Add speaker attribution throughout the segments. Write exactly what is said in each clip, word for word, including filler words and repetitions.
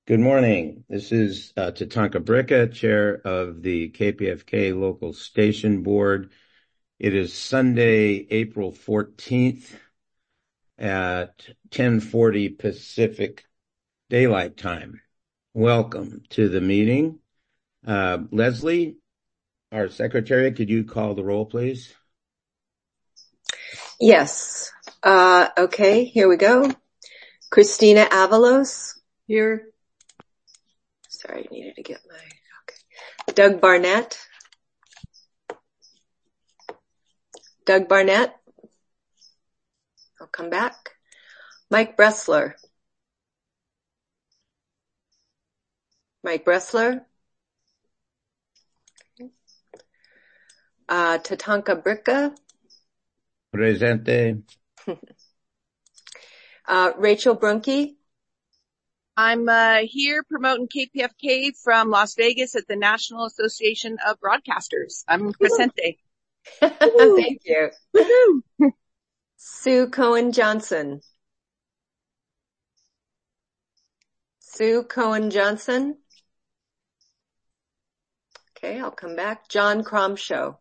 Speaker 1: Good morning. This is uh, Tatanka Bricca, Chair of the K P F K Local Station Board. It is Sunday, April fourteenth at ten forty Pacific Daylight Time. Welcome to the meeting. Uh, Leslie, our secretary, could you call the roll, please?
Speaker 2: Yes. Uh, okay, here we go. Christina Avalos.
Speaker 3: Here.
Speaker 2: Sorry, I needed to get my, okay. Doug Barnett. Doug Barnett. I'll come back. Mike Bressler. Mike Bressler. Uh, Tatanka Bricca.
Speaker 1: Presente.
Speaker 2: uh, Rachel Brunke.
Speaker 3: I'm uh, here promoting K P F K from Las Vegas at the National Association of Broadcasters. I'm Presente.
Speaker 2: Thank you. Woo-hoo. Sue Cohen Johnson. Sue Cohen Johnson. Okay, I'll come back. John Cromshow.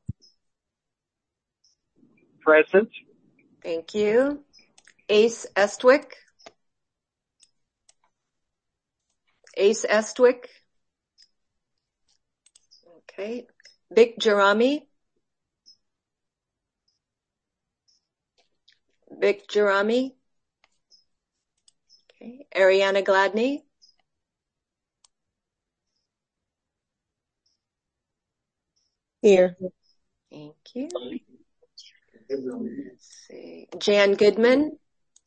Speaker 4: Present.
Speaker 2: Thank you. Ace Estwick. Ace Estwick. Okay. Vic Gerami. Vic Gerami. Okay. Ariana Gladney.
Speaker 5: Here.
Speaker 2: Thank you. Let's see. Jan Goodman.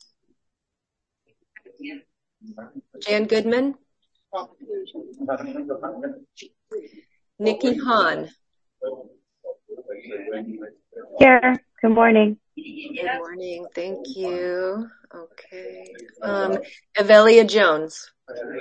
Speaker 2: Jan Goodman. Nikki Hahn.
Speaker 6: Here. Good morning.
Speaker 2: Good morning. Thank you. Okay. Um, Avelia Jones.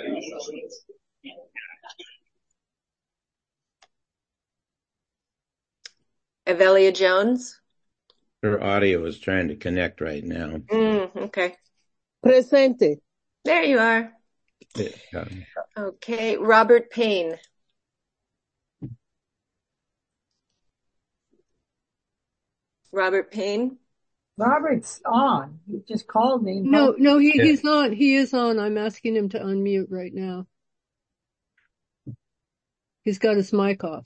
Speaker 2: Avelia Jones.
Speaker 1: Her audio is trying to connect right now.
Speaker 2: Mm, okay.
Speaker 5: Presente.
Speaker 2: There you are.
Speaker 1: Yeah.
Speaker 2: Okay. Robert Payne. Robert Payne.
Speaker 7: Robert's on. He just called me.
Speaker 8: No, no, he, he's on. He is on. I'm asking him to unmute right now. He's got his mic off.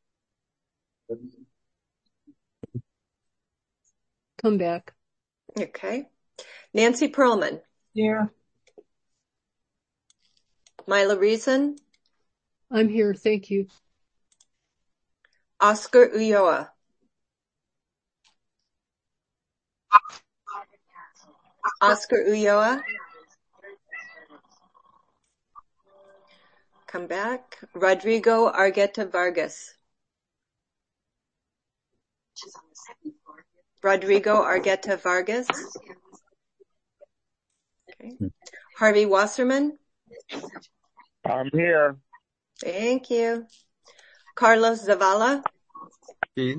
Speaker 8: Come back.
Speaker 2: Okay. Nancy Perlman.
Speaker 7: Here.
Speaker 2: Mila Reason.
Speaker 8: I'm here. Thank you.
Speaker 2: Oscar Ulloa. Oscar Ulloa. Come back. Rodrigo Argueta Vargas. Rodrigo Argueta Vargas. Okay. Harvey Wasserman.
Speaker 4: I'm here.
Speaker 2: Thank you. Carlos Zavala.
Speaker 9: Here.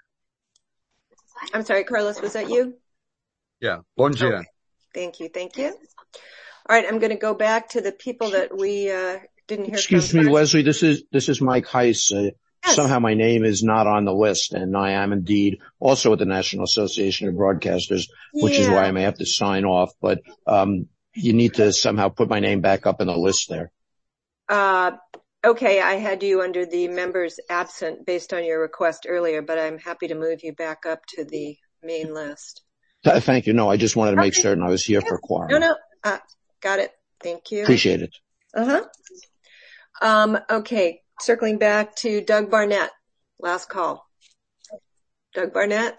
Speaker 2: I'm sorry, Carlos, was that you?
Speaker 9: Yeah. Bon dia.
Speaker 2: Okay. Thank you. Thank you. All right. I'm going to go back to the people that we uh, didn't hear
Speaker 10: Excuse
Speaker 2: from.
Speaker 10: me, Leslie. This is, this is Mike Heiss. Uh,
Speaker 2: yes.
Speaker 10: Somehow my name is not on the list, and I am indeed also at the National Association of Broadcasters,
Speaker 2: Yeah.
Speaker 10: which is why I may have to sign off, but, um, you need to somehow put my name back up in the list there.
Speaker 2: Uh, okay. I had you under the members absent based on your request earlier, but I'm happy to move you back up to the main list.
Speaker 10: Thank you. No, I just wanted to make
Speaker 2: okay.
Speaker 10: certain I was here for quorum.
Speaker 2: No, no. Uh, got it. Thank you.
Speaker 10: Appreciate it.
Speaker 2: Uh-huh. Um, okay. Circling back to Doug Barnett. Last call. Doug Barnett.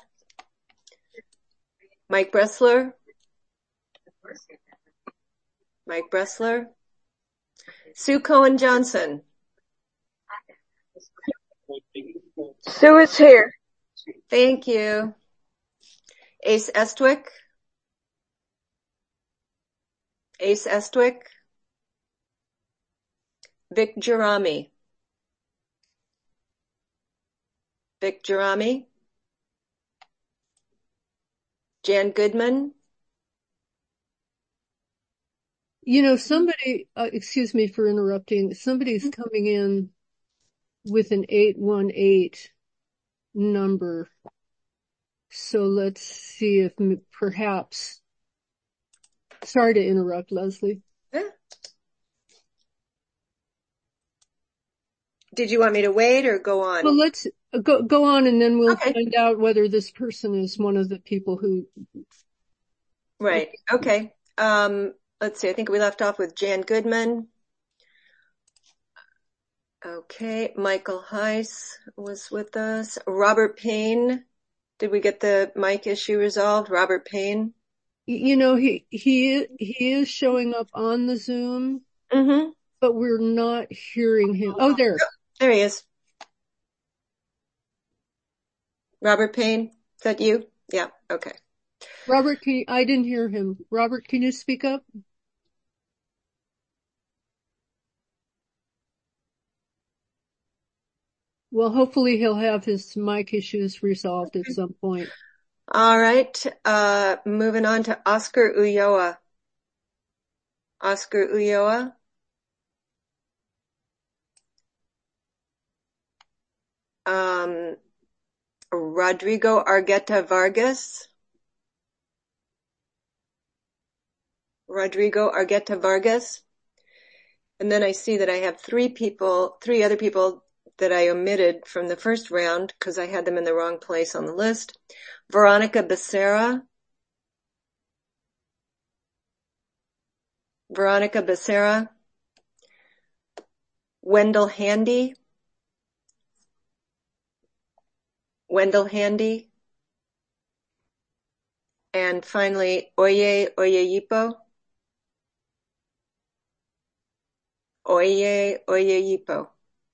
Speaker 2: Mike Bressler. Mike Bressler. Sue Cohen Johnson.
Speaker 6: Sue is here.
Speaker 2: Thank you. Ace Estwick. Ace Estwick. Vic Gerami. Vic Gerami. Jan Goodman.
Speaker 8: You know, somebody, uh, excuse me for interrupting, somebody's coming in with an eight one eight number. So let's see if m- perhaps, sorry to interrupt, Leslie.
Speaker 2: Yeah. Did you want me to wait or go on?
Speaker 8: Well, let's go, go on and then we'll
Speaker 2: Okay.
Speaker 8: find out whether this person is one of the people who.
Speaker 2: Right. Okay. Um, let's see. I think we left off with Jan Goodman. Okay. Michael Heiss was with us. Robert Payne. Did we get the mic issue resolved? Robert Payne.
Speaker 8: You know, he, he, he is showing up on the Zoom,
Speaker 2: Mm-hmm.
Speaker 8: but we're not hearing him. Oh, there.
Speaker 2: There he is. Robert Payne. Is that you? Yeah. Okay.
Speaker 8: Robert, can you, I didn't hear him. Robert, can you speak up? Well, hopefully he'll have his mic issues resolved at some point.
Speaker 2: All right. Uh, moving on to Oscar Ulloa. Oscar Ulloa. Um, Rodrigo Argueta Vargas. Rodrigo Argueta Vargas. And then I see that I have three people, three other people that I omitted from the first round because I had them in the wrong place on the list. Veronica Becerra. Veronica Becerra. Wendell Handy. Wendell Handy. And finally, Oye Oyeyipo. Oye Oyeyipo.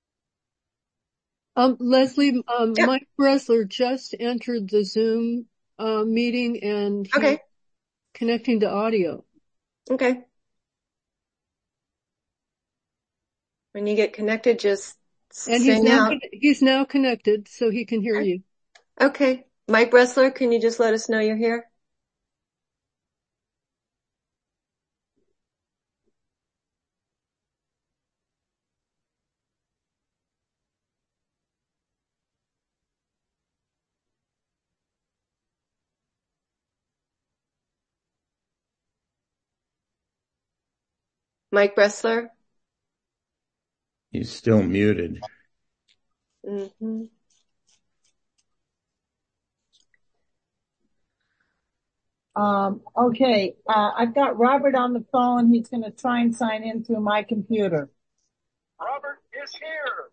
Speaker 8: Um, Leslie, um,
Speaker 2: Yeah.
Speaker 8: Mike Bressler just entered the Zoom, uh, meeting and he's
Speaker 2: Okay.
Speaker 8: connecting to audio.
Speaker 2: Okay. When you get connected, just
Speaker 8: And he's
Speaker 2: sing
Speaker 8: now,
Speaker 2: out.
Speaker 8: con- he's now connected, so he can hear you.
Speaker 2: Okay. Mike Bressler, can you just let us know you're here? Mike Bressler?
Speaker 1: He's still muted.
Speaker 2: Mm-hmm.
Speaker 7: Um, okay, uh, I've got Robert on the phone. He's going to try and sign in through my computer.
Speaker 4: Robert is here.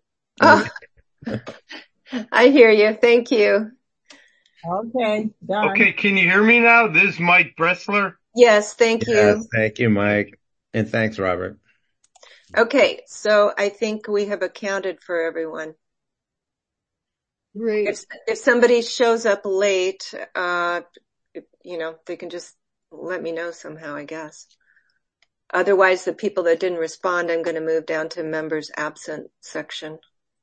Speaker 2: Oh, I hear you. Thank you.
Speaker 7: Okay, done.
Speaker 11: Okay, can you hear me now? This is Mike Bressler.
Speaker 2: Yes, thank
Speaker 1: Yes,
Speaker 2: you.
Speaker 1: thank you, Mike. And thanks, Robert.
Speaker 2: Okay, so I think we have accounted for everyone.
Speaker 8: Great.
Speaker 2: If, if somebody shows up late, uh, you know, they can just let me know somehow, I guess. Otherwise, the people that didn't respond, I'm going to move down to members absent section.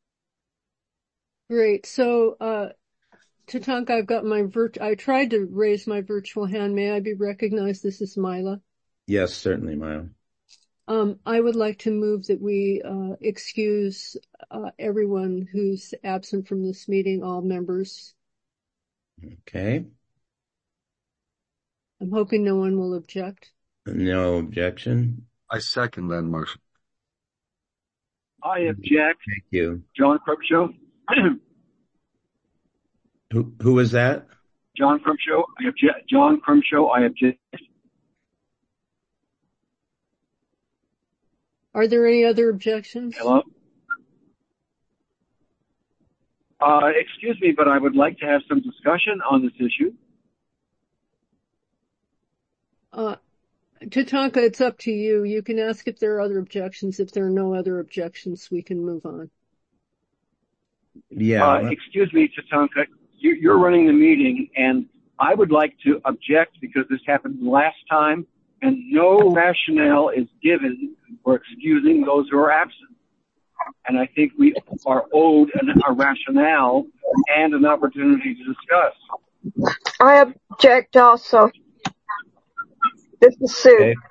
Speaker 8: Great. So, uh, Tatanka, I've got my virt, I tried to raise my virtual hand. May I be recognized? This is Mila.
Speaker 1: Yes, certainly, Maya.
Speaker 8: Um, I would like to move that we, uh, excuse, uh, everyone who's absent from this meeting, all members.
Speaker 1: Okay.
Speaker 8: I'm hoping no one will object.
Speaker 1: No objection.
Speaker 9: I second that motion.
Speaker 4: I object.
Speaker 1: Thank you.
Speaker 4: John Crumpshow.
Speaker 1: Who, who was that?
Speaker 4: John Crumpshow. I object. John Crumpshow. I object.
Speaker 8: Are there any other objections?
Speaker 4: Hello? Uh, excuse me, but I would like to have some discussion on this issue.
Speaker 8: Uh, Tatanka, it's up to you. You can ask if there are other objections. If there are no other objections, we can move on.
Speaker 1: Yeah.
Speaker 4: Uh, excuse me, Tatanka. You, you're running the meeting, and I would like to object because this happened last time, and no rationale is given for excusing those who are absent. And I think we are owed an, a rationale and an opportunity to discuss.
Speaker 6: I object also. This is Sue.
Speaker 1: Okay.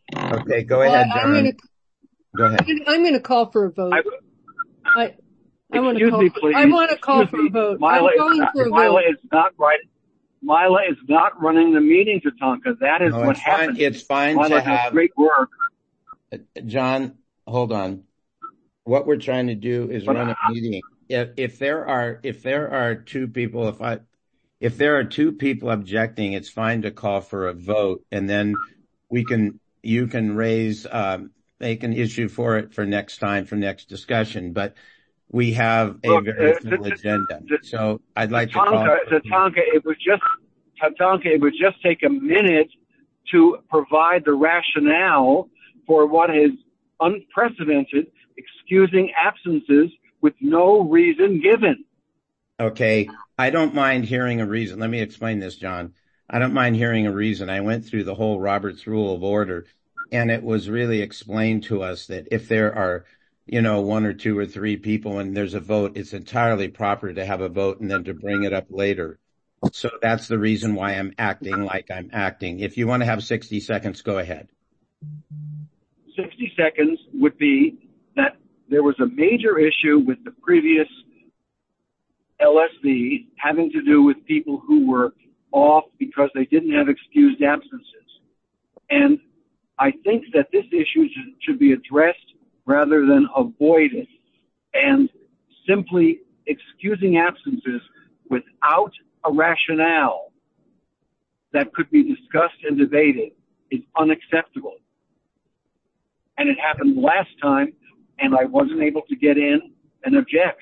Speaker 1: Okay, go
Speaker 8: Well,
Speaker 1: ahead,
Speaker 8: I- I'm
Speaker 1: John.
Speaker 8: gonna,
Speaker 1: Go ahead.
Speaker 8: I'm gonna- I'm gonna call for a vote.
Speaker 4: I,
Speaker 8: I, I want to
Speaker 4: excuse
Speaker 8: call,
Speaker 4: me, please.
Speaker 8: I want to call
Speaker 4: Excuse
Speaker 8: for a vote.
Speaker 4: me.
Speaker 8: I'm
Speaker 4: Mila is
Speaker 8: calling
Speaker 4: not,
Speaker 8: for a
Speaker 4: Mila
Speaker 8: vote.
Speaker 4: is not right. Mila is not running the meeting, Tatanka. That is
Speaker 1: No,
Speaker 4: what
Speaker 1: it's fine.
Speaker 4: happened.
Speaker 1: It's fine
Speaker 4: Mila
Speaker 1: to
Speaker 4: does
Speaker 1: have,
Speaker 4: great work.
Speaker 1: John, hold on. What we're trying to do is
Speaker 4: But
Speaker 1: run a meeting. If, if there are, if there are two people, if I, if there are two people objecting, it's fine to call for a vote, and then we can, you can raise, um, make an issue for it for next time, for next discussion. But we have a
Speaker 4: Look,
Speaker 1: very
Speaker 4: uh,
Speaker 1: full
Speaker 4: t- t-
Speaker 1: agenda.
Speaker 4: t-
Speaker 1: So I'd like to call.
Speaker 4: Tatanka, Tatanka, it would just, Tatanka, it would just take a minute to provide the rationale for what is unprecedented, excusing absences with no reason given.
Speaker 1: Okay. I don't mind hearing a reason. Let me explain this, John. I don't mind hearing a reason. I went through the whole Robert's Rule of Order, and it was really explained to us that if there are, you know, one or two or three people and there's a vote, it's entirely proper to have a vote and then to bring it up later. So that's the reason why I'm acting like I'm acting. If you want to have sixty seconds, go ahead.
Speaker 4: sixty seconds would be that there was a major issue with the previous L S V having to do with people who were off because they didn't have excused absences. And I think that this issue should, should be addressed rather than avoided. And simply excusing absences without a rationale that could be discussed and debated is unacceptable. And it happened last time, and I wasn't able to get in and object.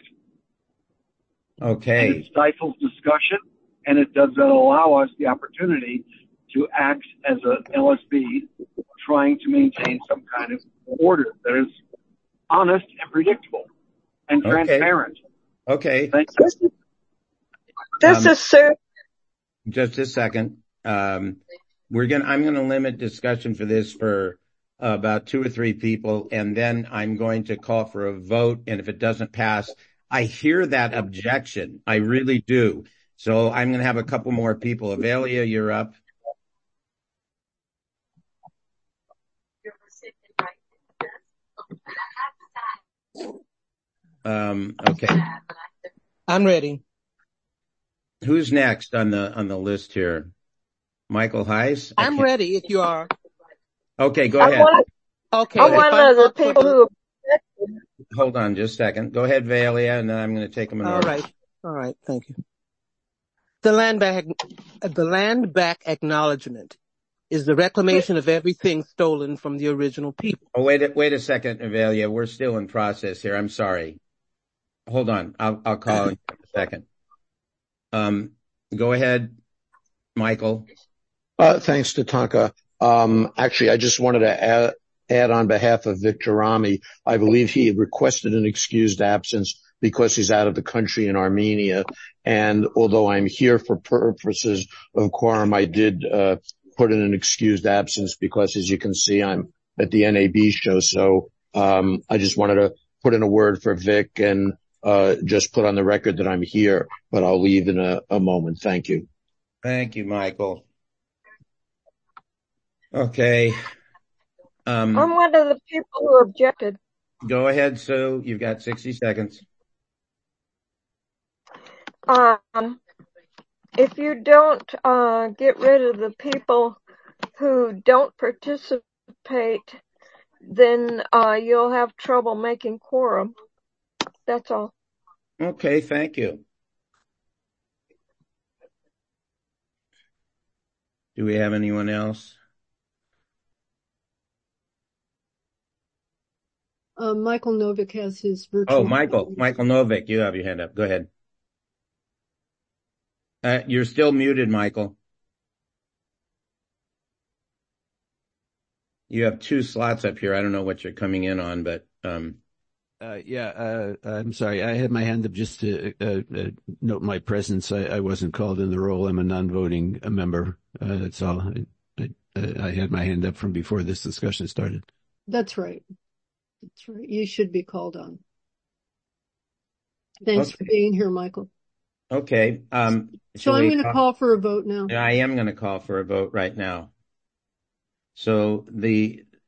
Speaker 1: Okay.
Speaker 4: And it stifles discussion, and it does not allow us the opportunity to act as a L S B trying to maintain some kind of order that is honest and predictable and
Speaker 1: Okay.
Speaker 4: transparent.
Speaker 1: Okay.
Speaker 4: Thank you.
Speaker 6: This
Speaker 1: Um,
Speaker 6: is Sue.
Speaker 1: Just a second. Um, we're going to, I'm going to limit discussion for this for uh, about two or three people, and then I'm going to call for a vote. And if it doesn't pass, I hear that objection. I really do. So I'm going to have a couple more people. Avelia, you're up. Um, okay.
Speaker 5: I'm ready.
Speaker 1: Who's next on the, on the list here? Michael Heiss? I
Speaker 5: I'm
Speaker 1: can't-
Speaker 5: ready if you are.
Speaker 1: Okay, go
Speaker 6: I'm
Speaker 1: ahead.
Speaker 6: one,
Speaker 5: Okay.
Speaker 6: I'm
Speaker 5: if
Speaker 6: one
Speaker 5: I'm
Speaker 6: of the
Speaker 5: up for
Speaker 6: people
Speaker 5: the-
Speaker 6: who
Speaker 1: Hold on just a second. Go ahead, Valia, and then I'm going to take them in
Speaker 5: All
Speaker 1: order.
Speaker 5: right. All right. Thank you. The land back, the land back acknowledgement is the reclamation of everything stolen from the original people.
Speaker 1: Oh, wait, a, wait a second, Avalia. We're still in process here. I'm sorry. Hold on. I'll, I'll call in a second. Um, go ahead, Michael.
Speaker 10: Uh, thanks, Tatanka. Um, actually, I just wanted to add, add on behalf of Victor Rami. I believe he had requested an excused absence because he's out of the country in Armenia. And although I'm here for purposes of quorum, I did, uh, put in an excused absence because, as you can see, I'm at the N A B show. So, um, I just wanted to put in a word for Vic and, uh, just put on the record that I'm here, but I'll leave in a, a moment. Thank you.
Speaker 1: Thank you, Michael. Okay. Um,
Speaker 6: I'm one of the people who objected.
Speaker 1: go ahead, Sue. You've got sixty seconds.
Speaker 6: Um, if you don't uh, get rid of the people who don't participate, then uh, you'll have trouble making quorum. That's all.
Speaker 1: Okay, thank you. Do we have anyone else?
Speaker 8: Uh, Michael Novick has his virtual.
Speaker 1: Oh, Michael, Michael Novick, you have your hand up. Go ahead. Uh, you're still muted, Michael. You have two slots up here. I don't know what you're coming in on, but, um,
Speaker 12: Uh, yeah, uh, I'm sorry. I had my hand up just to uh, uh, note my presence. I, I wasn't called in the roll. I'm a non-voting uh, member. Uh, that's all. I, I, I had my hand up from before this discussion started.
Speaker 8: That's right. That's right. You should be called on. Thanks
Speaker 1: Okay.
Speaker 8: for being here, Michael.
Speaker 1: Okay. Um,
Speaker 8: So
Speaker 1: shall
Speaker 8: I'm
Speaker 1: we
Speaker 8: going to
Speaker 1: call-
Speaker 8: call for a vote now.
Speaker 1: I am going to call for a vote right now. So the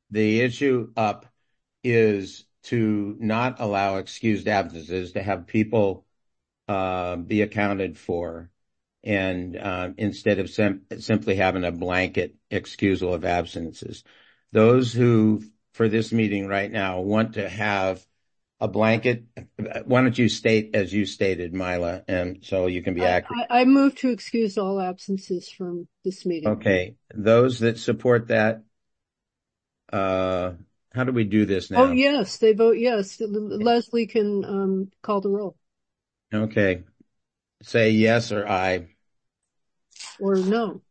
Speaker 1: the issue up is to not allow excused absences, to have people uh, be accounted for, and uh, instead of sim- simply having a blanket excusal of absences. Those who, for this meeting right now, want to have a blanket, why don't you state as you stated, Mila, and so you can be accurate.
Speaker 8: I, I move to excuse all absences from this meeting.
Speaker 1: Okay. Those that support that, uh, how do we do this now?
Speaker 8: Oh, yes, they vote yes. Leslie can um, call the roll.
Speaker 1: Okay. Say yes or aye.
Speaker 8: Or no.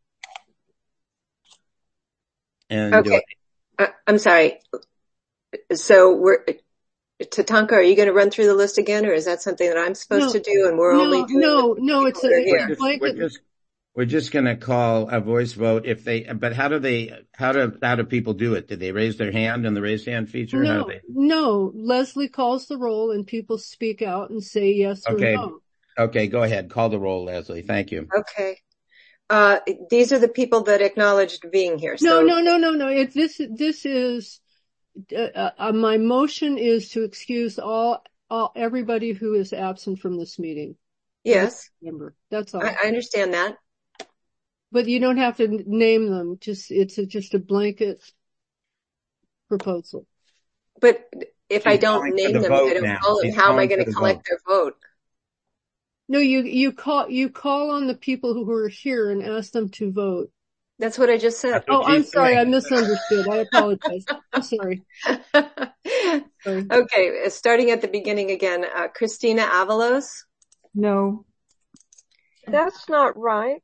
Speaker 1: And
Speaker 2: okay. Uh, I'm sorry. So we're, Tatanka, are you going to run through the list again, or is that something that I'm supposed
Speaker 8: no,
Speaker 2: to do and we're
Speaker 8: no,
Speaker 2: only doing
Speaker 8: No, no, it's a, it's a blanket.
Speaker 1: We're just, we're just going to call a voice vote if they, but how do they, how do, how do people do it? Do they raise their hand in the raise hand feature?
Speaker 8: No,
Speaker 1: how do they?
Speaker 8: no. Leslie calls the roll and people speak out and say yes
Speaker 1: okay.
Speaker 8: or no.
Speaker 1: Okay, go ahead. Call the roll, Leslie. Thank you.
Speaker 2: Okay. Uh, these are the people that acknowledged being here.
Speaker 8: No,
Speaker 2: so.
Speaker 8: no, no, no, no. It, this, this is, uh, uh, my motion is to excuse all, all, everybody who is absent from this meeting.
Speaker 2: Yes.
Speaker 8: Remember, that's all.
Speaker 2: I, I understand that.
Speaker 8: But you don't have to name them. Just, it's a, just a blanket proposal.
Speaker 2: But if
Speaker 1: She's
Speaker 2: I don't name
Speaker 1: the
Speaker 2: them, I don't
Speaker 1: now.
Speaker 2: call them,
Speaker 1: She's
Speaker 2: how am I
Speaker 1: going
Speaker 2: going to
Speaker 1: the
Speaker 2: collect
Speaker 1: vote.
Speaker 2: their vote?
Speaker 8: No, you, you call, you call on the people who are here and ask them to vote.
Speaker 2: That's what I just said.
Speaker 8: Oh, I'm sorry. I misunderstood. I apologize. I'm sorry. sorry.
Speaker 2: Okay. Starting at the beginning again, uh, Christina Avalos.
Speaker 6: No. That's not right.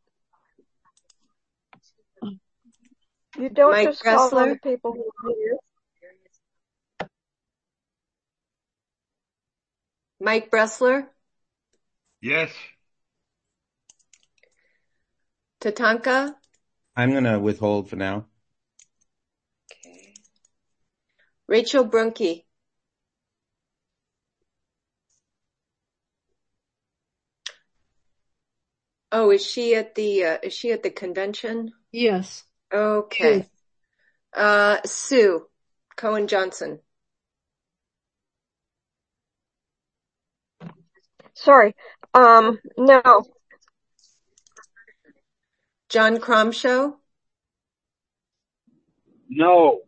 Speaker 6: You don't
Speaker 2: Mike
Speaker 6: just call on
Speaker 2: Bressler.
Speaker 6: the people who are here.
Speaker 2: Mike Bressler.
Speaker 11: Yes.
Speaker 2: Tatanka.
Speaker 1: I'm going to withhold for now.
Speaker 2: Okay. Rachel Brunke. Oh, is she at the, uh, is she at the convention?
Speaker 8: Yes.
Speaker 2: Okay.
Speaker 8: Yes.
Speaker 2: Uh, Sue Cohen Johnson.
Speaker 6: Sorry. Um, no.
Speaker 2: John Cromshow.
Speaker 4: No.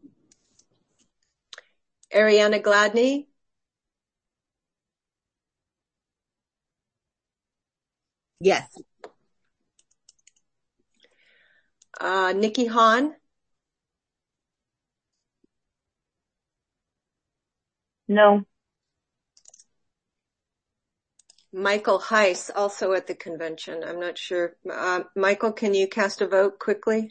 Speaker 2: Ariana Gladney.
Speaker 3: Yes.
Speaker 2: Uh, Nikki Hahn.
Speaker 6: No.
Speaker 2: Michael Heiss, also at the convention. I'm not sure. Uh, Michael, can you cast a vote quickly?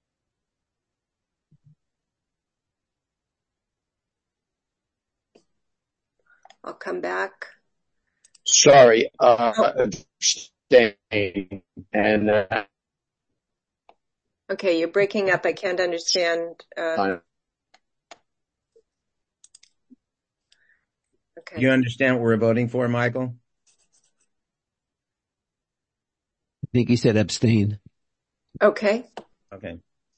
Speaker 2: I'll come back.
Speaker 10: Sorry, uh, abstain. And, uh,
Speaker 2: Okay, you're breaking up. I can't understand. Uh, okay.
Speaker 1: You understand what we're voting for, Michael?
Speaker 12: I think he said abstain.
Speaker 2: Okay.
Speaker 1: Okay.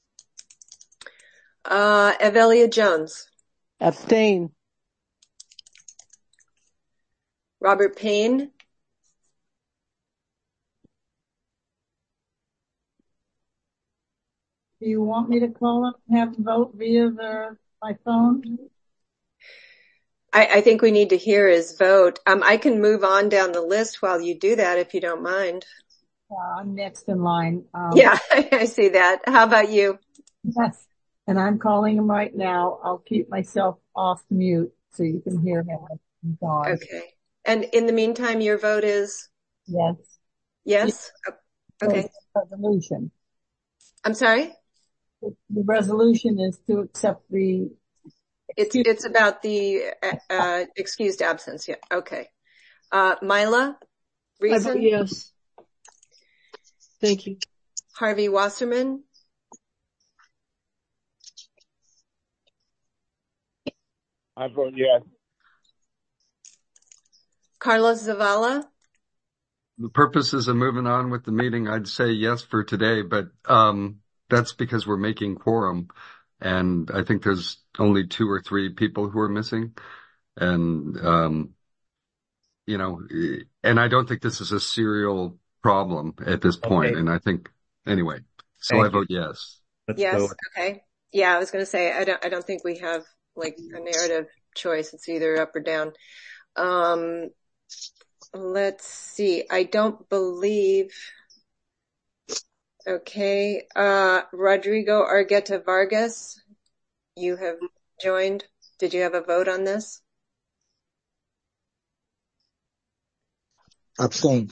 Speaker 2: Uh, Evelia Jones.
Speaker 5: Abstain.
Speaker 2: Robert Payne.
Speaker 7: Do you want me to call up and have them vote via the, my phone?
Speaker 2: I, I think we need to hear his vote. Um, I can move on down the list while you do that if you don't mind.
Speaker 7: Uh, I'm next in line. Um,
Speaker 2: Yeah, I see that. How about you?
Speaker 7: Yes. And I'm calling him right now. I'll keep myself off mute so you can hear him. He's on.
Speaker 2: Okay. And in the meantime, your vote is?
Speaker 7: Yes.
Speaker 2: Yes? Okay.
Speaker 7: Resolution.
Speaker 2: I'm sorry?
Speaker 7: The resolution is to accept the.
Speaker 2: It's, it's about the, uh, excused absence. Yeah. Okay. Uh, Mila? Reason?
Speaker 8: Yes. Thank you.
Speaker 2: Harvey Wasserman?
Speaker 13: I vote yes.
Speaker 2: Carlos Zavala?
Speaker 9: The purposes of moving on with the meeting, I'd say yes for today, but um that's because we're making quorum. And I think there's only two or three people who are missing. And, um, you know, and I don't think this is a serial problem at this point.
Speaker 1: Okay.
Speaker 9: And I think, anyway, so
Speaker 1: Thank
Speaker 9: I vote
Speaker 1: you.
Speaker 9: yes.
Speaker 1: Let's
Speaker 2: Yes.
Speaker 1: go.
Speaker 2: Okay. Yeah, I was going to say, I don't, I don't think we have like a narrative choice. It's either up or down. Um, let's see. I don't believe. Okay. Uh, Rodrigo Argueta Vargas, you have joined. Did you have a vote on this?
Speaker 10: Abstain.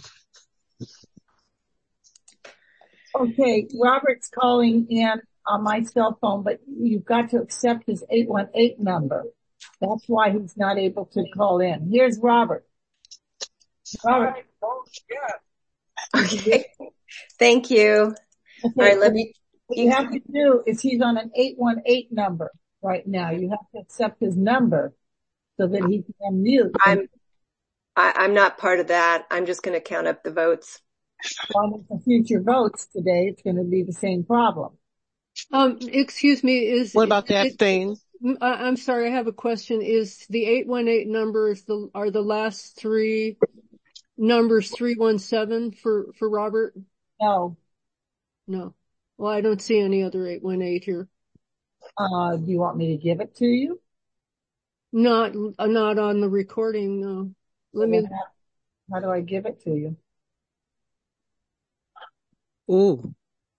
Speaker 7: Okay, Robert's calling in on my cell phone, but you've got to accept his eight one eight number. That's why he's not able to call in. Here's Robert. Robert.
Speaker 2: Okay. Thank you.
Speaker 7: Okay.
Speaker 2: All right, let me.
Speaker 7: What you have to do is he's on an eight one eight number right now. You have to accept his number so that he can unmute.
Speaker 2: I'm, I, I'm not part of that. I'm just going to count up the votes.
Speaker 7: On the future votes today, it's going to be the same problem.
Speaker 8: Um, excuse me, is
Speaker 5: What about the
Speaker 8: it-
Speaker 5: abstain?
Speaker 8: I- I'm sorry, I have a question. Is the eight one eight numbers the are the last three numbers three one seven for for Robert?
Speaker 7: No.
Speaker 8: No. Well, I don't see any other eight one eight here.
Speaker 7: Uh, do you want me to give it to you?
Speaker 8: Not uh, not on the recording, no. Let me
Speaker 7: How do I give it to you?
Speaker 5: Ooh.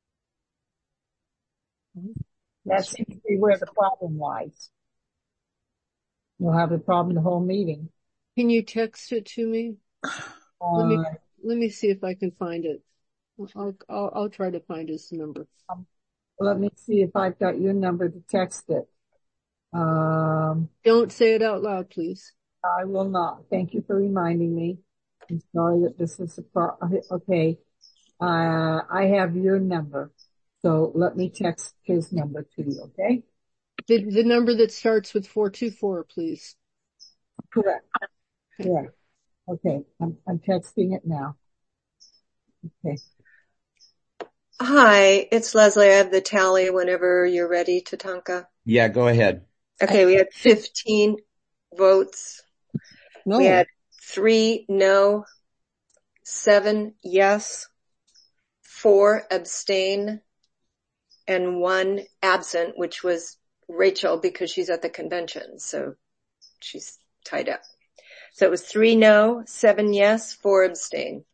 Speaker 7: That seems to be where the problem lies. We'll have a problem the whole meeting.
Speaker 8: Can you text it to me? Let me
Speaker 7: Uh,
Speaker 8: let me see if I can find it. I'll I'll, I'll try to find his number.
Speaker 7: let me see if I've got your number to text it. Um,
Speaker 8: Don't say it out loud, please.
Speaker 7: I will not. Thank you for reminding me. I'm sorry that this is a pro- okay. Uh, I have your number. So let me text his number to you, okay?
Speaker 8: The the number that starts with four two four, please.
Speaker 7: Correct. Correct. Okay. I'm, I'm texting it now. Okay.
Speaker 2: Hi, it's Leslie. I have the tally whenever you're ready, Tatanka.
Speaker 1: Yeah, go ahead.
Speaker 2: Okay, we had fifteen votes.
Speaker 5: No.
Speaker 2: We had three no, seven yes, four abstain, and one absent, which was Rachel because she's at the convention. So she's tied up. So it was three no, seven yes, four abstain.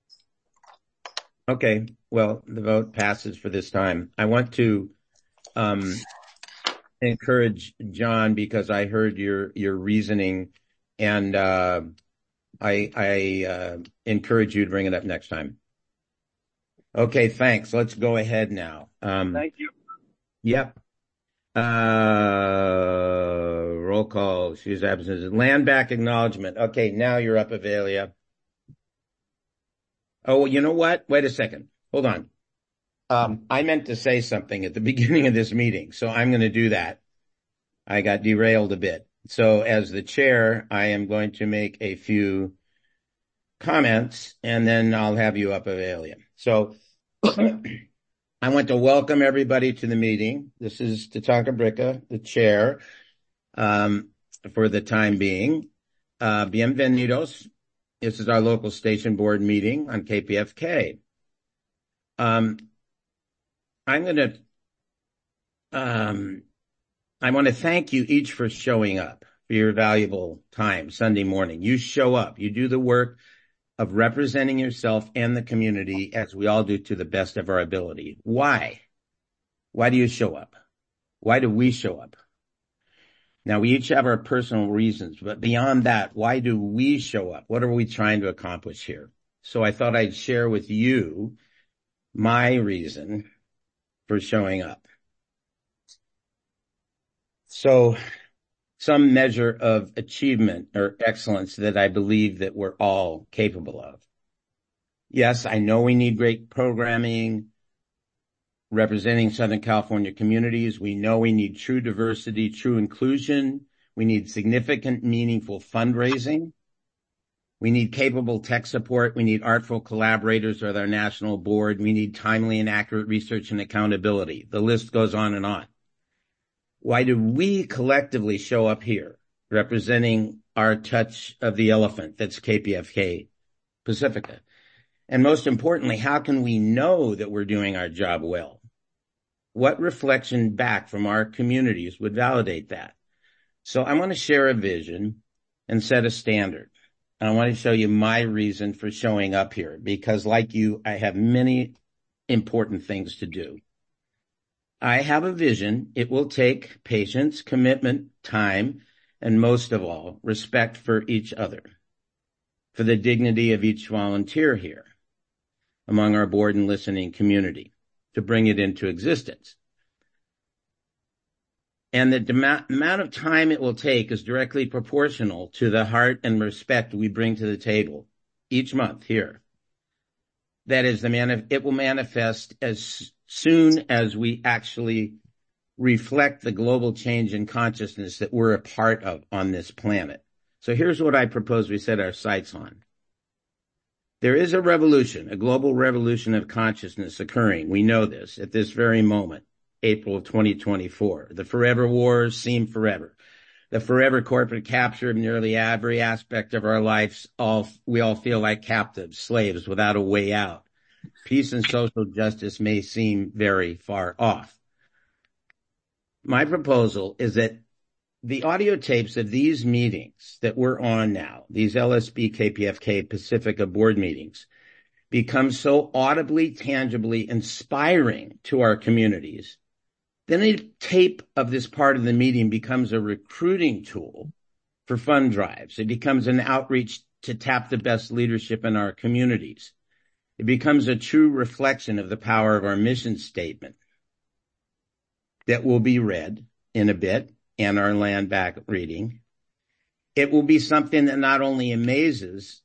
Speaker 1: Okay. Well, the vote passes for this time. I want to um, encourage John because I heard your your reasoning, and uh, I I uh, encourage you to bring it up next time. Okay, thanks. Let's go ahead now. Um,
Speaker 4: Thank you.
Speaker 1: Yep. Uh, roll call. She's absent. Land back acknowledgement. Okay, now you're up, Avelia. Oh, you know what? Wait a second. Hold on. Um, I meant to say something at the beginning of this meeting, so I'm going to do that. I got derailed a bit. So as the chair, I am going to make a few comments, and then I'll have you up, Avelia. So I want to welcome everybody to the meeting. This is Tatanka Bricca, the chair, um, for the time being. Uh, bienvenidos. This is our local station board meeting on K P F K. Um, I'm going to, um, I want to thank you each for showing up, for your valuable time Sunday morning. You show up, you do the work of representing yourself and the community as we all do to the best of our ability. Why? Why do you show up? Why do we show up? Now, we each have our personal reasons, but beyond that, why do we show up? What are we trying to accomplish here? So I thought I'd share with you my reason for showing up. So some measure of achievement or excellence that I believe that we're all capable of. Yes, I know we need great programming representing Southern California communities. We know we need true diversity, true inclusion. We need significant, meaningful fundraising. We need capable tech support. We need artful collaborators with our national board. We need timely and accurate research and accountability. The list goes on and on. Why do we collectively show up here representing our touch of the elephant that's K P F K Pacifica? And most importantly, how can we know that we're doing our job well? What reflection back from our communities would validate that? So I want to share a vision and set a standard. And I want to show you my reason for showing up here, because like you, I have many important things to do. I have a vision. It will take patience, commitment, time, and most of all, respect for each other, for the dignity of each volunteer here among our board and listening community to bring it into existence. And the amount of time it will take is directly proportional to the heart and respect we bring to the table each month here. That is, the man, it will manifest as soon as we actually reflect the global change in consciousness that we're a part of on this planet. So here's what I propose we set our sights on. There is a revolution, a global revolution of consciousness occurring. We know this at this very moment. April of twenty twenty-four. The forever wars seem forever. The forever corporate capture of nearly every aspect of our lives. All, we all feel like captives, slaves without a way out. Peace and social justice may seem very far off. My proposal is that the audio tapes of these meetings that we're on now, these L S B K P F K Pacifica board meetings, become so audibly, tangibly inspiring to our communities. Then a tape of this part of the meeting becomes a recruiting tool for fund drives. It becomes an outreach to tap the best leadership in our communities. It becomes a true reflection of the power of our mission statement that will be read in a bit and our land back reading. It will be something that not only amazes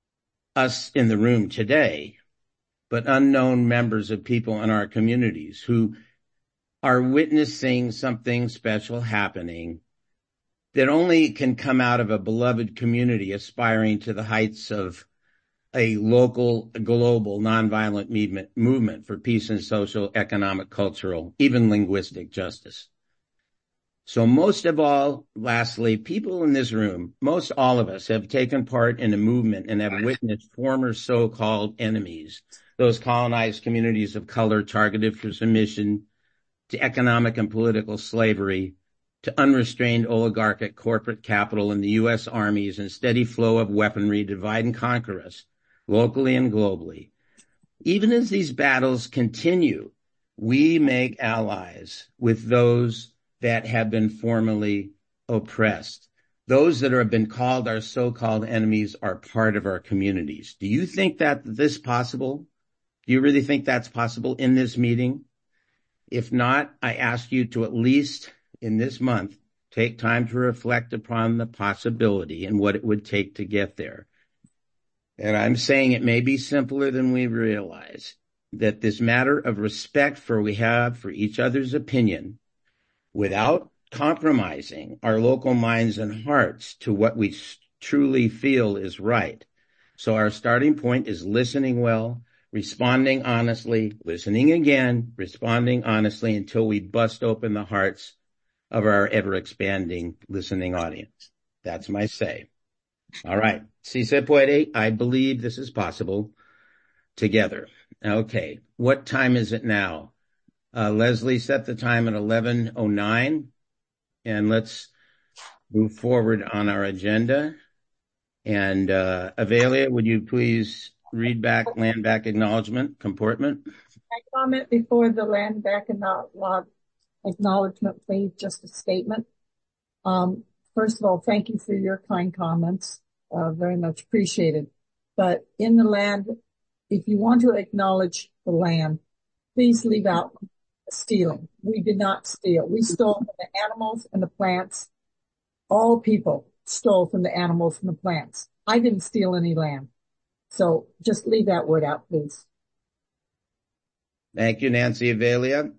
Speaker 1: us in the room today, but unknown members of people in our communities who are witnessing something special happening that only can come out of a beloved community aspiring to the heights of a local, global, nonviolent movement, movement for peace and social, economic, cultural, even linguistic justice. So most of all, lastly, people in this room, most all of us have taken part in a movement and have witnessed former so-called enemies, those colonized communities of color targeted for submission to economic and political slavery, to unrestrained oligarchic corporate capital in the U S armies and steady flow of weaponry to divide and conquer us, locally and globally. Even as these battles continue, we make allies with those that have been formerly oppressed. Those that have been called our so-called enemies are part of our communities. Do you think that this is possible? Do you really think that's possible in this meeting? If not, I ask you to at least in this month, take time to reflect upon the possibility and what it would take to get there. And I'm saying it may be simpler than we realize, that this matter of respect for we have for each other's opinion without compromising our local minds and hearts to what we truly feel is right. So our starting point is listening well, responding honestly, listening again, responding honestly until we bust open the hearts of our ever-expanding listening audience. That's my say. All right. Si se puede, I believe this is possible together. Okay. What time is it now? Uh, Leslie, set the time at eleven oh nine, and let's move forward on our agenda. And uh, Avelia, would you please read back land back acknowledgement, comportment?
Speaker 7: I comment before the land back acknowledgement, please, just a statement. Um, first of all, thank you for your kind comments. Uh, very much appreciated. But in the land, if you want to acknowledge the land, please leave out stealing. We did not steal. We stole from the animals and the plants. All people stole from the animals and the plants. I didn't steal any land. So just leave that word out, please.
Speaker 1: Thank you, Nancy. Avelia.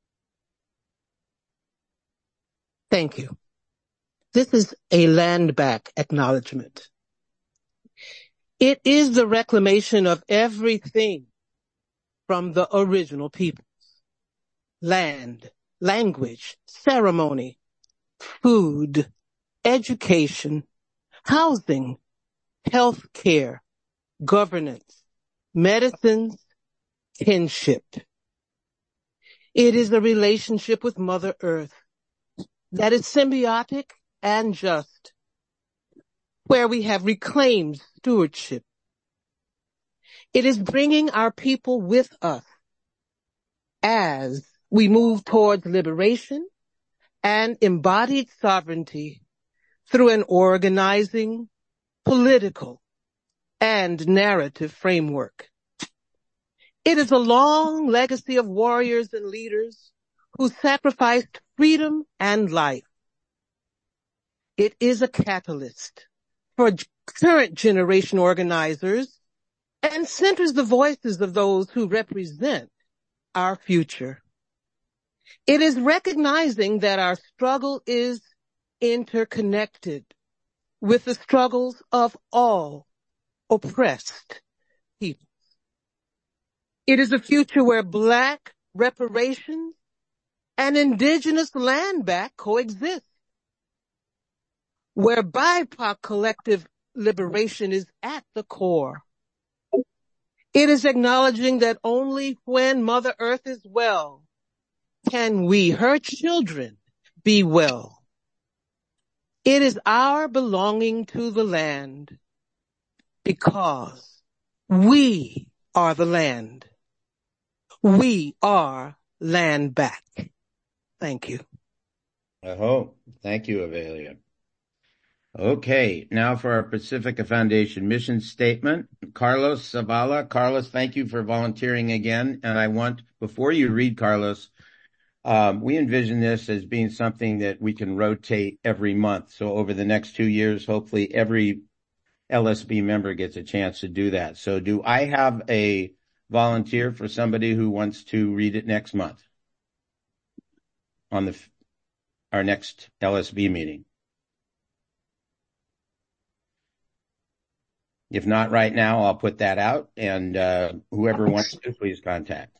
Speaker 5: Thank you. This is a land back acknowledgement. It is the reclamation of everything from the original peoples. Land, language, ceremony, food, education, housing, health care, governance, medicines, kinship. It is a relationship with Mother Earth that is symbiotic and just, where we have reclaimed stewardship. It is bringing our people with us as we move towards liberation and embodied sovereignty through an organizing, political, and narrative framework. It is a long legacy of warriors and leaders who sacrificed freedom and life. It is a catalyst for current generation organizers and centers the voices of those who represent our future. It is recognizing that our struggle is interconnected with the struggles of all oppressed people. It is a future where Black reparations and indigenous land back coexist, where B I P O C collective liberation is at the core. It is acknowledging that only when Mother Earth is well can we, her children, be well. It is our belonging to the land because we are the land. We are land back. Thank you.
Speaker 1: Oh, thank you, Avelia. Okay, now for our Pacifica Foundation mission statement. Carlos Zavala. Carlos, thank you for volunteering again. And I want, before you read, Carlos, um, we envision this as being something that we can rotate every month. So over the next two years, hopefully every L S B member gets a chance to do that. So do I have a volunteer for somebody who wants to read it next month on the our next L S B meeting? If not right now, I'll put that out, and uh, whoever wants to, please contact.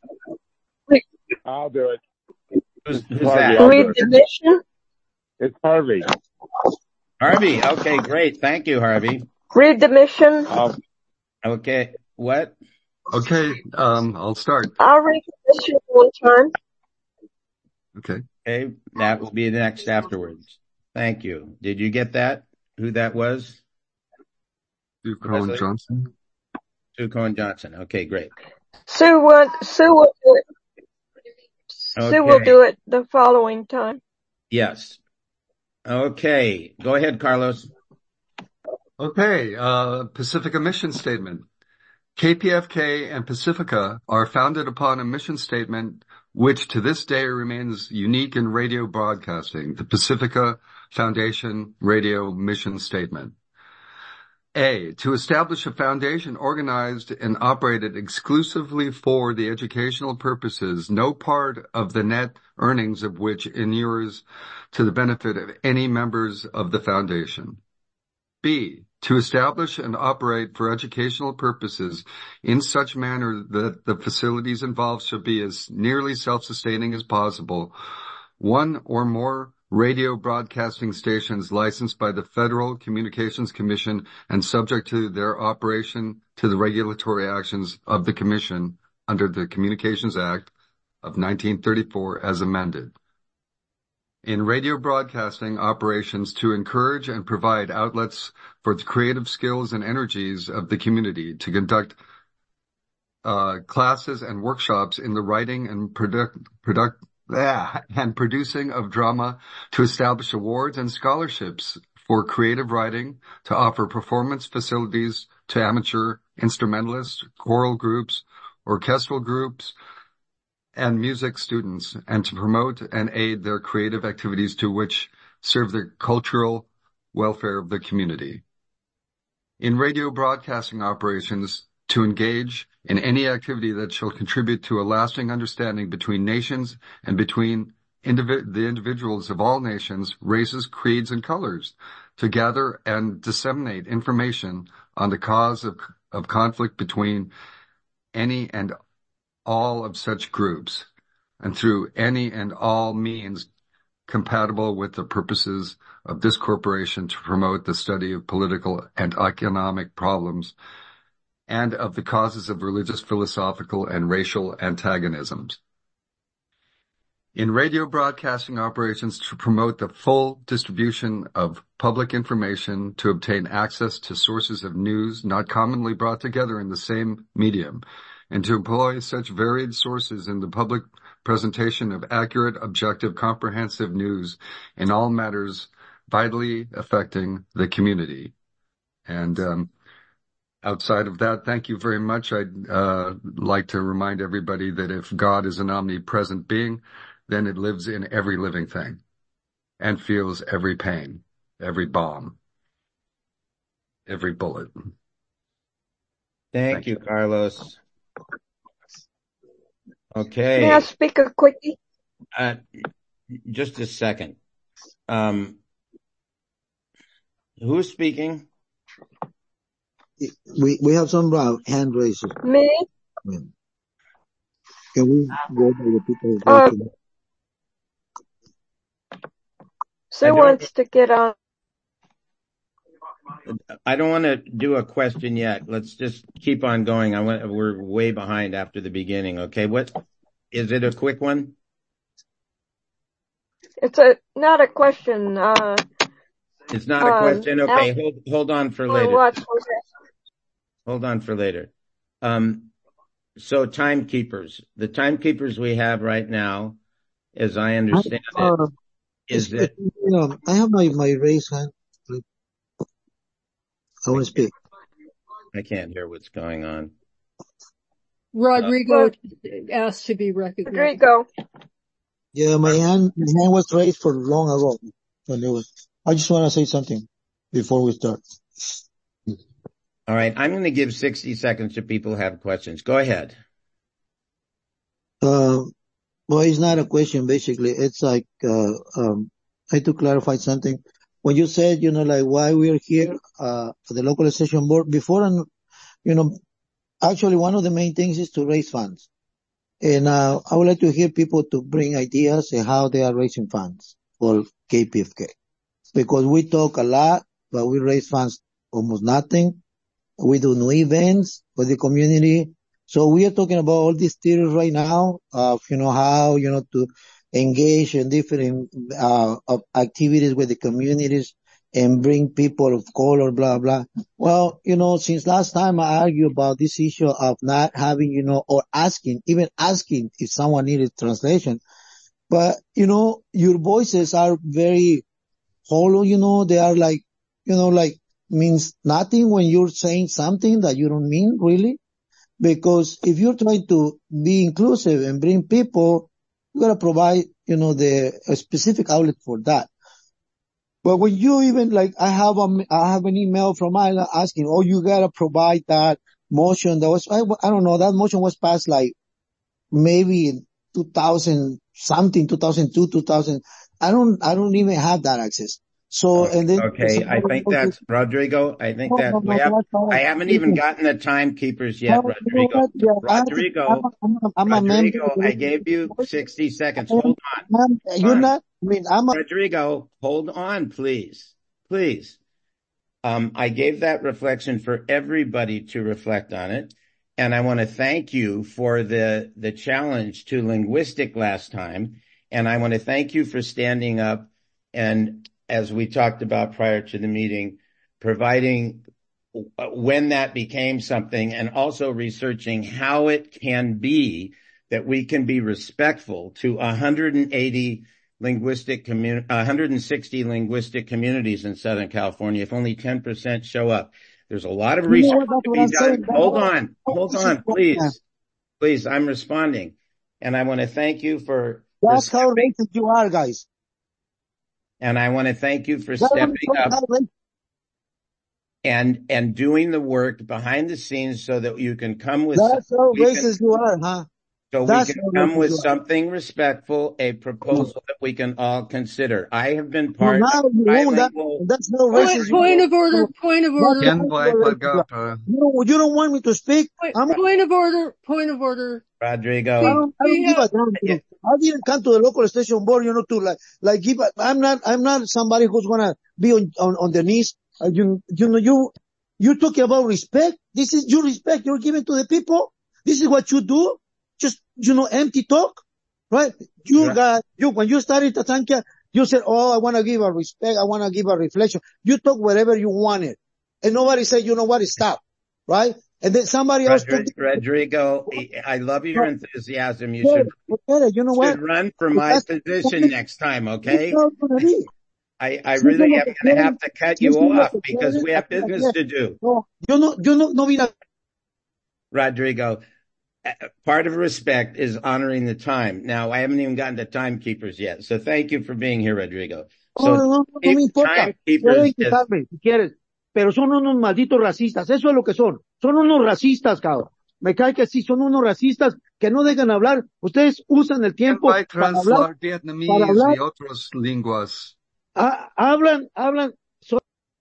Speaker 13: I'll do it.
Speaker 1: Who's, who's
Speaker 13: Harvey,
Speaker 1: that?
Speaker 6: Read the mission.
Speaker 13: It's Harvey.
Speaker 1: Harvey. Okay, great. Thank you, Harvey.
Speaker 6: Read the mission.
Speaker 13: Um,
Speaker 1: Okay, what?
Speaker 9: Okay, um, I'll start.
Speaker 6: I'll read the mission one time.
Speaker 9: Okay.
Speaker 1: Okay, that will be next afterwards. Thank you. Did you get that? Who that was?
Speaker 9: Sue Cohen Johnson.
Speaker 1: Sue Cohen Johnson. Okay, great.
Speaker 6: Sue will, Sue will do it.
Speaker 1: Okay.
Speaker 6: Sue will do it the following time.
Speaker 1: Yes. Okay, go ahead, Carlos.
Speaker 9: Okay, uh, Pacifica mission statement. K P F K and Pacifica are founded upon a mission statement which to this day remains unique in radio broadcasting, the Pacifica Foundation Radio Mission Statement. A, to establish a foundation organized and operated exclusively for the educational purposes, no part of the net earnings of which inures to the benefit of any members of the foundation. B, to establish and operate for educational purposes in such manner that the facilities involved shall be as nearly self-sustaining as possible, one or more radio broadcasting stations licensed by the Federal Communications Commission and subject to their operation to the regulatory actions of the Commission under the Communications Act of nineteen thirty-four as amended. In radio broadcasting operations to encourage and provide outlets for the creative skills and energies of the community to conduct uh, classes and workshops in the writing and product, product, ah, and producing of drama, to establish awards and scholarships for creative writing, to offer performance facilities to amateur instrumentalists, choral groups, orchestral groups, and music students, and to promote and aid their creative activities to which serve the cultural welfare of the community. In radio broadcasting operations, to engage in any activity that shall contribute to a lasting understanding between nations and between indiv- the individuals of all nations, races, creeds, and colors, to gather and disseminate information on the cause of, of conflict between any and all of such groups, and through any and all means compatible with the purposes of this corporation to promote the study of political and economic problems and of the causes of religious, philosophical, and racial antagonisms. In radio broadcasting operations to promote the full distribution of public information, to obtain access to sources of news not commonly brought together in the same medium, and to employ such varied sources in the public presentation of accurate, objective, comprehensive news in all matters vitally affecting the community. And um, outside of that, thank you very much. I'd uh, like to remind everybody that if God is an omnipresent being, then it lives in every living thing and feels every pain, every bomb, every bullet.
Speaker 1: Thank, Thank you, you, Carlos. Okay.
Speaker 6: May I speak a quickie?
Speaker 1: Uh, just a second. Um, who's speaking?
Speaker 14: We we have some uh, hand raises.
Speaker 6: Me?
Speaker 14: Can we go to the people?
Speaker 6: Uh, Sue wants to get on.
Speaker 1: I don't want to do a question yet. Let's just keep on going. I want, we're way behind after the beginning. Okay. What is it? A quick one?
Speaker 6: It's a, not a question. Uh,
Speaker 1: it's not a question.
Speaker 6: Um,
Speaker 1: okay. Hold, hold on for later.
Speaker 6: What?
Speaker 1: Hold on for later. Um, so timekeepers, the timekeepers we have right now, as I understand
Speaker 14: uh,
Speaker 1: it, is that,
Speaker 14: you know, I have my, my raised hand. I want to speak.
Speaker 1: I can't hear what's going on.
Speaker 8: Rodrigo uh, asked to be recognized.
Speaker 6: Rodrigo.
Speaker 14: Yeah, my hand, my hand was raised for long ago. When it was, I just want to say something before we start.
Speaker 1: All right. I'm going to give sixty seconds to people who have questions. Go ahead.
Speaker 14: Uh, well, it's not a question, basically. It's like, uh, um, I had to clarify something. When you said, you know, like why we're here, uh, for the local station board before, and, you know, actually one of the main things is to raise funds. And, uh, I would like to hear people to bring ideas and how they are raising funds for K P F K. Because we talk a lot, but we raise funds almost nothing. We do new events for the community. So we are talking about all these theories right now of, you know, how, you know, to engage in different, uh, of activities with the communities and bring people of color, blah, blah. Well, you know, since last time I argued about this issue of not having, you know, or asking, even asking if someone needed translation. But, you know, your voices are very hollow, you know, they are like, you know, like means nothing when you're saying something that you don't mean really. Because if you're trying to be inclusive and bring people, you gotta provide, you know, the a specific outlet for that. But when you even like, I have a, I have an email from Isla asking, oh, you gotta provide that motion that was, I, I don't know, that motion was passed like maybe in two thousand something, two thousand two, two thousand. I don't, I don't even have that access. So, and then.
Speaker 1: Okay. I think that's Rodrigo. I think that we have, I haven't even gotten the timekeepers yet, Rodrigo. Rodrigo, Rodrigo, I gave you sixty seconds. Hold on.
Speaker 14: You're not, I mean, I'm a.
Speaker 1: Rodrigo, hold on, please. Please. Um, I gave that reflection for everybody to reflect on it. And I want to thank you for the, the challenge to linguistic last time. And I want to thank you for standing up and, as we talked about prior to the meeting, providing when that became something and also researching how it can be that we can be respectful to one hundred eighty linguistic commun- one hundred sixty linguistic communities in Southern California if only ten percent show up. There's a lot of research to be done. Hold on, hold on, please. Please, I'm responding. And I want to thank you for...
Speaker 14: That's how racist you are, guys.
Speaker 1: And I want to thank you for stepping up and, and doing the work behind the scenes so that you can come with,
Speaker 14: That's how racist you are, huh?
Speaker 1: So That's we can come with something respectful, a proposal that we can all consider. I have been part
Speaker 14: well,
Speaker 1: of
Speaker 14: that, That's no racist.
Speaker 8: Point, point of order, point of order.
Speaker 14: You, you don't want me to speak?
Speaker 8: Point, point of order, point of order.
Speaker 1: Rodrigo.
Speaker 8: We, we have,
Speaker 14: I didn't come to the local station board, you know, to like, like give, a, I'm not, I'm not somebody who's gonna be on, on, on the knees. Uh, you, you know, you, you talking about respect. This is your respect you're giving to the people. This is what you do. Just, you know, empty talk, right? You
Speaker 1: Right.
Speaker 14: got, you, when you started Tatanka, you said, oh, I want to give a respect. I want to give a reflection. You talk wherever you wanted. And nobody said, you know what, stop, right? And then somebody else took
Speaker 1: Rodri- Rodrigo, I love your
Speaker 14: No,
Speaker 1: enthusiasm. You
Speaker 14: forget
Speaker 1: should
Speaker 14: it, forget it. You know what?
Speaker 1: should run for
Speaker 14: If
Speaker 1: my
Speaker 14: that's,
Speaker 1: position next time,
Speaker 14: that's
Speaker 1: okay?
Speaker 14: how it's gonna be.
Speaker 1: I, I
Speaker 14: This is
Speaker 1: really
Speaker 14: what
Speaker 1: am
Speaker 14: the
Speaker 1: going to have
Speaker 14: parents,
Speaker 1: to cut
Speaker 14: this
Speaker 1: you
Speaker 14: is what
Speaker 1: off
Speaker 14: the
Speaker 1: because
Speaker 14: parents,
Speaker 1: we have
Speaker 14: I think
Speaker 1: business
Speaker 14: again.
Speaker 1: to do.
Speaker 14: No, yo no, yo no, no vine a
Speaker 1: Rodrigo, uh, part of respect is honoring the time. Now, I haven't even gotten to timekeepers yet, so thank you for being here, Rodrigo.
Speaker 14: No,
Speaker 1: So,
Speaker 14: no, no, no me importa.
Speaker 1: timekeepers
Speaker 14: Pueden
Speaker 1: is,
Speaker 14: quitarme si quieres. Pero son unos malditos racistas. Eso es lo que son. Son unos racistas, cabrón. Me cae que sí, son unos racistas que no dejan hablar. Ustedes usan el tiempo
Speaker 9: Vai
Speaker 14: para hablar,
Speaker 9: translate vietnamese
Speaker 14: para hablar.
Speaker 9: y otras lenguas.
Speaker 14: Ah, hablan, hablan. So,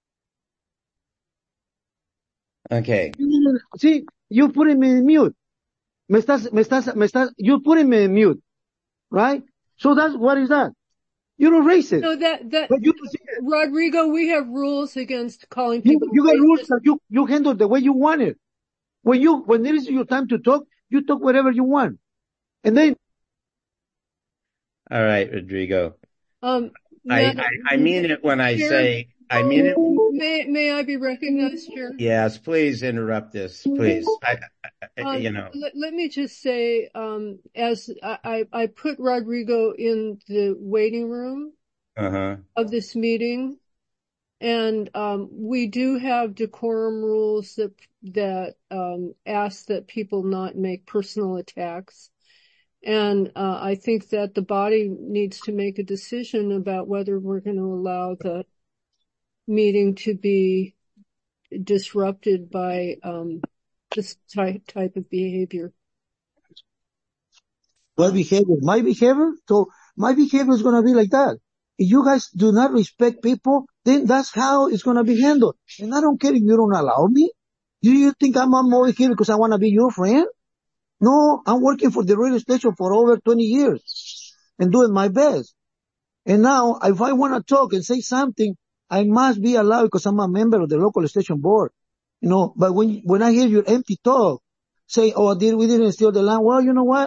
Speaker 1: okay.
Speaker 14: sí, you putting me in mute. Me estás, me estás, me estás, you putting me in mute. Right? So that's, what is that? You're a racist.
Speaker 8: No, that, that,
Speaker 14: But you,
Speaker 8: Rodrigo, we have rules against calling
Speaker 14: you,
Speaker 8: people
Speaker 14: you got rules
Speaker 8: racist.
Speaker 14: that you, you handle the way you want it. When you, when it is your time to talk, you talk whatever you want. And then.
Speaker 1: All right, Rodrigo.
Speaker 8: Um,
Speaker 1: I,
Speaker 8: now,
Speaker 1: I, I mean it when I
Speaker 8: Chair,
Speaker 1: say, I mean it.
Speaker 8: May, may I be recognized, Chair?
Speaker 1: Yes, please interrupt this, please. I, I,
Speaker 8: Um,
Speaker 1: you know.
Speaker 8: let, let me just say, um, as I, I put Rodrigo in the waiting room
Speaker 1: uh-huh.
Speaker 8: of this meeting, and um, we do have decorum rules that that um, ask that people not make personal attacks. And uh, I think that the body needs to make a decision about whether we're going to allow the meeting to be disrupted by um, this type type of behavior.
Speaker 14: What behavior? My behavior? So my behavior is going to be like that. If you guys do not respect people, then that's how it's going to be handled. And I don't care if you don't allow me. Do you think I'm over here because I want to be your friend? No, I'm working for the radio station for over twenty years and doing my best. And now, if I want to talk and say something, I must be allowed because I'm a member of the local station board. You know, but when, when I hear your empty talk, say, oh, did, we didn't steal the land. Well, you know what?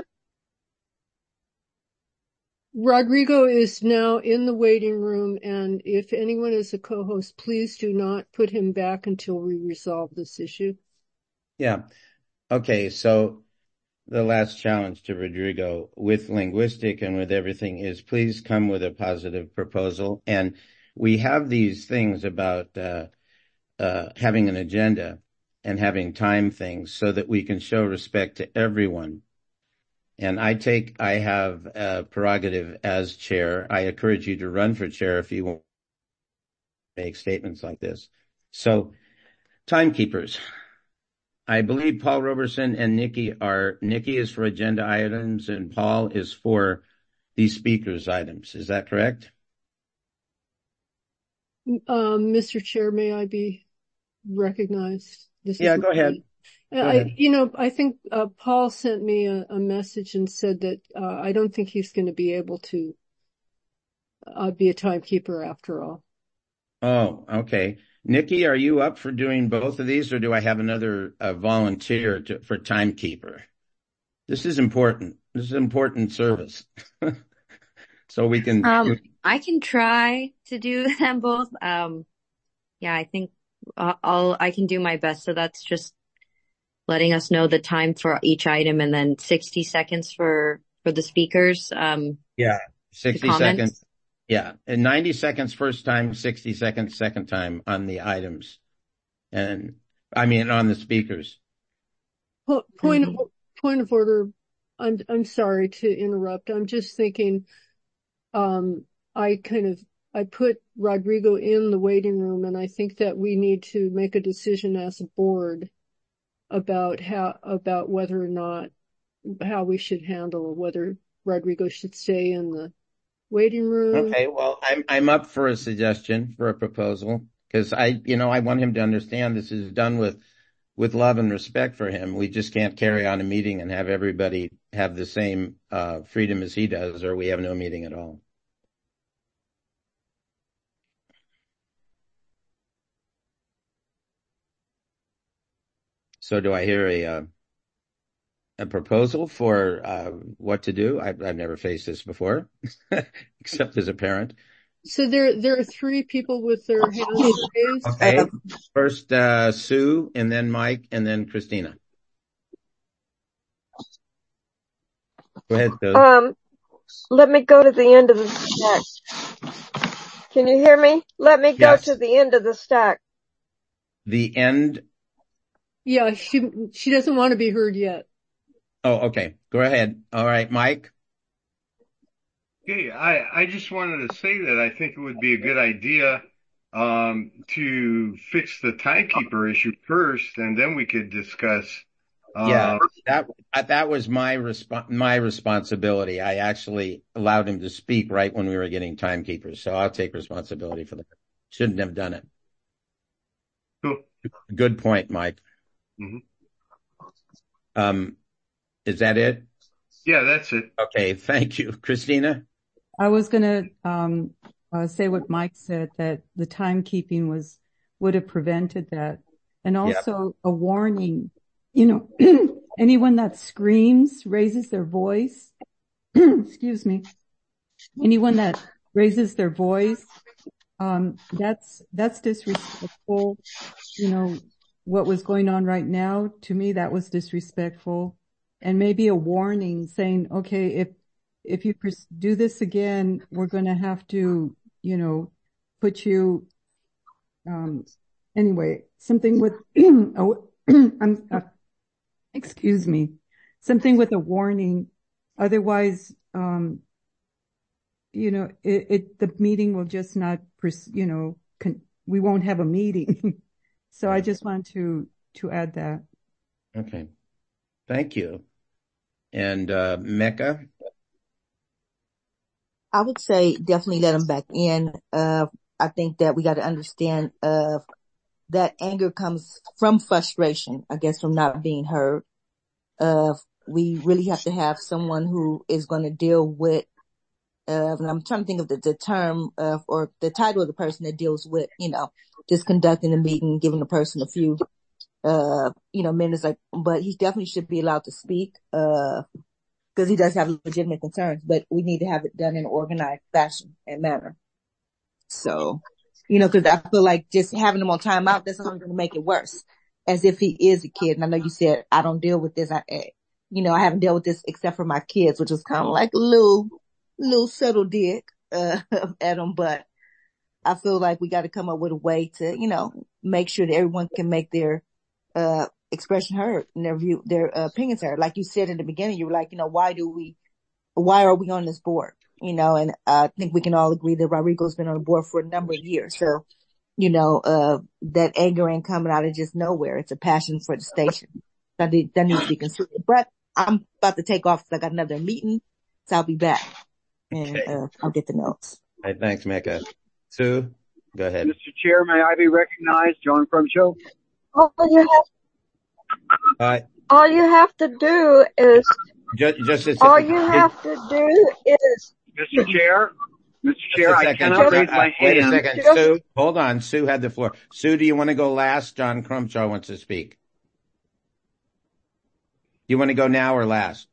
Speaker 8: Rodrigo is now in the waiting room, and if anyone is a co-host, please do not put him back until we resolve this issue.
Speaker 1: Yeah. Okay. So the last challenge to Rodrigo with linguistic and with everything is please come with a positive proposal. And we have these things about, uh, uh, having an agenda and having time things so that we can show respect to everyone. And I take, I have a prerogative as chair. I encourage you to run for chair if you want to make statements like this. So, timekeepers. I believe Paul Roberson and Nikki are, Nikki is for agenda items and Paul is for the speaker's items. Is that correct?
Speaker 8: Um, Mister Chair, may I be recognized? This
Speaker 1: yeah,
Speaker 8: is
Speaker 1: go ahead.
Speaker 8: Go I, ahead. You know, I think uh, Paul sent me a, a message and said that uh, I don't think he's going to be able to uh, be a timekeeper after all.
Speaker 1: Oh, okay. Nikki, are you up for doing both of these, or do I have another uh, volunteer to, for timekeeper? This is important. This is important service. So we can.
Speaker 15: Um, I can try to do them both. Um, yeah, I think I'll, I can do my best. So that's just letting us know the time for each item and then sixty seconds for, for the speakers. Um,
Speaker 1: yeah, sixty seconds. Yeah, and ninety seconds first time, sixty seconds second time on the items. And I mean, on the speakers.
Speaker 8: Point mm-hmm. of, point of order. I'm, I'm sorry to interrupt. I'm just thinking, um, I kind of, I put Rodrigo in the waiting room, and I think that we need to make a decision as a board about how, about whether or not, how we should handle whether Rodrigo should stay in the waiting room.
Speaker 1: Okay, well, I'm, I'm up for a suggestion, for a proposal, because I, you know, I want him to understand this is done with with love and respect for him. We just can't carry on a meeting and have everybody have the same uh, freedom as he does, or we have no meeting at all. So do I hear a uh, a proposal for uh, what to do? I've, I've never faced this before, except as a parent.
Speaker 8: So there, there are three people with their hands raised.
Speaker 1: Okay. First, uh, Sue, and then Mike, and then Christina. Go ahead, Sue.
Speaker 6: Um, let me go to the end of the stack. Can you hear me? Let me go
Speaker 1: Yes.
Speaker 6: to the end of the stack.
Speaker 1: The end.
Speaker 8: Yeah, she, she doesn't want to be heard yet.
Speaker 1: Oh, okay. Go ahead. All right, Mike.
Speaker 11: Okay, I, I just wanted to say that I think it would be a good idea um, to fix the timekeeper issue first, and then we could discuss. Um,
Speaker 1: Yeah, that that was my resp- my responsibility. I actually allowed him to speak right when we were getting timekeepers, so I'll take responsibility for that. Shouldn't have done it.
Speaker 11: Cool.
Speaker 1: Good point, Mike.
Speaker 11: Mm-hmm.
Speaker 1: Um, is that it?
Speaker 11: Yeah, that's it.
Speaker 1: Okay, thank you, Christina.
Speaker 16: I was going to um, uh, say what Mike said, that the timekeeping was would have prevented that. And also a warning, you know, anyone that screams, raises their voice, excuse me, anyone that raises their voice, um, that's, that's disrespectful. You know, what was going on right now, to me, that was disrespectful. And maybe a warning saying, okay, if If you do this again, we're going to have to, you know, put you, um, anyway, something with, oh, I'm, uh, excuse me, something with a warning. Otherwise, um, you know, it, it, the meeting will just not, you know, con- we won't have a meeting. So I just want to, to add that.
Speaker 1: Okay. Thank you. And, uh, Mecca?
Speaker 17: I would say definitely let them back in. Uh, I think that we got to understand, uh, that anger comes from frustration, I guess, from not being heard. Uh, we really have to have someone who is going to deal with, uh, and I'm trying to think of the, the term, uh, or the title of the person that deals with, you know, just conducting a meeting, giving the person a few, uh, you know, minutes, like, but he definitely should be allowed to speak, uh, because he does have legitimate concerns, but we need to have it done in an organized fashion and manner. So, you know, because I feel like just having him on timeout, that's only going to make it worse, as if he is a kid. And I know you said, I don't deal with this. I, you know, I haven't dealt with this except for my kids, which was kind of like a little, little subtle dig, uh, at him. But I feel like we got to come up with a way to, you know, make sure that everyone can make their, uh, expression heard and their view, their uh, opinions heard. Like you said in the beginning, you were like, you know, why do we, why are we on this board? You know, and uh, I think we can all agree that Rodrigo's been on the board for a number of years. So, you know, uh, that anger ain't coming out of just nowhere. It's a passion for the station that, that needs to be considered. But I'm about to take off because I got another meeting. So I'll be back and
Speaker 1: Okay.
Speaker 17: uh, I'll get the notes.
Speaker 1: All right, thanks, Mecca. Sue, go ahead.
Speaker 4: Mister Chair, may I be recognized? John Crumshow.
Speaker 6: All you have,
Speaker 1: Uh,
Speaker 6: all you have to do is,
Speaker 1: just, just a
Speaker 6: all
Speaker 1: second.
Speaker 6: you have to do is,
Speaker 4: Mister Chair, Mister
Speaker 1: Just
Speaker 4: Chair,
Speaker 1: a
Speaker 4: I
Speaker 1: second.
Speaker 4: cannot raise
Speaker 1: Uh,
Speaker 4: my
Speaker 1: wait a
Speaker 4: hand.
Speaker 1: second.
Speaker 6: Just-
Speaker 1: Sue, hold on. Sue had the floor. Sue, do you want to go last? John Crumshaw wants to speak. You want to go now or last?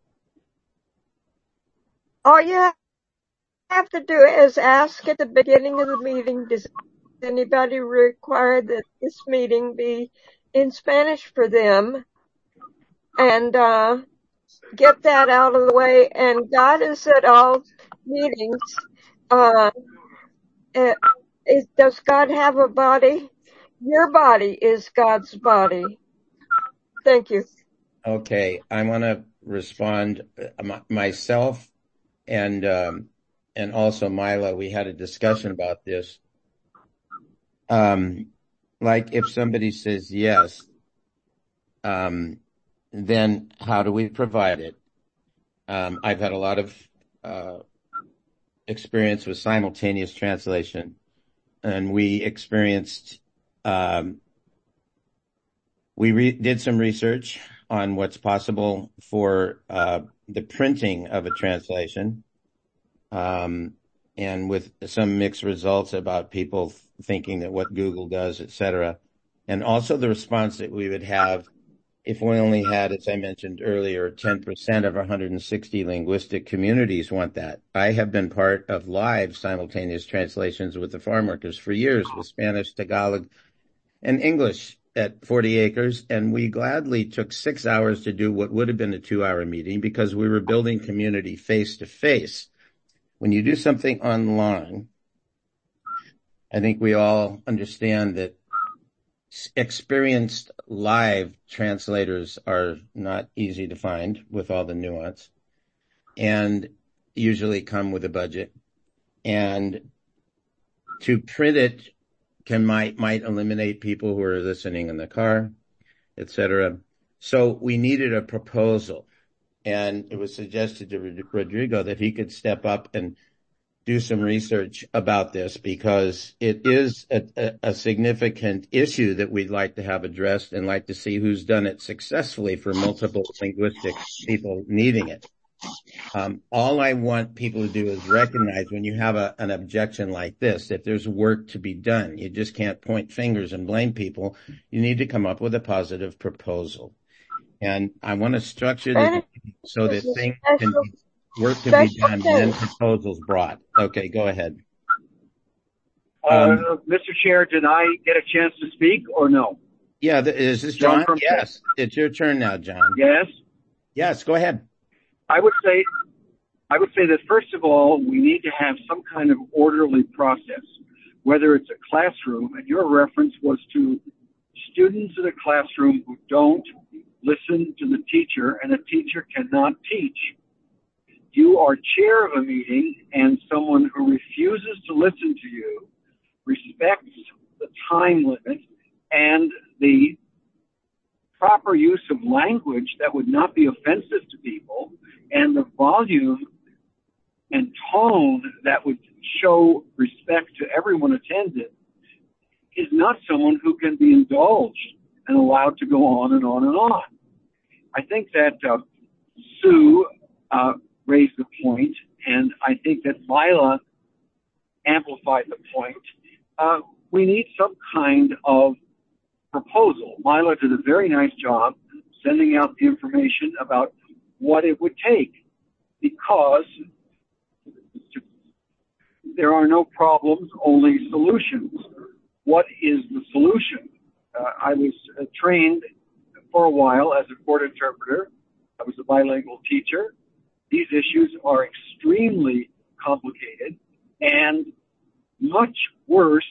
Speaker 6: all you have to do is ask at the beginning of the meeting, does anybody require that this meeting be in Spanish for them? And, uh, get that out of the way. And God is at all meetings. Uh, uh, is, does God have a body? Your body is God's body. Thank you.
Speaker 1: Okay, I want to respond. Uh, myself and um, and also Mila, we had a discussion about this. Um, like if somebody says yes, um, then how do we provide it? Um, I've had a lot of uh, experience with simultaneous translation, and we experienced um, We re- did some research on what's possible for uh, the printing of a translation, um, and with some mixed results about people thinking that what Google does, et cetera, and also the response that we would have if we only had, as I mentioned earlier, ten percent of our one hundred sixty linguistic communities want that. I have been part of live simultaneous translations with the farm workers for years with Spanish, Tagalog, and English at forty acres, and we gladly took six hours to do what would have been a two-hour meeting because we were building community face-to-face. When you do something online, I think we all understand that experienced live translators are not easy to find with all the nuance and usually come with a budget. And to print it can might might eliminate people who are listening in the car, et cetera. So we needed a proposal. And it was suggested to Rodrigo that he could step up and do some research about this because it is a, a, a significant issue that we'd like to have addressed and like to see who's done it successfully for multiple linguistic people needing it. Um, all I want people to do is recognize when you have a, an objection like this, if there's work to be done, you just can't point fingers and blame people. You need to come up with a positive proposal. And I want to structure this so that things can be work to be done and then proposals brought. Okay, go ahead.
Speaker 4: Um,
Speaker 1: um,
Speaker 4: uh, Mister Chair, did I get a chance to speak or no?
Speaker 1: Yeah, the, is this
Speaker 4: John?
Speaker 1: John? Yes, it's your turn now, John.
Speaker 4: Yes?
Speaker 1: Yes, go ahead.
Speaker 4: I would say, I would say that first of all, we need to have some kind of orderly process, whether it's a classroom, and your reference was to students in a classroom who don't listen to the teacher, and a teacher cannot teach. You are chair of a meeting, and someone who refuses to listen to you respects the time limit and the proper use of language that would not be offensive to people, and the volume and tone that would show respect to everyone attending, is not someone who can be indulged and allowed to go on and on and on. I think that uh, Sue uh, raised the point, and I think that Lila amplified the point. Uh, we need some kind of proposal. Lila did a very nice job sending out the information about what it would take, because there are no problems, only solutions. What is the solution? Uh, I was uh, trained for a while as a court interpreter. I was a bilingual teacher. These issues are extremely complicated and much worse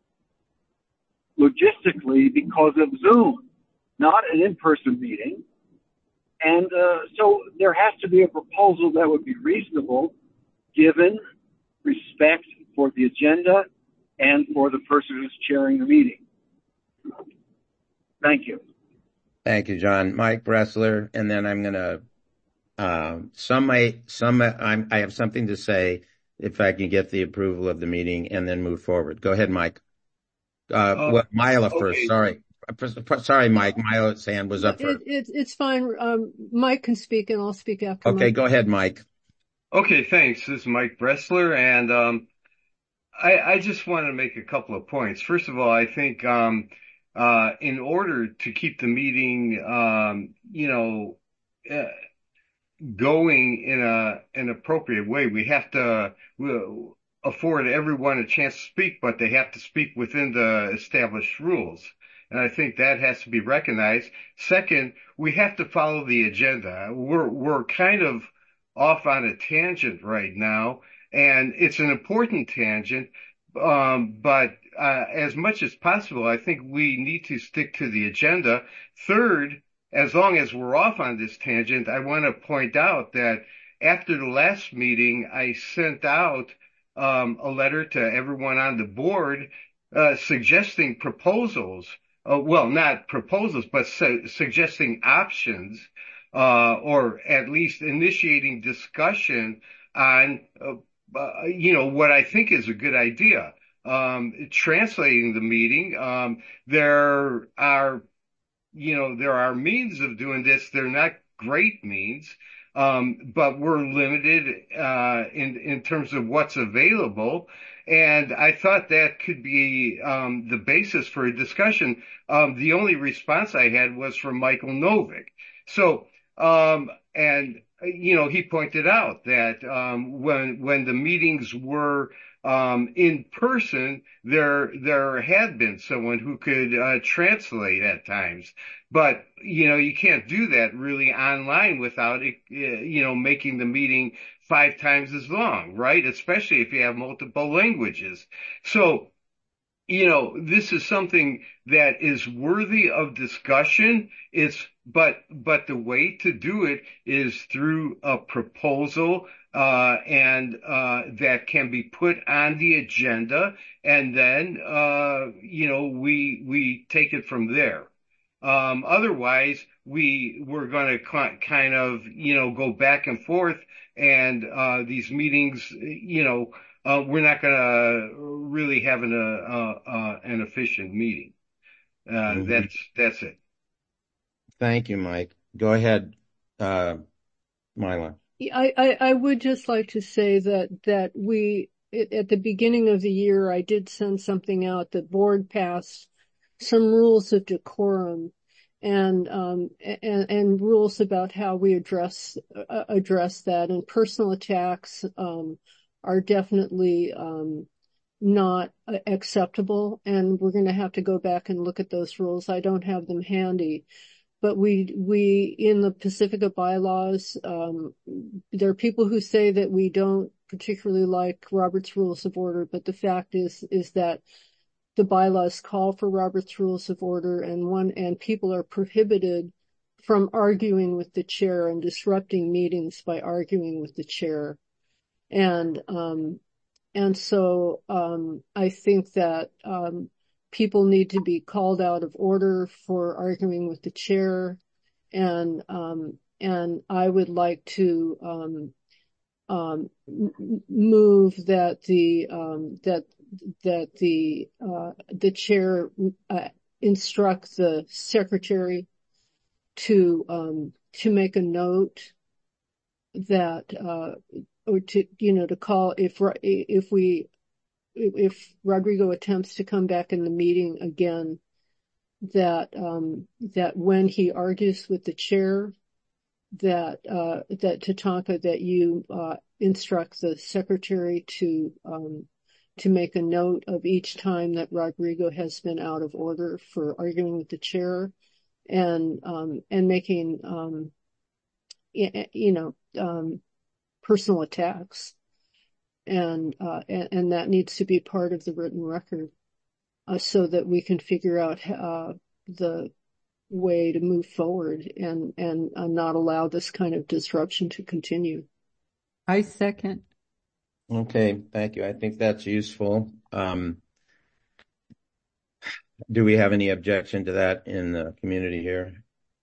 Speaker 4: logistically because of Zoom, not an in-person meeting. And uh, so there has to be a proposal that would be reasonable given respect for the agenda and for the person who's chairing the meeting. Thank you.
Speaker 1: Thank you, John. Mike Bressler, and then I'm going to, uh, some may, some, I'm, I have something to say if I can get the approval of the meeting and then move forward. Go ahead, Mike. Uh,
Speaker 11: Uh,
Speaker 1: well, Mila
Speaker 11: okay.
Speaker 1: first. Sorry. Sorry, Mike. Mila's hand was up
Speaker 8: It,
Speaker 1: first.
Speaker 8: it, it's fine. Um, Mike can speak and I'll speak after
Speaker 1: Okay,
Speaker 8: Mike.
Speaker 1: go ahead, Mike.
Speaker 11: Okay, thanks. This is Mike Bressler, and um, I, I just want to make a couple of points. First of all, I think um, uh, in order to keep the meeting, um, you know, uh, going in a an appropriate way, we have to we'll afford everyone a chance to speak, but they have to speak within the established rules. And I think that has to be recognized. Second, we have to follow the agenda. We're we're kind of off on a tangent right now, and it's an important tangent, um, but uh, as much as possible, I think we need to stick to the agenda. Third, as long as we're off on this tangent, I want to point out that after the last meeting, I sent out um, a letter to everyone on the board uh, suggesting proposals. Uh, well, not proposals, but su- suggesting options, uh, or at least initiating discussion on, uh, uh, you know, what I think is a good idea. Um, translating the meeting, um, there are you know, there are means of doing this. They're not great means, um, but we're limited uh, in in terms of what's available. And I thought that could be um, the basis for a discussion. Um, the only response I had was from Michael Novick. So, um, and you know, he pointed out that um, when when the meetings were um, in person, there there had been someone who could uh, translate at times. But you know, you can't do that really online without it, you know, making the meeting five times as long, right? Especially if you have multiple languages. So, you know, this is something that is worthy of discussion. It's, but, but the way to do it is through a proposal, uh, and, uh, that can be put on the agenda. And then, uh, you know, we, we take it from there. Um, otherwise we, we're going to kind of, you know, go back and forth, and, uh, these meetings, you know, Uh, we're not going to really have an, uh, uh, an efficient meeting. Uh, mm-hmm. That's, that's it.
Speaker 1: Thank you, Mike. Go ahead, uh, Mila.
Speaker 8: I, I, I would just like to say that, that we, at the beginning of the year, I did send something out. The board passed some rules of decorum and, um, and, and rules about how we address, uh, address that, and personal attacks, um, are definitely um not acceptable, and we're going to have to go back and look at those rules. I don't have them handy, but we we in the Pacifica bylaws, um there are people who say that we don't particularly like Robert's Rules of Order, but the fact is is that the bylaws call for Robert's Rules of Order, and one and people are prohibited from arguing with the chair and disrupting meetings by arguing with the chair. And, um, and so, um, I think that, um, people need to be called out of order for arguing with the chair. And, um, and I would like to, um, um, move that the, um, that, that the, uh, the chair, uh, instruct the secretary to, um, to make a note that, uh, or to, you know, to call if, if we, if Rodrigo attempts to come back in the meeting again, that, um, that when he argues with the chair, that, uh, that Tatanka, that you, uh, instruct the secretary to, um, to make a note of each time that Rodrigo has been out of order for arguing with the chair, and, um, and making, um, you know, um, personal attacks, and, uh, and, and that needs to be part of the written record, uh, so that we can figure out, uh, the way to move forward and, and uh, not allow this kind of disruption to continue.
Speaker 16: I second.
Speaker 1: Okay. Thank you. I think that's useful. Um, do we have any objection to that in the community here?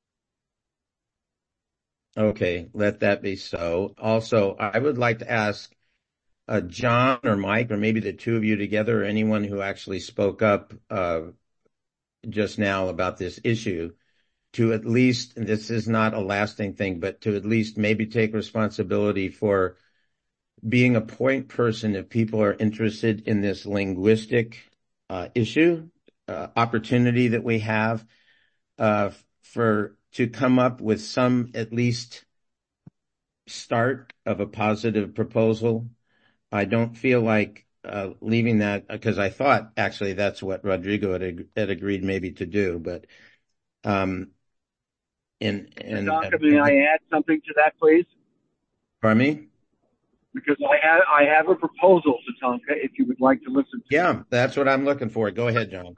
Speaker 1: Okay, let that be so. Also, I would like to ask uh, John or Mike, or maybe the two of you together, or anyone who actually spoke up uh, just now about this issue, to at least, and this is not a lasting thing, but to at least maybe take responsibility for being a point person if people are interested in this linguistic uh, issue, uh, opportunity that we have uh, for to come up with some at least start of a positive proposal. I don't feel like uh, leaving that, because I thought actually that's what Rodrigo had, ag- had agreed maybe to do, but um, and and
Speaker 4: Doctor, uh, may I add something to that, please?
Speaker 1: Pardon me?
Speaker 4: Because I have I have a proposal, Tatanka, if you would like to listen to
Speaker 1: Yeah, it. That's what I'm looking for. Go ahead, John.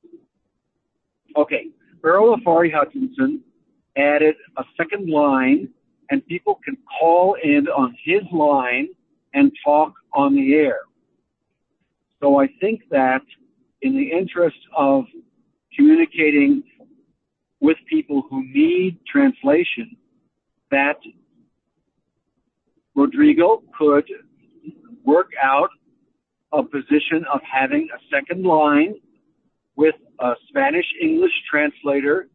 Speaker 4: Okay. Earl Afari Hutchinson added a second line, and people can call in on his line and talk on the air. So I think that in the interest of communicating with people who need translation, that Rodrigo could work out a position of having a second line with a Spanish-English translator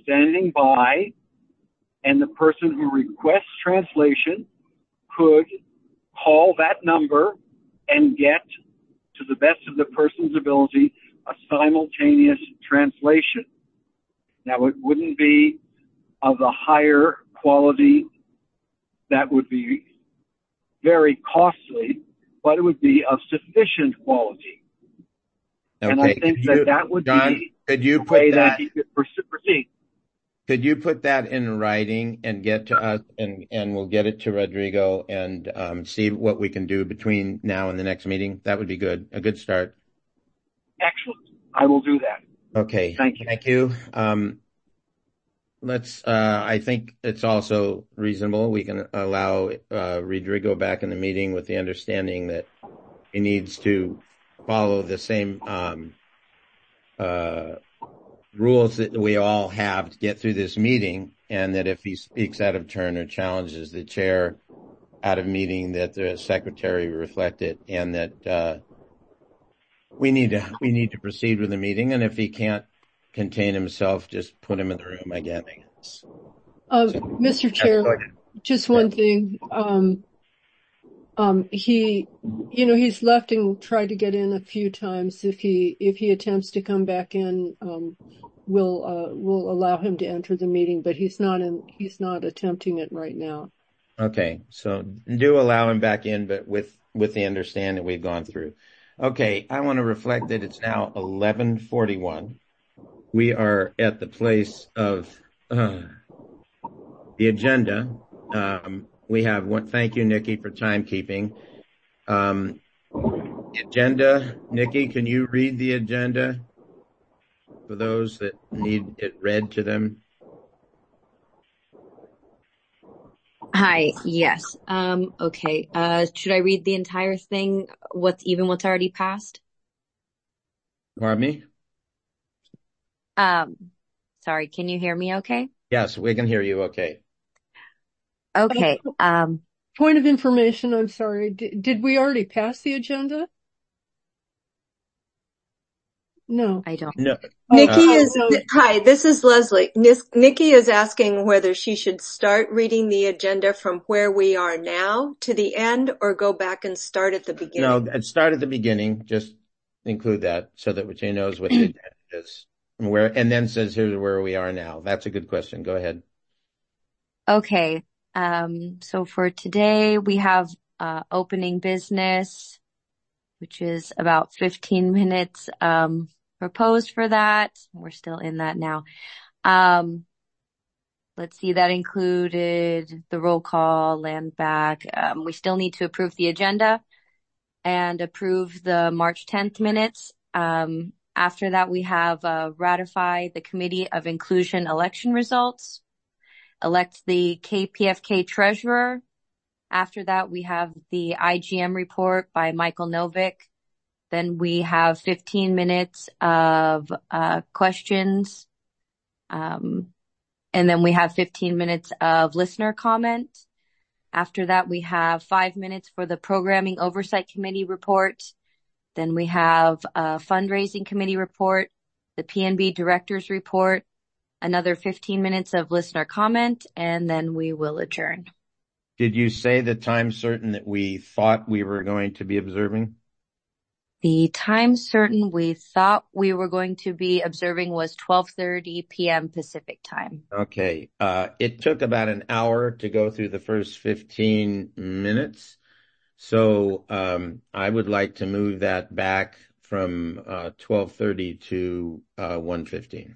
Speaker 4: standing by, and the person who requests translation could call that number and get, to the best of the person's ability, a simultaneous translation. Now, it wouldn't be of the higher quality that would be very costly, but it would be of sufficient quality.
Speaker 1: Okay.
Speaker 4: And I think
Speaker 1: Could
Speaker 4: that
Speaker 1: you,
Speaker 4: that would
Speaker 1: John,
Speaker 4: be
Speaker 1: could you
Speaker 4: the
Speaker 1: put
Speaker 4: way that
Speaker 1: that,
Speaker 4: he could proceed.
Speaker 1: could you put that in writing and get to us, and, and we'll get it to Rodrigo and um, see what we can do between now and the next meeting? That would be good. A good start.
Speaker 4: Excellent. I will do that.
Speaker 1: Okay.
Speaker 4: Thank you.
Speaker 1: Thank you. Um, let's, uh, I think it's also reasonable. We can allow uh, Rodrigo back in the meeting with the understanding that he needs to follow the same um, uh, rules that we all have to get through this meeting, and that if he speaks out of turn or challenges the chair out of meeting, that the secretary reflect it, and that uh, we need to we need to proceed with the meeting. And if he can't contain himself, just put him in the room again. I guess.
Speaker 8: Uh,
Speaker 1: So,
Speaker 8: Mister Chair, just one thing. Um, um, he, you know, he's left and tried to get in a few times. If he if he attempts to come back in, um, we'll uh, we'll allow him to enter the meeting. But he's not in. He's not attempting it right now.
Speaker 1: Okay, so do allow him back in, but with with the understanding we've gone through. Okay, I want to reflect that it's now eleven forty-one. We are at the place of uh, the agenda. Um, we have one. Thank you, Nikki, for timekeeping. Um, the agenda, Nikki, can you read the agenda for those that need it read to them?
Speaker 15: Hi, yes. Um, okay. Uh, should I read the entire thing? What's even what's already passed?
Speaker 1: Pardon me?
Speaker 15: Um, sorry, can you hear me okay?
Speaker 1: Yes, we can hear you okay.
Speaker 15: Okay. Um,
Speaker 8: Point of information, I'm sorry. Did, did we already pass the agenda? No.
Speaker 15: I don't.
Speaker 1: No.
Speaker 2: Nikki
Speaker 1: Uh,
Speaker 2: is, hi, this is Leslie. Nis- Nikki is asking whether she should start reading the agenda from where we are now to the end, or go back and start at the beginning.
Speaker 1: No, start at the beginning. Just include that so that she knows what the agenda is. And where, and then says, here's where we are now. That's a good question. Go ahead.
Speaker 15: Okay. Um, so for today, we have uh, opening business, which is about fifteen minutes um, proposed for that. We're still in that now. Um, let's see, that included the roll call, land back. Um, we still need to approve the agenda and approve the March tenth minutes. Um, after that, we have uh, ratify the Committee of Inclusion election results, elect the K P F K treasurer. After that, we have the I G M report by Michael Novick. Then we have fifteen minutes of uh questions. Um, and then we have fifteen minutes of listener comment. After that, we have five minutes for the Programming Oversight Committee report. Then we have a fundraising committee report, the P N B director's report, another fifteen minutes of listener comment, and then we will adjourn.
Speaker 1: Did you say the time certain that we thought we were going to be observing?
Speaker 15: The time certain we thought we were going to be observing was twelve thirty p.m. Pacific time.
Speaker 1: Okay. Uh, it took about an hour to go through the first fifteen minutes. So, um, I would like to move that back from, uh, twelve thirty to, uh, one fifteen.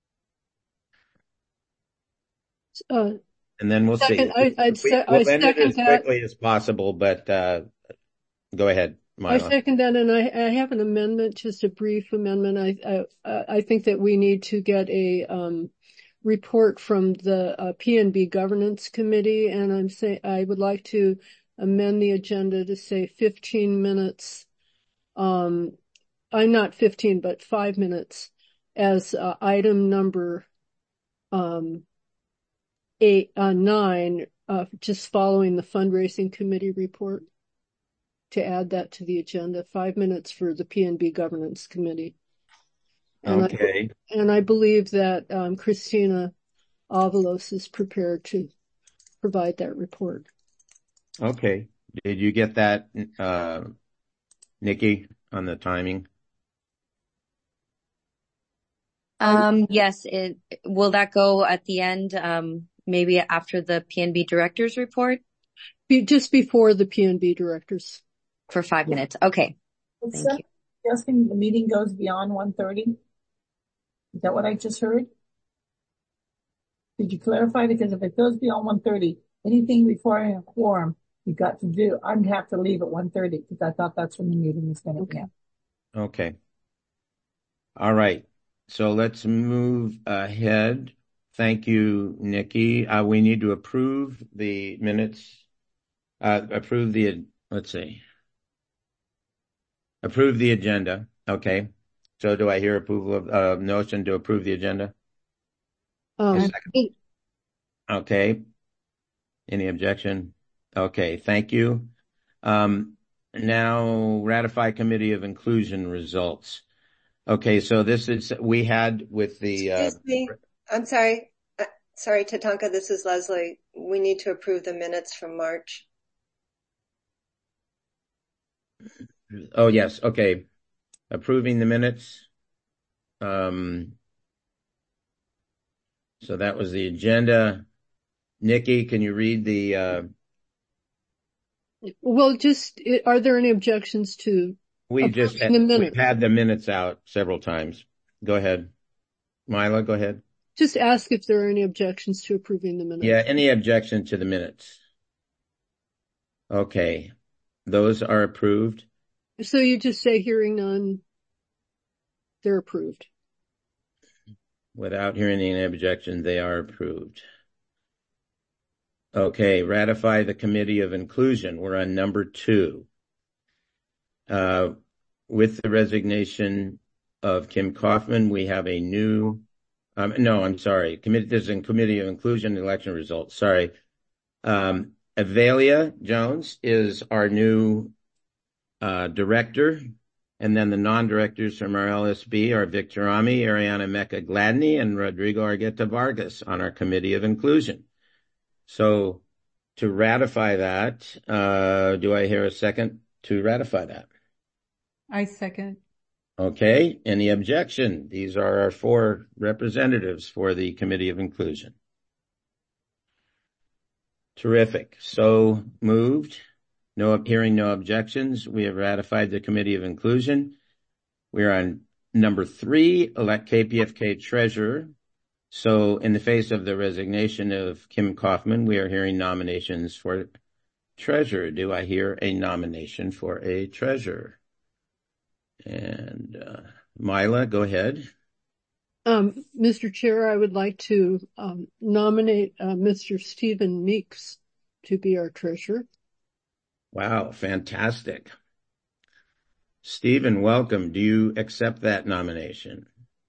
Speaker 8: Uh,
Speaker 1: And then we'll
Speaker 8: second,
Speaker 1: see.
Speaker 8: I, I'd
Speaker 1: we,
Speaker 8: se-
Speaker 1: we'll
Speaker 8: I
Speaker 1: end it
Speaker 8: second
Speaker 1: as
Speaker 8: that.
Speaker 1: quickly as possible, but, uh, go ahead,
Speaker 8: I
Speaker 1: Mila.
Speaker 8: second that, and I, I have an amendment, just a brief amendment. I, I, I think that we need to get a, um, report from the uh, P N B Governance Committee, and I'm saying I would like to amend the agenda to say fifteen minutes. Um, I'm not fifteen, but five minutes as uh, item number um, eight, uh, nine, uh, just following the fundraising committee report. To add that to the agenda, five minutes for the P N B Governance Committee. And
Speaker 1: Okay.
Speaker 8: I, and I believe that um, Christina Avalos is prepared to provide that report.
Speaker 1: Okay. Did you get that, uh, Nikki, on the timing?
Speaker 15: Um, yes, it, will that go at the end, um, maybe after the P N B director's report?
Speaker 8: Be, just before the P N B directors.
Speaker 15: For five minutes. Okay.
Speaker 7: Is
Speaker 15: Thank
Speaker 7: that
Speaker 15: you.
Speaker 7: suggesting the meeting goes beyond one thirty? Is that what I just heard? Did you clarify? Because if it goes beyond one thirty, anything requiring a quorum, you got to do, I'd have to leave at one thirty because I thought that's when the meeting was going to
Speaker 15: Okay.
Speaker 7: end.
Speaker 1: Okay. All right. So let's move ahead. Thank you, Nikki. Uh, we need to approve the minutes, uh, approve the, let's see, approve the agenda. Okay. So do I hear approval of, uh, motion to approve the agenda?
Speaker 8: Um,
Speaker 1: Okay. Any objection? Okay. Thank you. Um, now ratify committee of inclusion results. Okay. So this is, we had with the, uh,
Speaker 2: Excuse me. I'm sorry. Uh, sorry, Tatanka. This is Leslie. We need to approve the minutes from March.
Speaker 1: oh yes. Okay. Approving the minutes. Um, so that was the agenda. Nikki, can you read the, uh,
Speaker 8: well, just, are there any objections to
Speaker 1: we just had,
Speaker 8: the minutes?
Speaker 1: we've had the minutes out several times. Go ahead. Mila, go ahead.
Speaker 8: Just ask if there are any objections to approving the minutes.
Speaker 1: Yeah, any objection to the minutes? Okay. Those are approved.
Speaker 8: So you just say hearing none, they're approved.
Speaker 1: Without hearing any objection, they are approved. Okay, ratify the committee of inclusion. We're on number two. Uh, with the resignation of Kim Kaufman, we have a new, um, no, I'm sorry, committee, this is in committee of inclusion election results. Sorry. Um, Avalia Jones is our new, uh, director. And then the non-directors from our L S B are Victor Ami, Ariana Mecca Gladney, and Rodrigo Argueta Vargas on our committee of inclusion. So to ratify that, uh, do I hear a second to ratify that?
Speaker 16: I second.
Speaker 1: Okay. Any objection? These are our four representatives for the committee of inclusion. Terrific. So moved. No, hearing no objections, we have ratified the committee of inclusion. We're on number three, elect K P F K treasurer. So in the face of the resignation of Kim Kaufman, we are hearing nominations for treasurer. Do I hear a nomination for a treasurer? And uh, Mila, go ahead.
Speaker 8: Um, Mister Chair, I would like to um, nominate uh, Mister Stephen Meeks to be our treasurer.
Speaker 1: Wow, fantastic. Stephen, welcome. Do you accept that nomination?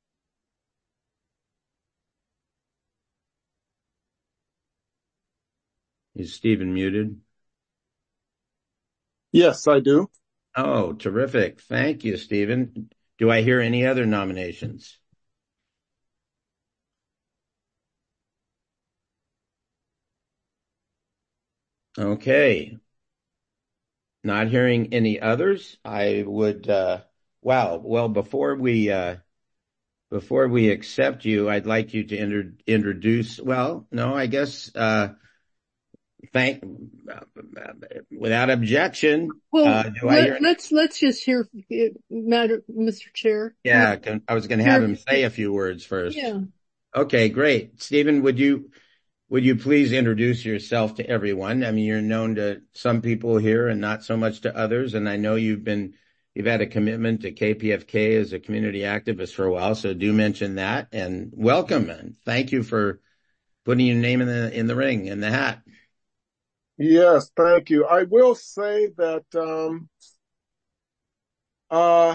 Speaker 1: Is Stephen muted?
Speaker 13: Yes, I do.
Speaker 1: Oh, terrific. Thank you, Stephen. Do I hear any other nominations? Okay. Not hearing any others, I would, uh, wow. Well, before we, uh, before we accept you, I'd like you to inter- introduce, well, no, I guess, uh, thank, uh, without objection.
Speaker 8: Well,
Speaker 1: uh, do
Speaker 8: let,
Speaker 1: I hear
Speaker 8: let's, let's just hear, matter, Mister Chair.
Speaker 1: Yeah, I was going to have him say a few words first.
Speaker 8: Yeah.
Speaker 1: Okay, great. Stephen, would you, would you please introduce yourself to everyone? I mean, you're known to some people here and not so much to others. And I know you've been, you've had a commitment to K P F K as a community activist for a while. So do mention that and welcome and thank you for putting your name in the, in the ring, in the hat.
Speaker 13: Yes, thank you. I will say that, um, uh,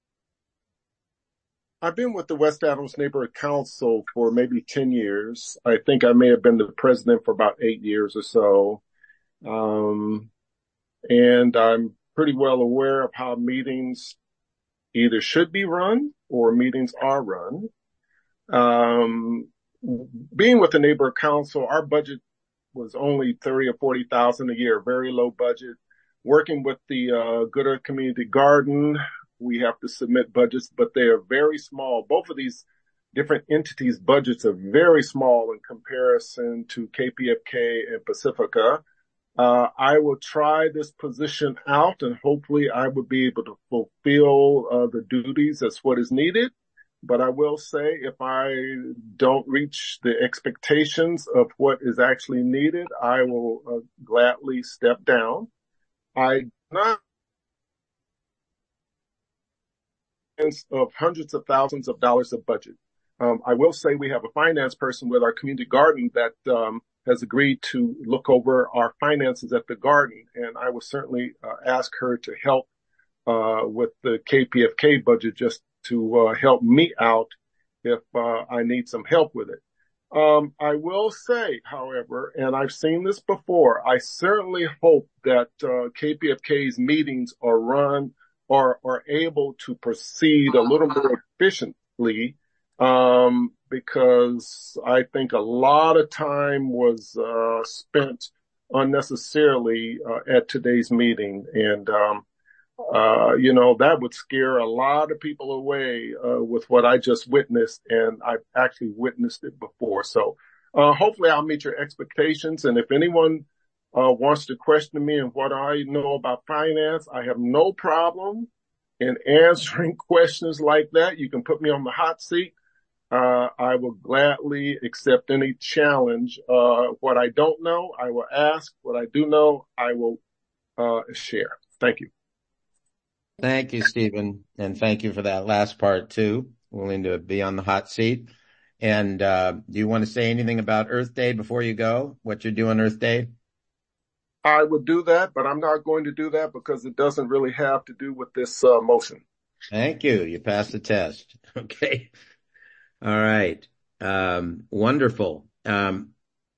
Speaker 13: I've been with the West Adams Neighborhood Council for maybe ten years. I think I may have been the president for about eight years or so. Um, and I'm pretty well aware of how meetings either should be run or meetings are run. Um, being with the neighborhood council, our budget was only thirty or forty thousand a year, very low budget. Working with the uh, Good Earth Community Garden, we have to submit budgets, but they are very small. Both of these different entities' budgets are very small in comparison to K P F K and Pacifica. Uh, I will try this position out, and hopefully I will be able to fulfill uh, the duties as what is needed. But I will say, if I don't reach the expectations of what is actually needed, I will uh, gladly step down. I not of hundreds of thousands of dollars of budget. Um, I will say we have a finance person with our community garden that um, has agreed to look over our finances at the garden, and I will certainly uh, ask her to help uh, with the K P F K budget, just to uh, help me out if uh, I need some help with it. Um, I will say, however, and I've seen this before, I certainly hope that uh, K P F K's meetings are run or are able to proceed a little more efficiently, um, because I think a lot of time was uh, spent unnecessarily uh, at today's meeting, and um, Uh, you know, that would scare a lot of people away, uh, with what I just witnessed, and I've actually witnessed it before. So, uh, hopefully I'll meet your expectations. And if anyone, uh, wants to question me and what I know about finance, I have no problem in answering questions like that. You can put me on the hot seat. Uh, I will gladly accept any challenge. Uh, what I don't know, I will ask. What I do know, I will, uh, share. Thank you.
Speaker 1: Thank you, Stephen. And thank you for that last part too. Willing to be on the hot seat. And, uh, do you want to say anything about Earth Day before you go? What you're doing Earth Day?
Speaker 13: I would do that, but I'm not going to do that because it doesn't really have to do with this, uh, motion.
Speaker 1: Thank you. You passed the test. Okay. All right. Um, wonderful. Um,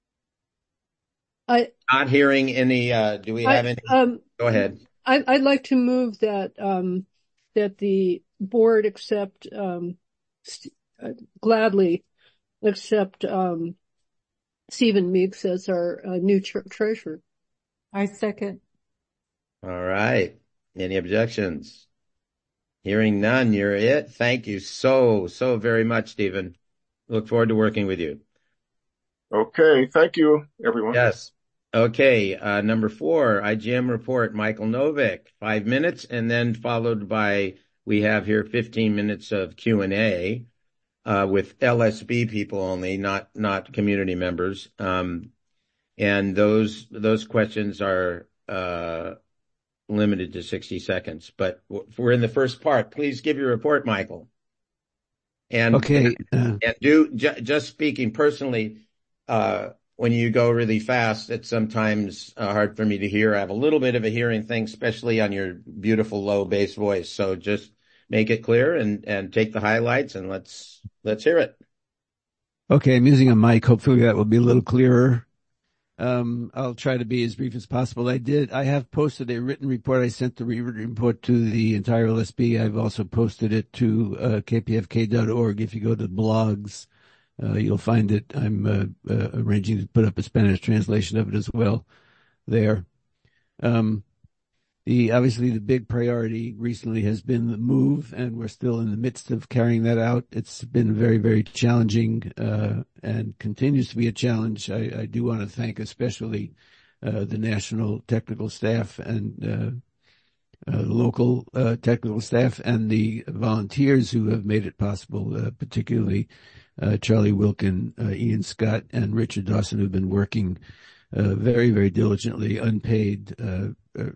Speaker 8: I,
Speaker 1: not hearing any, uh, do we have
Speaker 8: I,
Speaker 1: any?
Speaker 8: Um,
Speaker 1: Go ahead.
Speaker 8: I, I'd like to move that, um, that the board accept, um, st- uh, gladly accept, um, Stephen Meeks as our uh, new tre- treasurer.
Speaker 16: I second.
Speaker 1: All right. Any objections? Hearing none, you're it. Thank you so, so very much, Stephen. Look forward to working with you.
Speaker 13: Okay. Thank you, everyone.
Speaker 1: Yes. Okay. Uh, number four, I G M report, Michael Novick, five minutes, and then followed by, we have here fifteen minutes of Q and A, uh, with L S B people only, not, not community members. Um, and those, those questions are, uh, limited to sixty seconds, but we're in the first part. Please give your report, Michael. And,
Speaker 12: okay. Uh,
Speaker 1: and do, ju- just speaking personally, uh, when you go really fast, it's sometimes uh, hard for me to hear. I have a little bit of a hearing thing, especially on your beautiful low bass voice. So just make it clear and, and take the highlights and let's, let's hear it.
Speaker 12: Okay. I'm using a mic. Hopefully that will be a little clearer. Um, I'll try to be as brief as possible. I did, I have posted a written report. I sent the written report to the entire L S B. I've also posted it to, uh, K P F K dot org. If you go to blogs, uh, you'll find it. I'm, uh, uh, arranging to put up a Spanish translation of it as well there. Um, the, obviously the big priority recently has been the move, and we're still in the midst of carrying that out. It's been very, very challenging, uh, and continues to be a challenge. I, I do want to thank especially, uh, the national technical staff and, uh, uh, local, uh, technical staff and the volunteers who have made it possible, uh, particularly, uh, Charlie Wilkin, uh, Ian Scott and Richard Dawson, who've been working, uh, very, very diligently, unpaid, uh, uh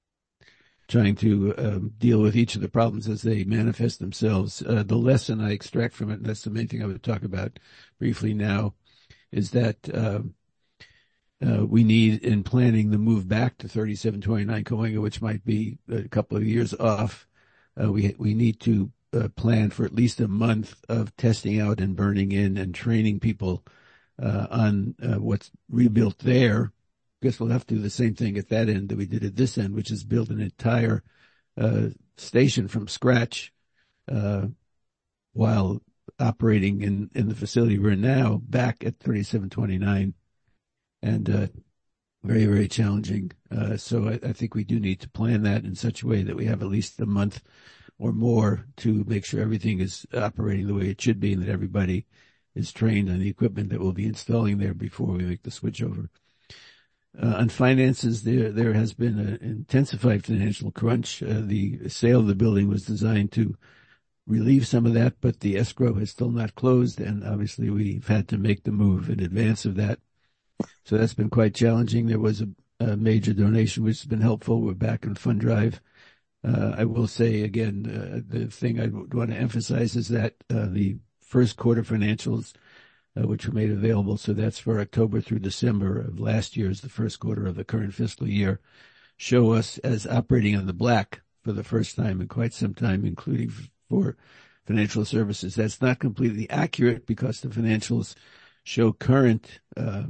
Speaker 12: trying to um, deal with each of the problems as they manifest themselves. Uh, the lesson I extract from it, and that's the main thing I would talk about briefly now, is that uh, uh, we need, in planning the move back to thirty-seven twenty-nine Cahuenga, which might be a couple of years off, uh, we we need to uh, plan for at least a month of testing out and burning in and training people uh, on uh, what's rebuilt there. Guess we'll have to do the same thing at that end that we did at this end, which is build an entire uh, station from scratch, uh, while operating in, in the facility we're in now back at thirty-seven twenty-nine, and uh, very, very challenging. Uh, so I, I think we do need to plan that in such a way that we have at least a month or more to make sure everything is operating the way it should be and that everybody is trained on the equipment that we'll be installing there before we make the switch over. Uh, on finances, there there has been an intensified financial crunch. Uh, the sale of the building was designed to relieve some of that, but the escrow has still not closed, and obviously we've had to make the move in advance of that. So that's been quite challenging. There was a, a major donation, which has been helpful. We're back on fund drive. Uh, I will say again, uh, the thing I want to emphasize is that uh, the first quarter financials, uh, which were made available, so that's for October through December of last year, is the first quarter of the current fiscal year, show us as operating on the black for the first time in quite some time, including for financial services. That's not completely accurate because the financials show current uh,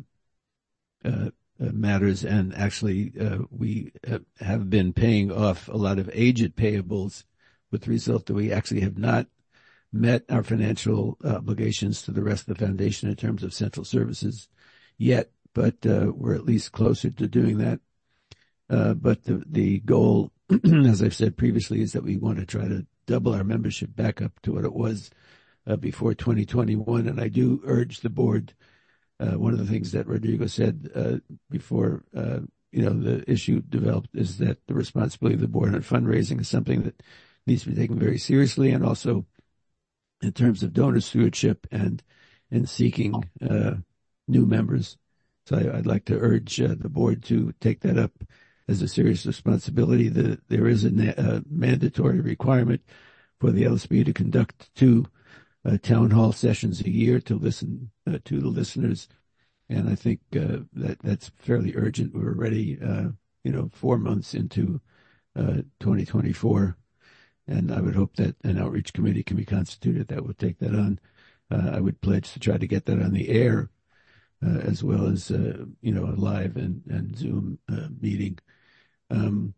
Speaker 12: uh, matters, and actually uh, we have been paying off a lot of aged payables, with the result that we actually have not met our financial obligations to the rest of the foundation in terms of central services yet, but uh, we're at least closer to doing that. Uh, but the, the goal, as I've said previously, is that we want to try to double our membership back up to what it was uh, before twenty twenty-one. And I do urge the board, uh, one of the things that Rodrigo said uh, before, uh, you know, the issue developed, is that the responsibility of the board on fundraising is something that needs to be taken very seriously, and also in terms of donor stewardship and and seeking uh, new members. So I, I'd like to urge uh, the board to take that up as a serious responsibility. The, there is a, na- a mandatory requirement for the L S B to conduct two uh, town hall sessions a year to listen uh, to the listeners, and I think uh, that that's fairly urgent. We're already, uh, you know, four months into uh, twenty twenty-four. And I would hope that an outreach committee can be constituted that will take that on. Uh, I would pledge to try to get that on the air, uh, as well as, uh, you know, a live and, and Zoom uh, meeting. Um,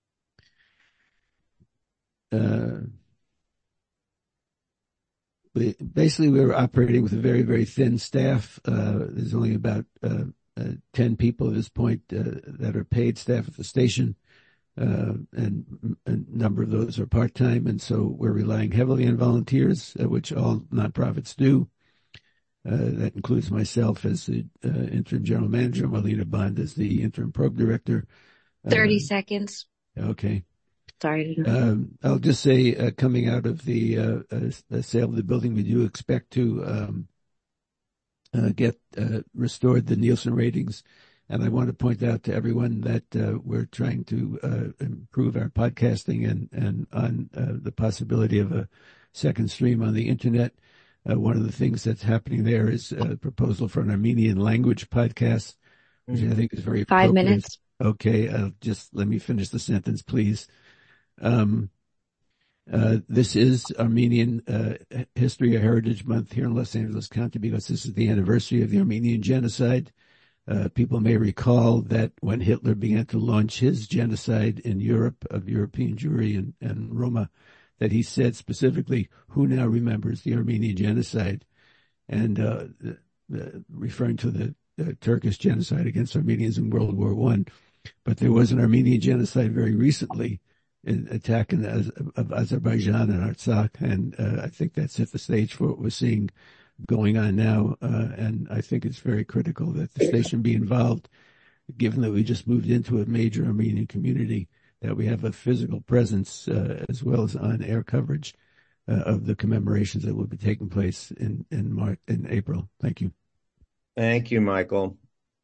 Speaker 12: uh, basically, we were operating with a very, very thin staff. Uh, there's only about uh, uh, ten people at this point uh, that are paid staff at the station. Uh, and a number of those are part-time, and so we're relying heavily on volunteers, uh, which all nonprofits do. Uh, that includes myself as the uh, interim general manager, Marlena Bond as the interim program director.
Speaker 15: thirty
Speaker 12: uh,
Speaker 15: seconds.
Speaker 12: Okay.
Speaker 15: Sorry.
Speaker 12: Um, I'll just say, uh, coming out of the, uh, uh, sale of the building, we do expect to um, uh, get uh, restored the Nielsen ratings. And I want to point out to everyone that uh, we're trying to uh, improve our podcasting and, and on uh, the possibility of a second stream on the internet. Uh, one of the things that's happening there is a proposal for an Armenian language podcast, which I think is very
Speaker 15: Five
Speaker 12: appropriate.
Speaker 15: minutes.
Speaker 12: Okay, uh, just let me finish the sentence, please. Um, uh, this is Armenian uh, History or Heritage Month here in Los Angeles County because this is the anniversary of the Armenian genocide. Uh, people may recall that when Hitler began to launch his genocide in Europe of European Jewry and, and Roma, that he said specifically, "Who now remembers the Armenian genocide?" And uh, the, the, referring to the, the Turkish genocide against Armenians in World War One. But there was an Armenian genocide very recently, in attack in, of Azerbaijan and Artsakh, and uh, I think that set the stage for what we're seeing going on now, uh, and I think it's very critical that the station be involved, given that we just moved into a major Armenian community, that we have a physical presence uh, as well as on-air coverage uh, of the commemorations that will be taking place in in March, in April. Thank you.
Speaker 1: Thank you, Michael.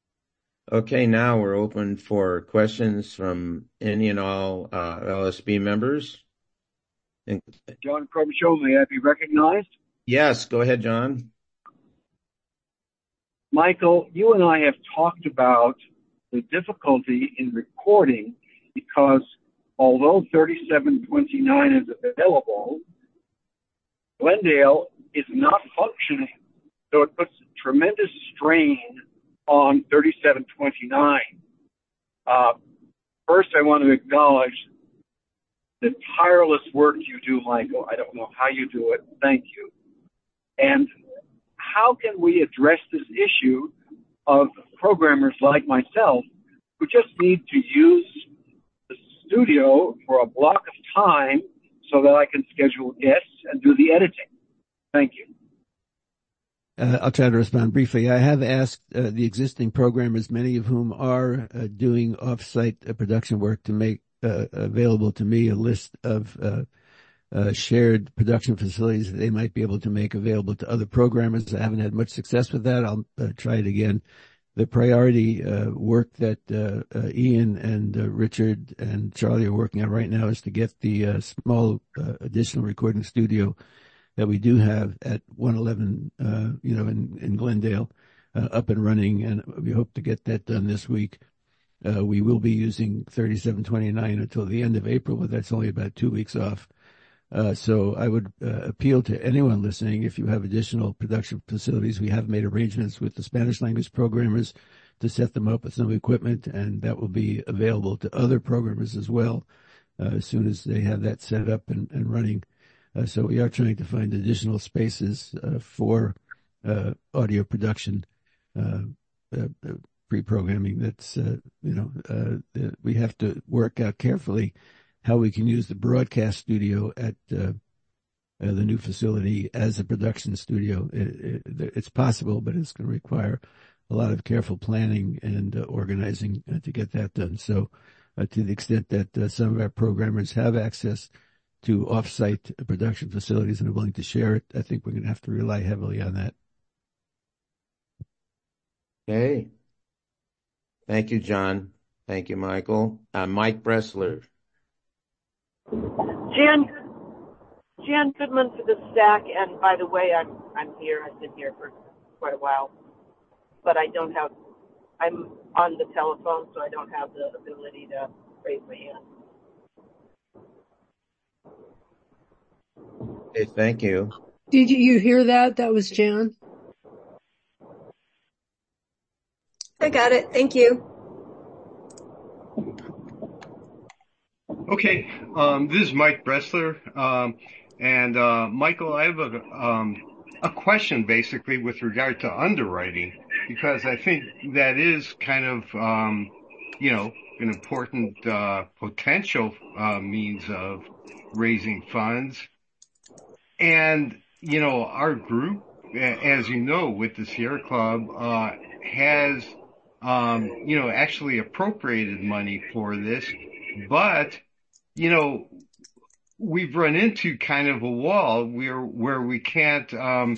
Speaker 1: Okay, now we're open for questions from any and all uh, L S B members. And,
Speaker 4: John Corbichon, may I be recognized?
Speaker 1: Yes, go ahead, John.
Speaker 4: Michael, you and I have talked about the difficulty in recording because although thirty-seven twenty-nine is available, Glendale is not functioning. So it puts tremendous strain on thirty-seven twenty-nine. Uh, first, I want to acknowledge the tireless work you do, Michael. I don't know how you do it. Thank you. And how can we address this issue of programmers like myself who just need to use the studio for a block of time so that I can schedule guests and do the editing? Thank you.
Speaker 12: Uh, I'll try to respond briefly. I have asked uh, the existing programmers, many of whom are uh, doing off-site uh, production work, to make uh, available to me a list of uh, uh, shared production facilities that they might be able to make available to other programmers. I haven't had much success with that. I'll uh, try it again. The priority uh, work that uh, uh, Ian and uh, Richard and Charlie are working on right now is to get the uh, small uh, additional recording studio that we do have at one eleven, uh, you know, in, in Glendale, uh, up and running, and we hope to get that done this week. Uh, we will be using thirty-seven twenty-nine until the end of April, but that's only about two weeks off. Uh, so I would uh, appeal to anyone listening, if you have additional production facilities. We have made arrangements with the Spanish language programmers to set them up with some equipment, and that will be available to other programmers as well, uh, as soon as they have that set up and, and running. Uh, so we are trying to find additional spaces uh, for uh, audio production, uh, uh, uh, pre-programming. That's, uh, you know, uh, uh, we have to work out carefully how we can use the broadcast studio at uh, uh, the new facility as a production studio. It, it, it's possible, but it's going to require a lot of careful planning and uh, organizing uh, to get that done. So uh, to the extent that uh, some of our programmers have access to off-site production facilities and are willing to share it, I think we're going to have to rely heavily on that.
Speaker 1: Okay. Thank you, John. Thank you, Michael. Uh, Mike Bressler.
Speaker 18: Jan, Jan Goodman for the stack, and by the way, I'm I'm here. I've been here for quite a while, but I don't have. I'm on the telephone, so I don't have the ability to raise my hand.
Speaker 1: Okay, thank you.
Speaker 8: Did you hear that? That was Jan.
Speaker 2: I got it. Thank you.
Speaker 11: Okay, um, this is Mike Bressler, um, and uh, Michael, I have a um, a question basically with regard to underwriting, because I think that is kind of um, you know an important uh, potential uh, means of raising funds. And, you know, our group, as you know, with the Sierra Club, uh, has, um, you know, actually appropriated money for this. But, you know, we've run into kind of a wall where, where we can't, um,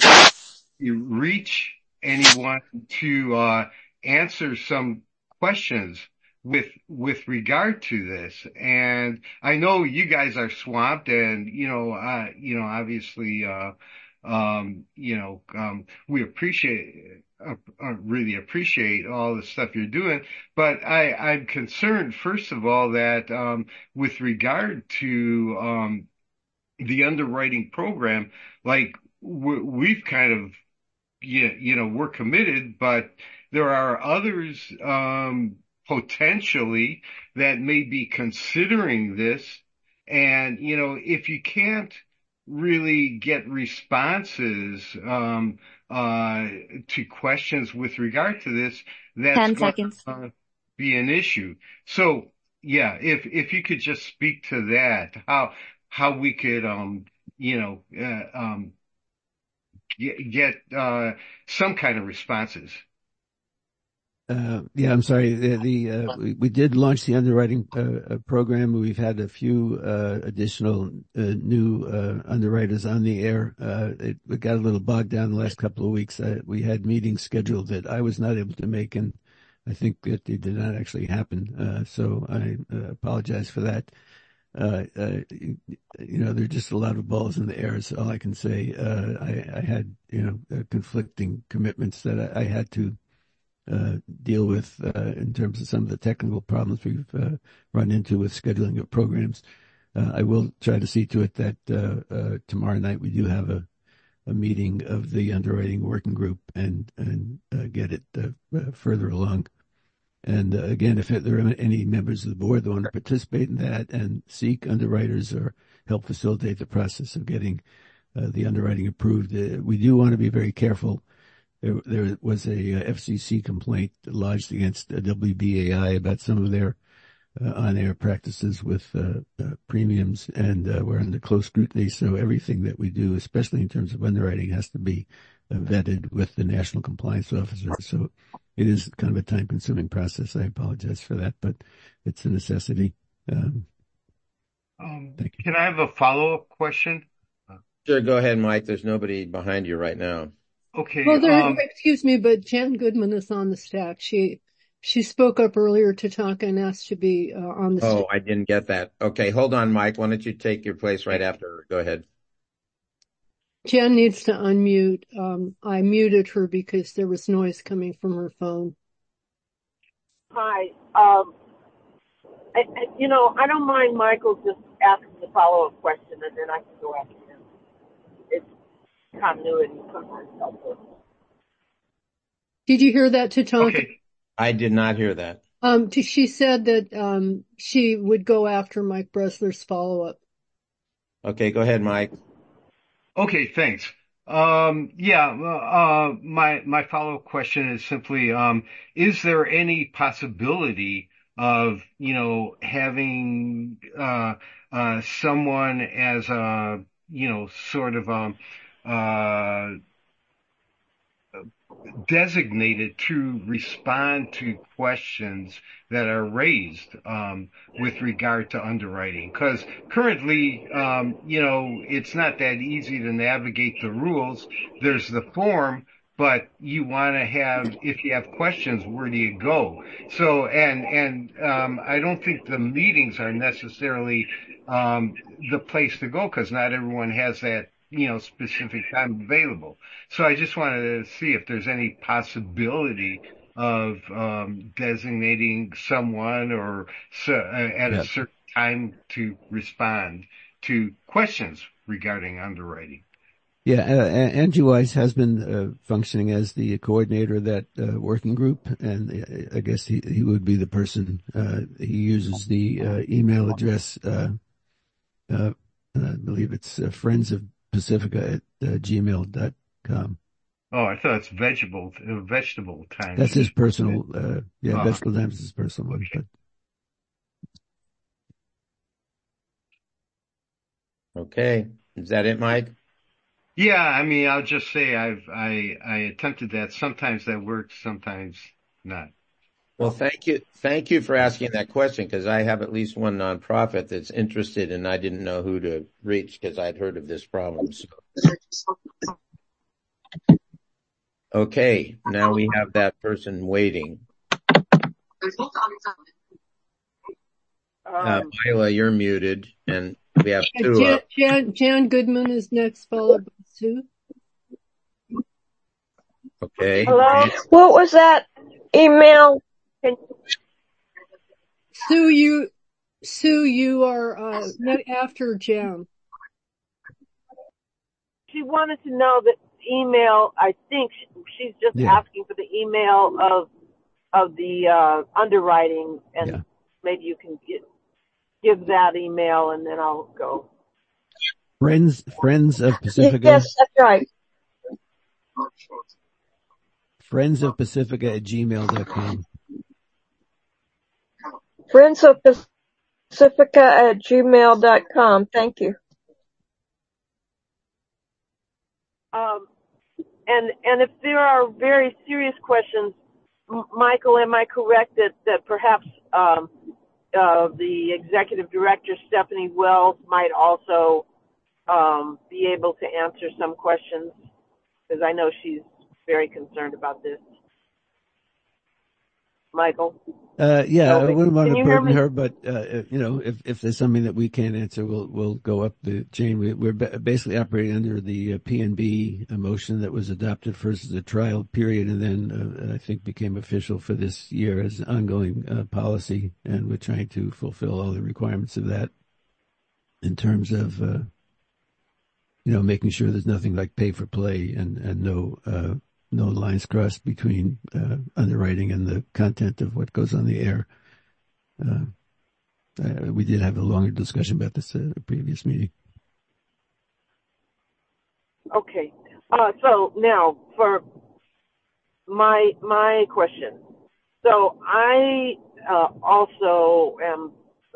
Speaker 11: reach anyone to, uh, answer some questions with, with regard to this. And I know you guys are swamped and, you know, uh, you know, obviously, uh, um, you know, um, we appreciate, uh, uh, really appreciate all the stuff you're doing, but I, I'm concerned, first of all, that, um, with regard to, um, the underwriting program, like we're, we've kind of, you, you know, we're committed, but there are others, um, potentially that may be considering this. And, you know, if you can't really get responses, um, uh, to questions with regard to this, that's
Speaker 15: Ten
Speaker 11: going
Speaker 15: seconds.
Speaker 11: to uh, be an issue. So, yeah, if, if you could just speak to that, how, how we could, um, you know, uh, um, get, get, uh, some kind of responses.
Speaker 12: Uh, yeah, I'm sorry. The, the uh, we, we did launch the underwriting uh, program. We've had a few uh, additional uh, new uh, underwriters on the air. Uh, it, it got a little bogged down the last couple of weeks. Uh, we had meetings scheduled that I was not able to make, and I think that they did not actually happen. Uh, so I uh, apologize for that. Uh, uh, you, you know, there are just a lot of balls in the air is all I can say. Uh, I, I had, you know, uh, conflicting commitments that I, I had to Uh, deal with uh, in terms of some of the technical problems we've uh, run into with scheduling of programs. Uh, I will try to see to it that uh, uh, tomorrow night we do have a, a meeting of the underwriting working group and and uh, get it uh, uh, further along. And uh, again, if there are any members of the board that want to participate in that and seek underwriters or help facilitate the process of getting uh, the underwriting approved. Uh, we do want to be very careful. There, there was a uh, F C C complaint lodged against uh, W B A I about some of their uh, on-air practices with uh, uh, premiums, and uh, we're under close scrutiny. So everything that we do, especially in terms of underwriting, has to be uh, vetted with the National Compliance Officer. So it is kind of a time-consuming process. I apologize for that, but it's a necessity. Um,
Speaker 11: Um, can I have a follow-up question?
Speaker 1: Sure, go ahead, Mike. There's nobody behind you right now.
Speaker 11: Okay.
Speaker 8: Well, there,
Speaker 11: um,
Speaker 8: excuse me, but Jan Goodman is on the stack. She she spoke up earlier to talk and asked to be uh, on the
Speaker 1: Oh,
Speaker 8: stack.
Speaker 1: I didn't get that. Okay, hold on, Mike. Why don't you take your place right after her? Go ahead.
Speaker 8: Jan needs to unmute. Um, I muted her because there was noise coming from her phone.
Speaker 18: Hi. Um, I, I, you know, I don't mind Michael just asking the follow-up question, and then I can go after him. It's continuity sometimes helpful.
Speaker 8: Did you hear that, Tatanka?
Speaker 11: Okay.
Speaker 1: I did not hear that.
Speaker 8: Um, t- she said that um, she would go after Mike Bressler's follow-up.
Speaker 1: Okay, go ahead, Mike.
Speaker 11: Okay, thanks. Um, yeah, uh, my, my follow-up question is simply, um, is there any possibility of, you know, having, uh, uh, someone as a, you know, sort of, um, uh, designated to respond to questions that are raised um, with regard to underwriting? Because currently, um, you know, it's not that easy to navigate the rules. There's the form, but you want to have, if you have questions, where do you go? So, and and um, I don't think the meetings are necessarily um, the place to go, because not everyone has that, you know, specific time available. So I just wanted to see if there's any possibility of um, designating someone or so, uh, at
Speaker 12: Yeah.
Speaker 11: a certain time to respond to questions regarding underwriting.
Speaker 12: Yeah, uh, Andrew Weiss has been uh, functioning as the coordinator of that uh, working group, and uh, I guess he, he would be the person. Uh, he uses the uh, email address, uh, uh, I believe it's uh, friends of Pacifica at uh, gmail dot com.
Speaker 11: Oh, I thought it's vegetable uh, vegetable time.
Speaker 12: That's his personal, uh, yeah,
Speaker 11: Oh.
Speaker 12: vegetable times is his personal one. But
Speaker 1: Okay, is that it, Mike?
Speaker 11: Yeah, I mean, I'll just say I've I I attempted that. Sometimes that works, sometimes not.
Speaker 1: Well, thank you. Thank you for asking that question, because I have at least one nonprofit that's interested, and I didn't know who to reach because I'd heard of this problem. So. Okay, now we have that person waiting. Uh,
Speaker 18: Um,
Speaker 1: Mila, you're muted, and we have
Speaker 8: Uh,
Speaker 1: two
Speaker 8: Jan,
Speaker 1: up.
Speaker 8: Jan, Jan Goodman is next, followed by Sue.
Speaker 1: Okay.
Speaker 18: hello?
Speaker 6: What was that email?
Speaker 18: Can,
Speaker 8: Sue, you, Sue, you are uh, ne- after Jan.
Speaker 18: she wanted to know the email. I think she, she's just
Speaker 12: Yeah.
Speaker 18: asking for the email of of the uh, underwriting, and
Speaker 12: Yeah.
Speaker 18: maybe you can get, give that email, and then I'll go.
Speaker 12: friends, friends of Pacifica,
Speaker 6: Yes, that's right.
Speaker 12: friends of Pacifica at gmail dot com.
Speaker 6: Friends of Pacifica at gmail dot com. Thank you.
Speaker 18: Um, and and if there are very serious questions, M- Michael, am I correct that that perhaps um, uh, the executive director Stephanie Wells might also um, be able to answer some questions, because I know she's very concerned about this. Michael?
Speaker 12: Uh, yeah, I
Speaker 18: Toby,
Speaker 12: wouldn't want
Speaker 18: can
Speaker 12: to
Speaker 18: you hear
Speaker 12: burden
Speaker 18: me?
Speaker 12: her, but, uh, if, you know, if, if there's something that we can't answer, we'll, we'll go up the chain. We, we're ba- basically operating under the uh, P N B motion that was adopted first as a trial period and then, uh, I think became official for this year as an ongoing uh, policy. And we're trying to fulfill all the requirements of that in terms of, uh, you know, making sure there's nothing like pay for play and, and no, uh, no lines crossed between uh, underwriting and the content of what goes on the air. Uh, uh, we did have a longer discussion about this at a previous meeting.
Speaker 18: Okay. Uh, so now for my my question. So I uh, also am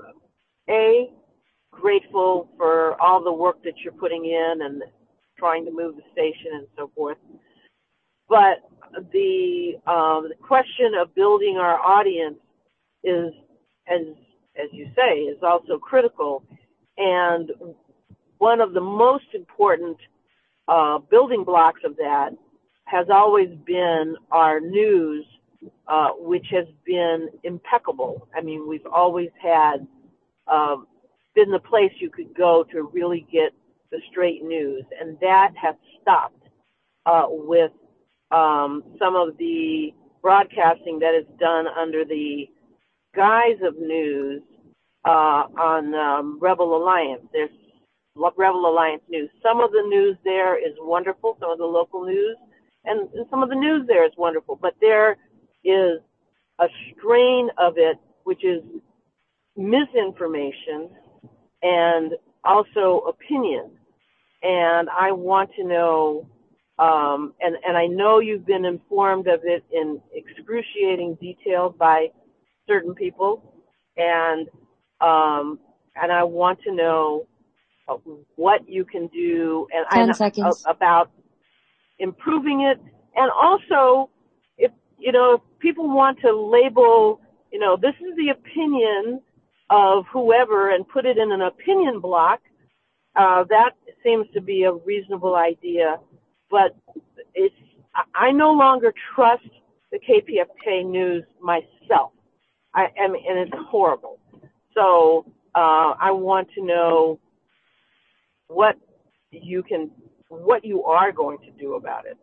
Speaker 18: a grateful for all the work that you're putting in and trying to move the station and so forth. But the um, the question of building our audience is, as as you say, is also critical. And one of the most important uh, building blocks of that has always been our news, uh, which has been impeccable. I mean, we've always had um, been the place you could go to really get the straight news, and that has stopped uh, with um, some of the broadcasting that is done under the guise of news uh, on um, Rebel Alliance. There's Rebel Alliance News. Some of the news there is wonderful, some of the local news, and, and some of the news there is wonderful, but there is a strain of it which is misinformation and also opinion. And I want to know, um, and, and I know you've been informed of it in excruciating detail by certain people, and um, and I want to know what you can do and,
Speaker 15: Ten
Speaker 18: and
Speaker 15: seconds.
Speaker 18: uh, about improving it. And also, if, you know, if people want to label, you know, this is the opinion of whoever and put it in an opinion block, uh, that seems to be a reasonable idea. But it's, I no longer trust the K P F K news myself. I, I mean, and it's horrible. So, uh, I want to know what you can, what you are going to do about it.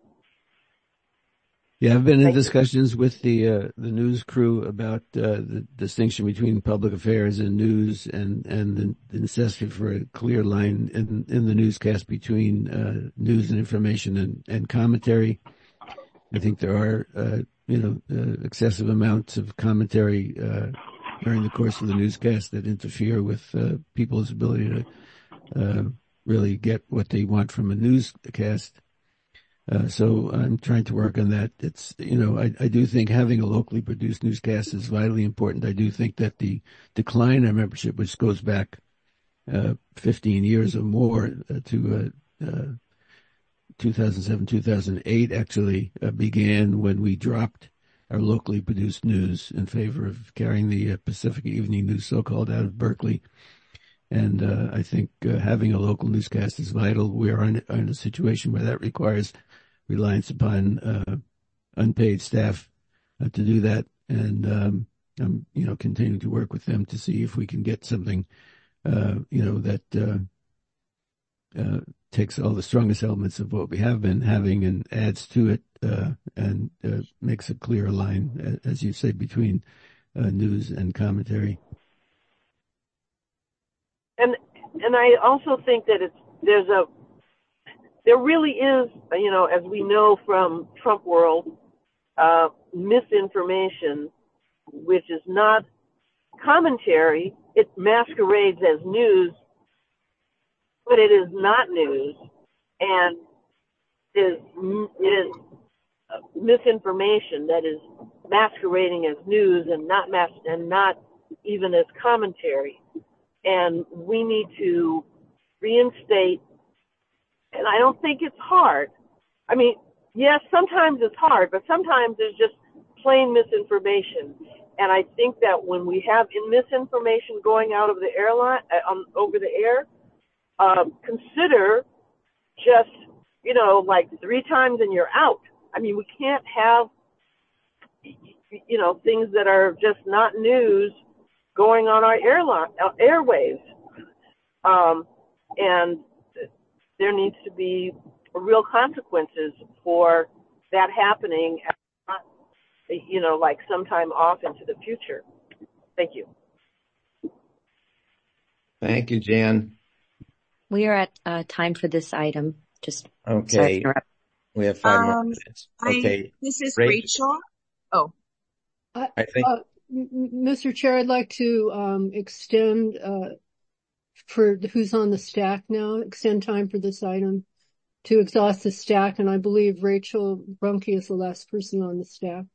Speaker 12: Yeah, I've been in
Speaker 18: Thank
Speaker 12: discussions you. with the uh, the news crew about uh, the distinction between public affairs and news, and and the, the necessity for a clear line in in the newscast between uh, news and information and, and commentary. I think there are uh, you know uh, excessive amounts of commentary uh, during the course of the newscast that interfere with uh, people's ability to uh, really get what they want from a newscast. Uh, so I'm trying to work on that. It's, you know, I, I do think having a locally produced newscast is vitally important. I do think that the decline in our membership, which goes back uh, fifteen years or more uh, to uh, uh, two thousand seven, two thousand eight, actually uh, began when we dropped our locally produced news in favor of carrying the uh, Pacific Evening News, so-called, out of Berkeley. And uh, I think uh, having a local newscast is vital. We are in, in a situation where that requires reliance upon uh, unpaid staff uh, to do that. And um, I'm, you know, continuing to work with them to see if we can get something, uh, you know, that uh, uh, takes all the strongest elements of what we have been having and adds to it uh, and uh, makes a clear line, as you say, between uh, news and commentary.
Speaker 18: And and I also think that it's there's a there really is, you know, as we know from Trump world, uh, misinformation, which is not commentary. It masquerades as news, but it is not news, and is it is misinformation that is masquerading as news and not mas and not even as commentary. And we need to reinstate, and I don't think it's hard. I mean, yes, sometimes it's hard, but sometimes there's just plain misinformation. And I think that when we have misinformation going out of the airline, uh, um, over the air, uh, consider just, you know, like three times and you're out. I mean, we can't have, you know, things that are just not news going on our airline uh, airwaves, um, and there needs to be real consequences for that happening, you know, like sometime off into the future. Thank you.
Speaker 1: Thank you, Jan.
Speaker 15: We are at uh, time for this item. Just
Speaker 1: okay.
Speaker 15: Sorry to interrupt.
Speaker 1: We have five
Speaker 3: um,
Speaker 1: more minutes. Okay.
Speaker 3: I, this is
Speaker 1: Rachel.
Speaker 3: Rachel. Oh,
Speaker 8: I,
Speaker 1: I think.
Speaker 8: Uh, Mister Chair, I'd like to um, extend uh, for who's on the stack now, extend time for this item to exhaust the stack, and I believe Rachel Brunke is the last person on the staff.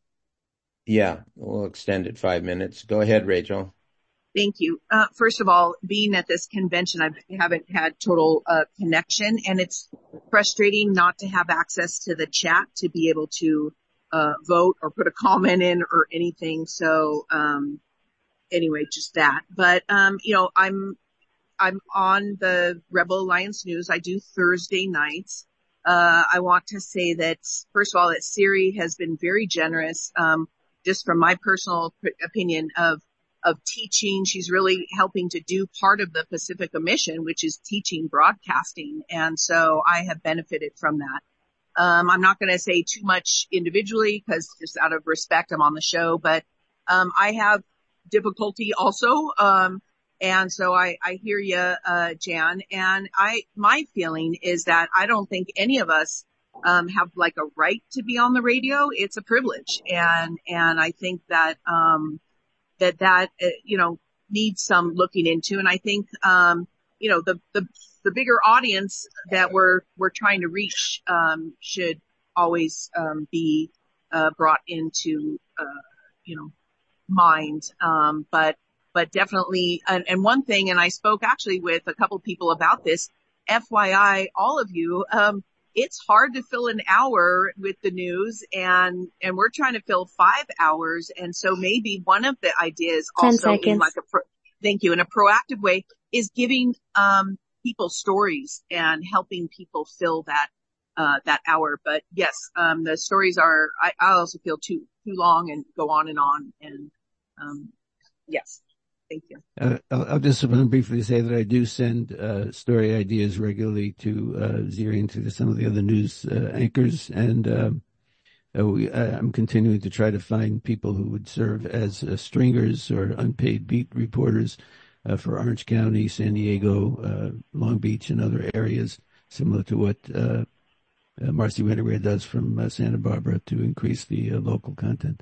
Speaker 1: Yeah, we'll extend it five minutes. Go ahead, Rachel.
Speaker 3: Thank you. Uh, first of all, being at this convention, I haven't had total uh, connection, and it's frustrating not to have access to the chat to be able to uh, vote or put a comment in or anything. So um, anyway, just that. But um, you know, I'm I'm on the Rebel Alliance News. I do Thursday nights. Uh, I want to say that, first of all, that Siri has been very generous, um, just from my personal p- opinion of of teaching. She's really helping to do part of the Pacifica mission, which is teaching broadcasting. And so I have benefited from that. Um, I'm not going to say too much individually because just out of respect, I'm on the show, but, um, I have difficulty also. Um, and so I, I hear you, uh, Jan, and I, my feeling is that I don't think any of us, um, have like a right to be on the radio. It's a privilege. And, and I think that, um, that that, uh, you know, needs some looking into. And I think, um, you know, the, the, the bigger audience that we're, we're trying to reach, um, should always, um, be, uh, brought into, uh, you know, mind. Um, but, but definitely, and, and one thing, and I spoke actually with a couple people about this, F Y I, all of you, um, it's hard to fill an hour with the news, and, and we're trying to fill five hours. And so maybe one of the ideas also in like a, pro, thank you, in a proactive way is giving, um, people stories and helping people fill that, uh, that hour. But yes, um, the stories are, I, I also feel too, too long and go on and on. And, um, yes. Thank you.
Speaker 12: Uh, I'll, I'll just briefly say that I do send uh, story ideas regularly to uh, Ziri and to some of the other news uh, anchors, and um, uh, we, uh, I'm continuing to try to find people who would serve as uh, stringers or unpaid beat reporters uh, for Orange County, San Diego, uh, Long Beach, and other areas, similar to what uh, uh, Marcy Winterweir does from uh, Santa Barbara to increase the uh, local content.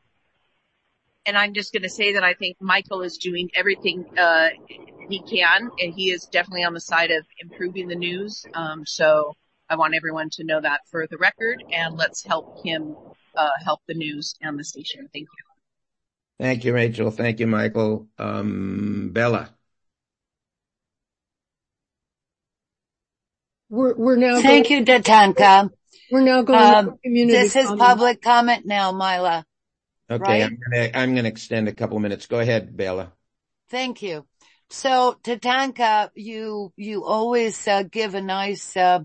Speaker 3: And I'm just going to say that I think Michael is doing everything uh he can, and he is definitely on the side of improving the news. Um, so I want everyone to know that for the record, and let's help him uh help the news and the station. Thank you.
Speaker 1: Thank you, Rachel. Thank you, Michael. Um, Bella.
Speaker 8: We're we're now.
Speaker 19: Thank
Speaker 8: going,
Speaker 19: you, Tatanka.
Speaker 8: We're now going.
Speaker 19: Um,
Speaker 8: to community
Speaker 19: this is
Speaker 8: comment.
Speaker 19: public comment now, Mila.
Speaker 1: Okay,
Speaker 19: right?
Speaker 1: I'm gonna I'm gonna extend a couple minutes. Go ahead, Bella.
Speaker 19: Thank you. So, Tatanka, you you always uh, give a nice uh,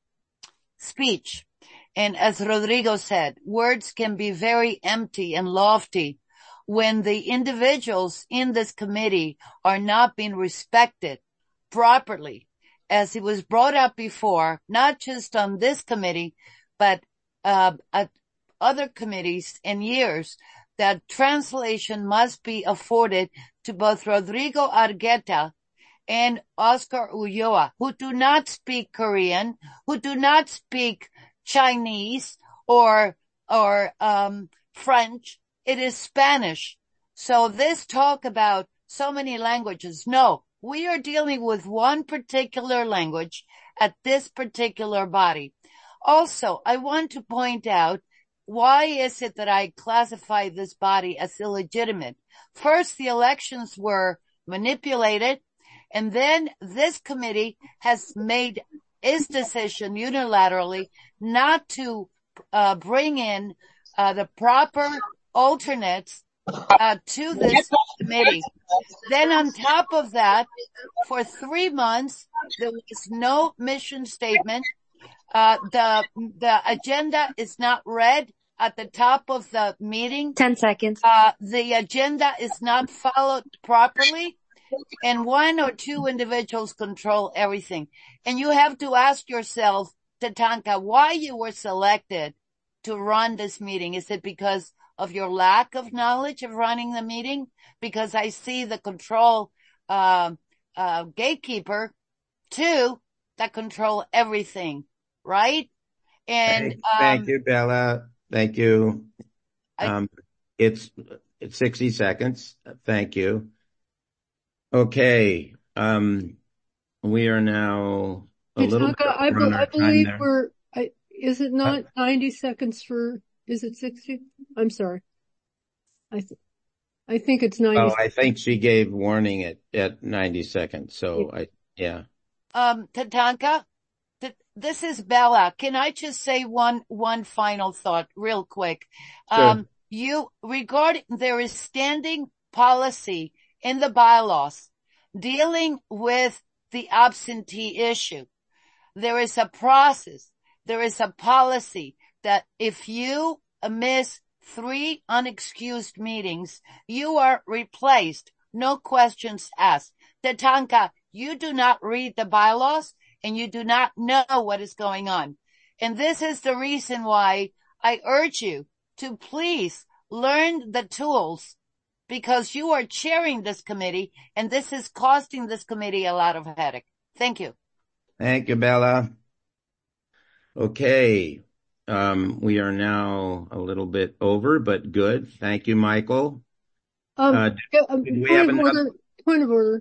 Speaker 19: speech, and as Rodrigo said, words can be very empty and lofty when the individuals in this committee are not being respected properly, as it was brought up before, not just on this committee, but uh, at other committees in years, that translation must be afforded to both Rodrigo Argueta and Oscar Ulloa, who do not speak Korean, who do not speak Chinese or, or, um, French. It is Spanish. So this talk about so many languages, no, we are dealing with one particular language at this particular body. Also, I want to point out, why is it that I classify this body as illegitimate? First, the elections were manipulated, and then this committee has made its decision unilaterally not to uh, bring in uh, the proper alternates uh, to this committee. Then on top of that, for three months, there was no mission statement. Uh, the, the agenda is not read at the top of the meeting.
Speaker 15: Ten seconds.
Speaker 19: Uh, the agenda is not followed properly, and one or two individuals control everything. And you have to ask yourself, Tatanka, why you were selected to run this meeting. Is it because of your lack of knowledge of running the meeting? Because I see the control, uh, uh, gatekeeper, two, that control everything. Right? And,
Speaker 1: thank, thank
Speaker 19: um,
Speaker 1: you, Bella. Thank you.
Speaker 19: I,
Speaker 1: um, it's, it's sixty seconds. Thank you. Okay. Um, we are now a little bit
Speaker 8: I, be,
Speaker 1: on
Speaker 8: I
Speaker 1: our
Speaker 8: believe
Speaker 1: time there.
Speaker 8: we're, I, is it not ninety seconds for, is it sixty? I'm sorry. I th- I think it's ninety.
Speaker 1: Oh, I think she gave warning at, at ninety seconds. So I, yeah.
Speaker 19: Um, Tatanka, th- this is Bella. Can I just say one, one final thought real quick?
Speaker 1: Sure.
Speaker 19: Um, you regarding, there is standing policy in the bylaws dealing with the absentee issue. There is a process. There is a policy that if you miss three unexcused meetings, you are replaced. No questions asked. Tatanka, you do not read the bylaws and you do not know what is going on. And this is the reason why I urge you to please learn the tools, because you are chairing this committee and this is costing this committee a lot of headache. Thank you.
Speaker 1: Thank you, Bella. Okay. Um, we are now a little bit over, but good. Thank you, Michael.
Speaker 8: Um,
Speaker 1: uh,
Speaker 8: did, um
Speaker 1: did we
Speaker 8: point
Speaker 1: have
Speaker 8: of
Speaker 1: enough?
Speaker 8: order, point of order.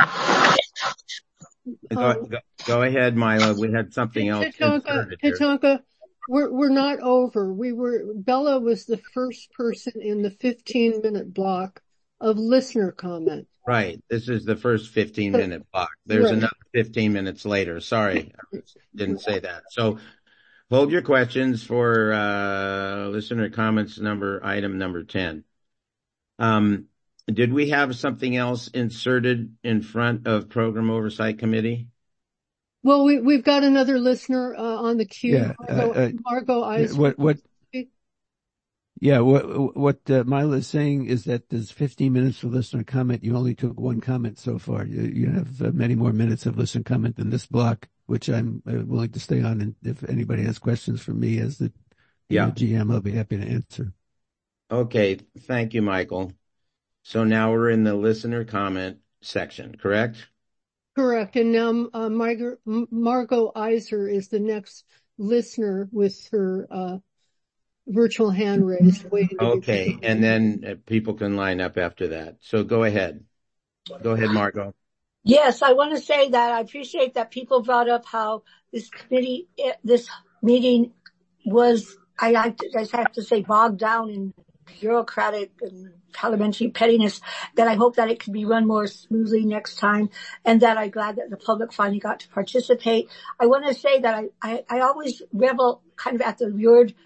Speaker 1: Go,
Speaker 8: Um,
Speaker 1: go, go ahead, Mila. We had something else
Speaker 8: Tatanka,
Speaker 1: inserted here.
Speaker 8: Tatanka, we're, we're not over. We were, Bella was the first person in the fifteen minute block of listener comment.
Speaker 1: Right. This is the first fifteen minute block. There's
Speaker 8: Right.
Speaker 1: another fifteen minutes later. Sorry. I didn't say that. So hold your questions for, uh, listener comments number, item number ten. Um, did we have something else inserted in front of Program Oversight Committee?
Speaker 8: Well, we, we've got another listener, uh, on the queue.
Speaker 12: Yeah,
Speaker 8: Margot,
Speaker 12: uh, uh,
Speaker 8: Margot Eisner.
Speaker 12: What, what, yeah, what, what, uh, Mila is saying is that there's fifteen minutes for listener comment. You only took one comment so far. You, you have uh, many more minutes of listener comment than this block, which I'm uh, willing to stay on. And if anybody has questions for me as the
Speaker 1: Yeah.
Speaker 12: uh, G M, I'll be happy to answer.
Speaker 1: Okay. Thank you, Michael. So now we're in the listener comment section, correct?
Speaker 8: Correct. And now, uh, Margot, Margot Eisner is the next listener with her, uh, virtual hand raised. Waiting to
Speaker 1: Okay. And then uh, people can line up after that. So go ahead. Go ahead, Margot.
Speaker 20: Yes, I want to say that I appreciate that people brought up how this committee, this meeting was, I, I, I have to say, bogged down in bureaucratic and parliamentary pettiness, that I hope that it can be run more smoothly next time, and that I'm glad that the public finally got to participate. I want to say that I, I, I always revel kind of at the word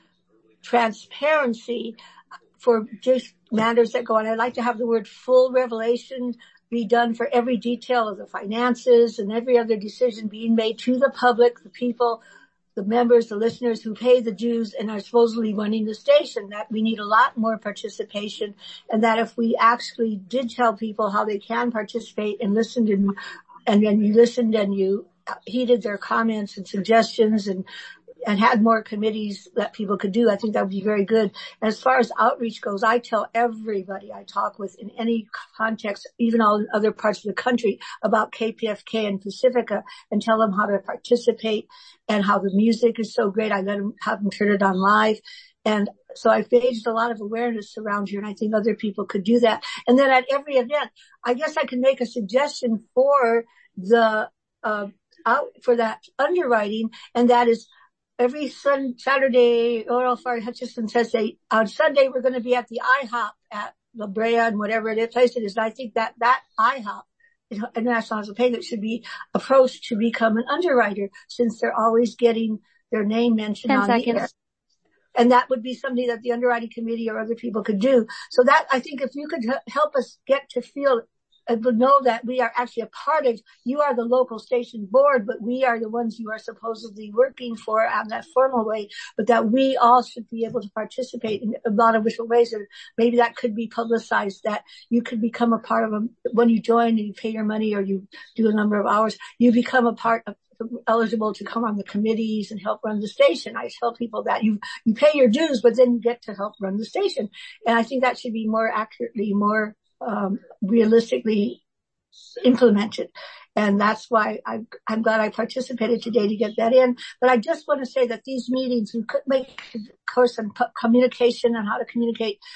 Speaker 20: transparency for just matters that go on. I'd like to have the word full revelation be done for every detail of the finances and every other decision being made to the public, the people, the members, the listeners who pay the dues and are supposedly running the station. That we need a lot more participation, and that if we actually did tell people how they can participate and listened and, and then you listened and you heeded their comments and suggestions and and had more committees that people could do, I think that would be very good. And as far as outreach goes, I tell everybody I talk with in any context, even all in other parts of the country, about K P F K and Pacifica, and tell them how to participate and how the music is so great. I let them have them turn it on live. And so I've raised a lot of awareness around here, and I think other people could do that. And then at every event, I guess I can make a suggestion for the, uh, out for that underwriting, and that is, every sun, Saturday, Oral Fire Hutchison says they, on Sunday, we're going to be at the I hop at La Brea and whatever it is, place it is. And I think that that I hop, International Hospital Payment, should be approached to become an underwriter, since they're always getting their name mentioned
Speaker 15: Ten
Speaker 20: on
Speaker 15: seconds.
Speaker 20: the air. And that would be something that the underwriting committee or other people could do. So that, I think if you could help us get to feel and know that we are actually a part of, you are the local station board, but we are the ones you are supposedly working for on that formal way, but that we all should be able to participate in a lot of different ways. And maybe that could be publicized, that you could become a part of them when you join and you pay your money or you do a number of hours, you become a part of, eligible to come on the committees and help run the station. I tell people that you, you pay your dues, but then you get to help run the station. And I think that should be more accurately, more Um, realistically implemented. And that's why I'm, I'm glad I participated today to get that in. But I just want to say that these meetings, we could make a course on communication and how to communicate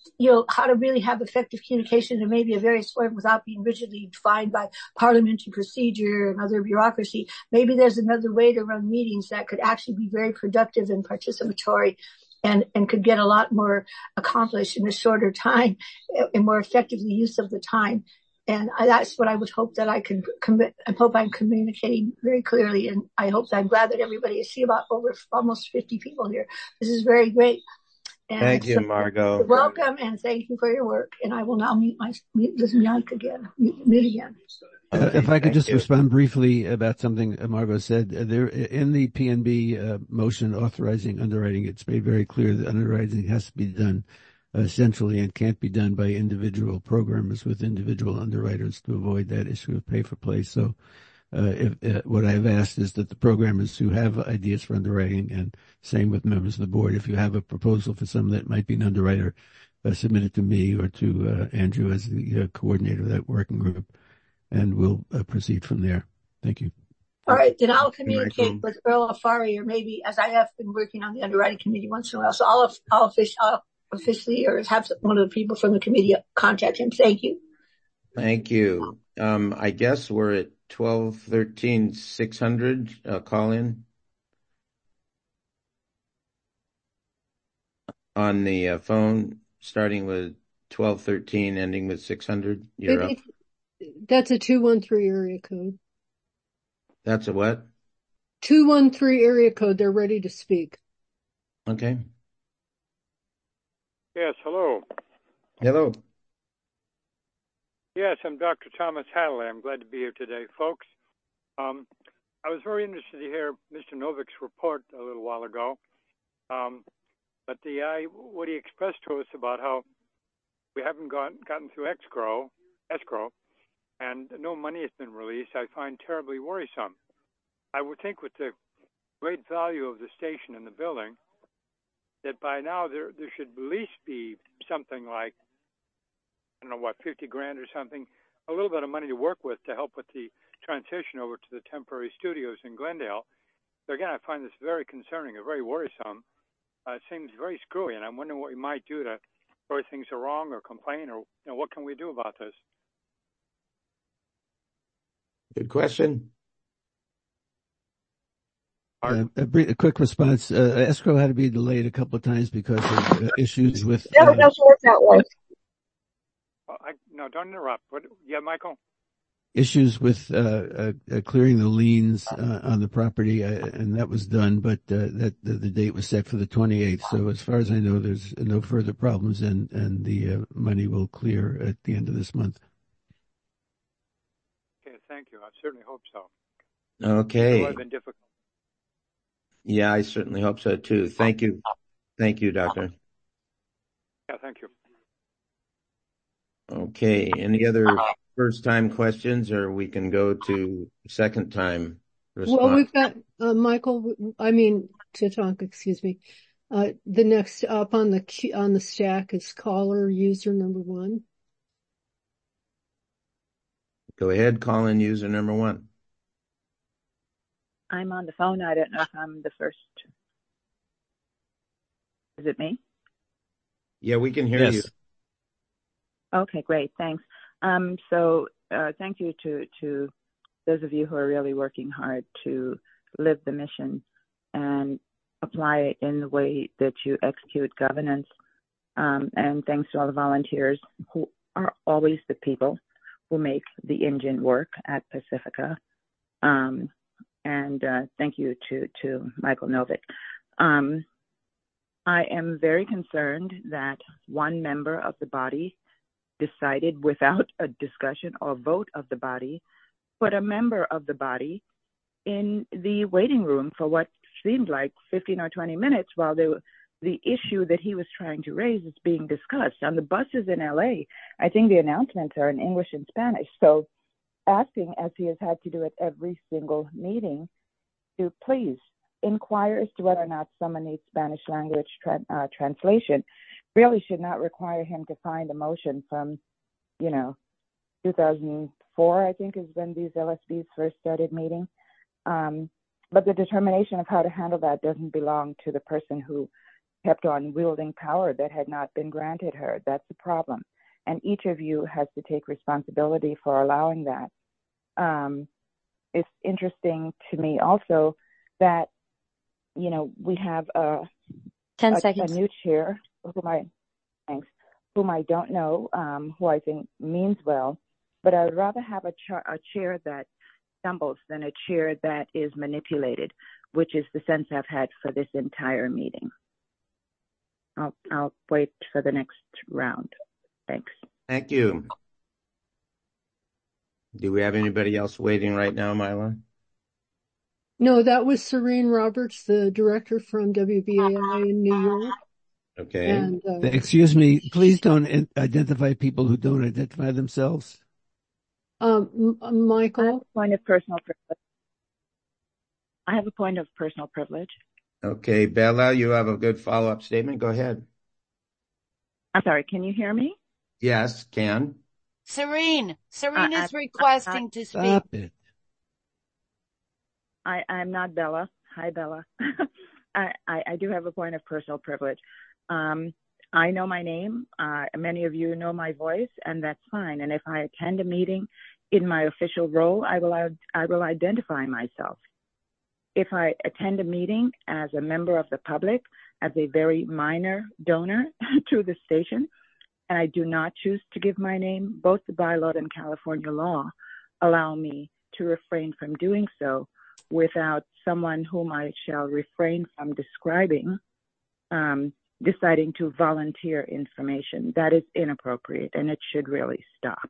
Speaker 20: you know, how to really have effective communication in maybe a various form without being rigidly defined by parliamentary procedure and other bureaucracy. Maybe there's another way to run meetings that could actually be very productive and participatory and, and could get a lot more accomplished in a shorter time and more effectively use of the time. And I, that's what I would hope that I can commit. I hope I'm communicating very clearly. And I hope that I'm glad that everybody, I see about over almost fifty people here. This is very great. And
Speaker 1: Thank you,
Speaker 20: so,
Speaker 1: Margot.
Speaker 20: welcome and thank you for your work. And I will now mute my, mute this mic again, mute, mute again.
Speaker 12: Uh, if I could
Speaker 1: Thank
Speaker 12: just
Speaker 1: you.
Speaker 12: respond briefly about something Margot said, uh, there in the P N B uh, motion authorizing underwriting, it's made very clear that underwriting has to be done uh, centrally and can't be done by individual programmers with individual underwriters to avoid that issue of pay for play. So uh, if, uh, what I've asked is that the programmers who have ideas for underwriting, and same with members of the board, if you have a proposal for someone that might be an underwriter, uh, submit it to me or to uh, Andrew as the uh, coordinator of that working group, and we'll uh, proceed from there. Thank you.
Speaker 20: All right, then I'll communicate
Speaker 1: Michael.
Speaker 20: with Earl Afari, or maybe as I have been working on the underwriting committee once in a while. So I'll, I'll, offic- I'll officially or have one of the people from the committee contact him. Thank you.
Speaker 1: Thank you. Um, I guess we're at twelve thirteen six hundred, uh, call in on the uh, phone, starting with twelve thirteen, ending with six hundred. You're
Speaker 8: It,
Speaker 1: up.
Speaker 8: it, that's a two one three area code.
Speaker 1: That's a what?
Speaker 8: two one three area code. They're ready to speak.
Speaker 1: Okay.
Speaker 21: Yes, hello.
Speaker 1: Hello.
Speaker 21: Yes, I'm Doctor Thomas Hadley. I'm glad to be here today, folks. Um, I was very interested to hear Mister Novik's report a little while ago. Um, but the I, what he expressed to us about how we haven't gotten, gotten through escrow, escrow, and no money has been released, I find terribly worrisome. I would think with the great value of the station and the building, that by now there there should at least be something like, I don't know what, fifty grand or something, a little bit of money to work with to help with the transition over to the temporary studios in Glendale. So again, I find this very concerning and very worrisome. Uh, it seems very screwy, and I'm wondering what we might do to, where things are wrong or complain, or you know, what can we do about this?
Speaker 1: Good question.
Speaker 12: Uh, a, brief, a quick response. Uh, escrow had to be delayed a couple of times because of uh, issues with.
Speaker 6: No,
Speaker 12: Uh,
Speaker 6: it doesn't work that way.
Speaker 21: Oh, I, no, don't interrupt. What, yeah, Michael?
Speaker 12: issues with uh, uh, uh, clearing the liens uh, on the property, uh, and that was done, but uh, that the, the date was set for the twenty-eighth. So as far as I know, there's no further problems, and, and the uh, money will clear at the end of this month.
Speaker 21: Okay, thank you. I certainly hope so.
Speaker 1: Okay.
Speaker 21: It would have been difficult.
Speaker 1: Yeah, I certainly hope so too. Thank you. Thank you, Doctor.
Speaker 21: Yeah, thank you.
Speaker 1: Okay. Any other first time questions, or we can go to second time response?
Speaker 8: Well, we've got, uh, Michael, I mean, Tatanka, excuse me. Uh, the next up on the, on the stack is caller user number one.
Speaker 1: Go ahead, call in user number one.
Speaker 22: I'm on the phone. I don't know if I'm the first. Is it me?
Speaker 1: Yeah, we can hear
Speaker 12: Yes.
Speaker 1: you.
Speaker 22: Okay, great. Thanks. Um, so uh, thank you to, to those of you who are really working hard to live the mission and apply it in the way that you execute governance. Um, and thanks to all the volunteers who are always the people who make the engine work at Pacifica. Um, and uh, thank you to, to Michael Novik. Um, I am very concerned that one member of the body decided without a discussion or vote of the body, put a member of the body in the waiting room for what seemed like fifteen or twenty minutes while they were, the issue that he was trying to raise is being discussed. On the buses in L A, I think the announcements are in English and Spanish. So asking, as he has had to do at every single meeting, to please inquire as to whether or not someone needs Spanish language tra- uh, translation really should not require him to find a motion from, you know, two thousand four, I think, is when these L S Bs first started meeting. Um, but the determination of how to handle that doesn't belong to the person who kept on wielding power that had not been granted her. That's the problem. And each of you has to take responsibility for allowing that. Um, it's interesting to me also that, you know, we have a,
Speaker 15: Ten
Speaker 22: a,
Speaker 15: seconds.
Speaker 22: a new chair whom I, thanks, whom I don't know, um, who I think means well, but I would rather have a, cha- a chair that stumbles than a chair that is manipulated, which is the sense I've had for this entire meeting. I'll, I'll wait for the next round. Thanks.
Speaker 1: Thank you. Do we have anybody else waiting right now, Mila?
Speaker 8: No, that was Serene Roberts, the director from W B A I in New York.
Speaker 1: Okay.
Speaker 8: And, uh,
Speaker 12: Excuse me, please don't in- identify people who don't identify themselves.
Speaker 8: Um, M- Michael?
Speaker 22: I have a point of personal privilege. I have a point of personal privilege.
Speaker 1: Okay, Bella, you have a good follow-up statement. Go ahead.
Speaker 22: I'm sorry, can you hear me?
Speaker 1: Yes, can.
Speaker 19: Serene, Serene
Speaker 22: I-
Speaker 19: is
Speaker 22: I-
Speaker 19: requesting
Speaker 22: I-
Speaker 19: to speak.
Speaker 12: Stop it.
Speaker 22: I, I'm not Bella. Hi, Bella. I, I, I do have a point of personal privilege. Um, I know my name. Uh, many of you know my voice, and that's fine. And if I attend a meeting in my official role, I will, I will identify myself. If I attend a meeting as a member of the public, as a very minor donor to the station, and I do not choose to give my name, both the bylaw and California law allow me to refrain from doing so without someone whom I shall refrain from describing um, deciding to volunteer information. That is inappropriate, and it should really stop.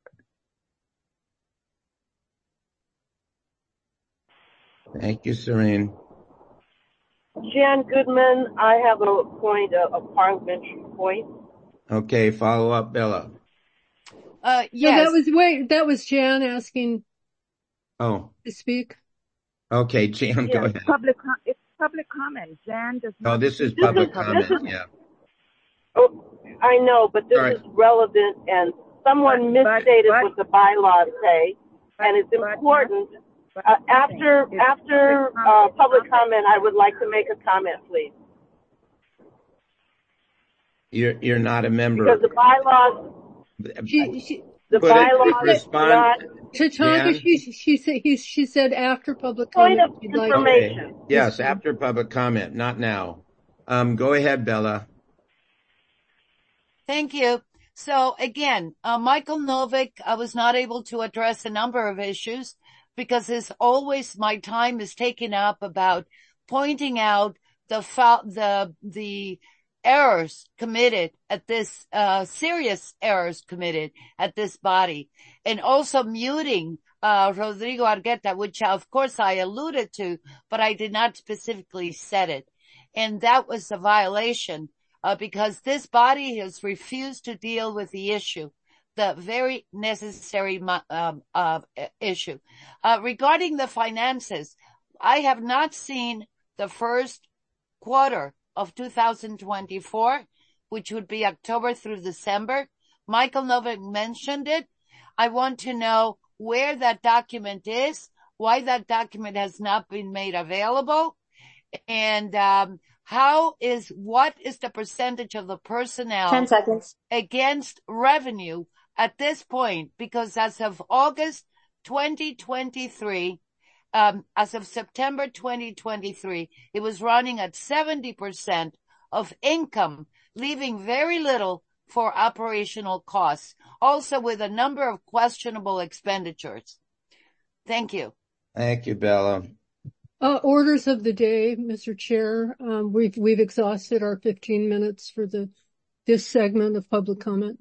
Speaker 1: Thank you, Serene.
Speaker 18: Jan Goodman, I have a point, a, a parliamentary point.
Speaker 1: Okay, follow up, Bella.
Speaker 19: Uh,
Speaker 8: No,
Speaker 19: yes.
Speaker 8: that was, wait, that was Jan asking
Speaker 1: Oh,
Speaker 8: to speak.
Speaker 1: okay, Jan, go
Speaker 22: Yes,
Speaker 1: ahead.
Speaker 22: public, com- it's public comment. Jan does
Speaker 1: Oh,
Speaker 22: not.
Speaker 1: this is
Speaker 22: speak in
Speaker 1: public
Speaker 22: public
Speaker 1: comment, yeah.
Speaker 18: Oh, I know, but this
Speaker 1: All right.
Speaker 18: is relevant, and someone
Speaker 22: But- but-
Speaker 18: misstated
Speaker 22: but-
Speaker 18: what the bylaws say,
Speaker 22: but-
Speaker 18: and it's
Speaker 22: but-
Speaker 18: important.
Speaker 22: but-
Speaker 18: Uh, after
Speaker 22: it's
Speaker 18: after
Speaker 22: public
Speaker 18: uh,
Speaker 22: comment.
Speaker 18: public comment, I would like to make a comment, please,
Speaker 1: You're you're not a member.
Speaker 18: because the bylaws,
Speaker 8: She, she,
Speaker 18: the
Speaker 1: Put it-
Speaker 18: bylaws
Speaker 1: respond-
Speaker 18: not
Speaker 8: Tatanka,
Speaker 1: Jan?
Speaker 8: she, she said, he, she said after public
Speaker 18: point
Speaker 8: comment.
Speaker 18: of
Speaker 8: she'd like-
Speaker 18: information.
Speaker 1: Okay. Yes, after public comment, not now. Um, go ahead, Bella.
Speaker 19: Thank you. So again, uh, Michael Novick, I was not able to address a number of issues because as always, my time is taken up about pointing out the fa- the, the errors committed at this, uh, serious errors committed at this body, and also muting, uh, Rodrigo Argueta, which of course I alluded to, but I did not specifically set it. And that was a violation. Uh, because this body has refused to deal with the issue, the very necessary um, uh, issue. Uh, regarding the finances, I have not seen the first quarter of two thousand twenty-four, which would be October through December. Michael Novick mentioned it. I want to know where that document is, why that document has not been made available, and um how is, what is the percentage of the personnel
Speaker 15: Ten seconds.
Speaker 19: against revenue at this point? Because as of August twenty twenty-three, um, as of September twenty twenty-three, it was running at seventy percent of income, leaving very little for operational costs, also with a number of questionable expenditures. Thank you.
Speaker 1: Thank you, Bella.
Speaker 8: Uh, orders of the day, Mister Chair. Um, we've, we've exhausted our fifteen minutes for the, this segment of public comment.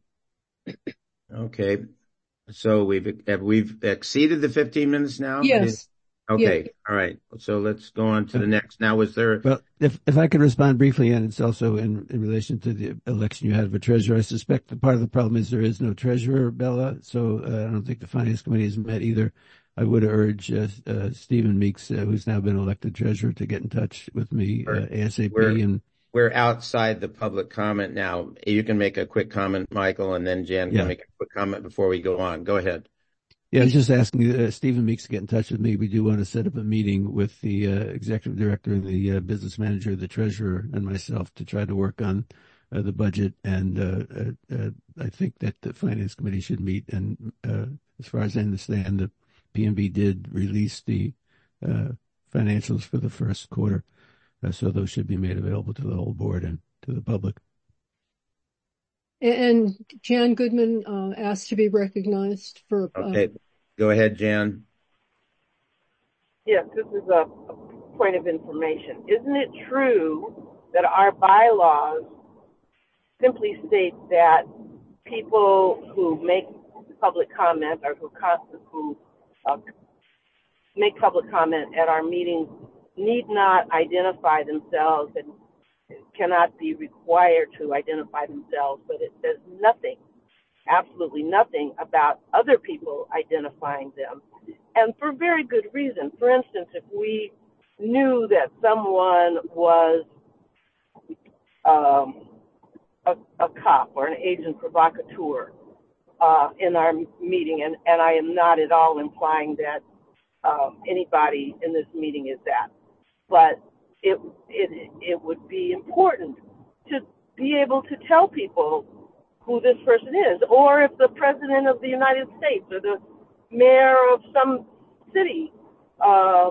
Speaker 1: Okay. So we've, have we've exceeded the fifteen minutes now?
Speaker 8: Yes.
Speaker 1: Okay.
Speaker 8: Yes.
Speaker 1: All right. So let's go on to the next. Now, was there?
Speaker 12: Well, if, if I could respond briefly, and it's also in, in relation to the election you had of a treasurer, I suspect that part of the problem is there is no treasurer, Bella. So uh, I don't think the finance committee has met either. I would urge uh, uh, Stephen Meeks, uh, who's now been elected treasurer, to get in touch with me uh, ASAP.
Speaker 1: We're,
Speaker 12: and
Speaker 1: we're outside the public comment now. You can make a quick comment, Michael, and then Jan can
Speaker 12: Yeah.
Speaker 1: make a quick comment before we go on. Go ahead.
Speaker 12: Yeah, I was just asking uh, Stephen Meeks to get in touch with me. We do want to set up a meeting with the uh, executive director and the uh, business manager, the treasurer, and myself to try to work on uh, the budget. And uh, uh, uh, I think that the finance committee should meet. And uh, as far as I understand, the P N B did release the uh, financials for the first quarter, uh, so those should be made available to the whole board and to the public.
Speaker 8: And Jan Goodman uh, asked to be recognized for. Uh,
Speaker 1: okay, go ahead, Jan.
Speaker 18: Yes, this is a, a point of information. Isn't it true that our bylaws simply state that people who make public comment or who, who uh, make public comment at our meetings need not identify themselves and cannot be required to identify themselves, but it says nothing, absolutely nothing about other people identifying them, and for very good reason. For instance, if we knew that someone was um, a, a cop or an agent provocateur uh, in our meeting, and, and I am not at all implying that um, anybody in this meeting is that, but It, it it would be important to be able to tell people who this person is, or if the president of the United States or the mayor of some city, uh,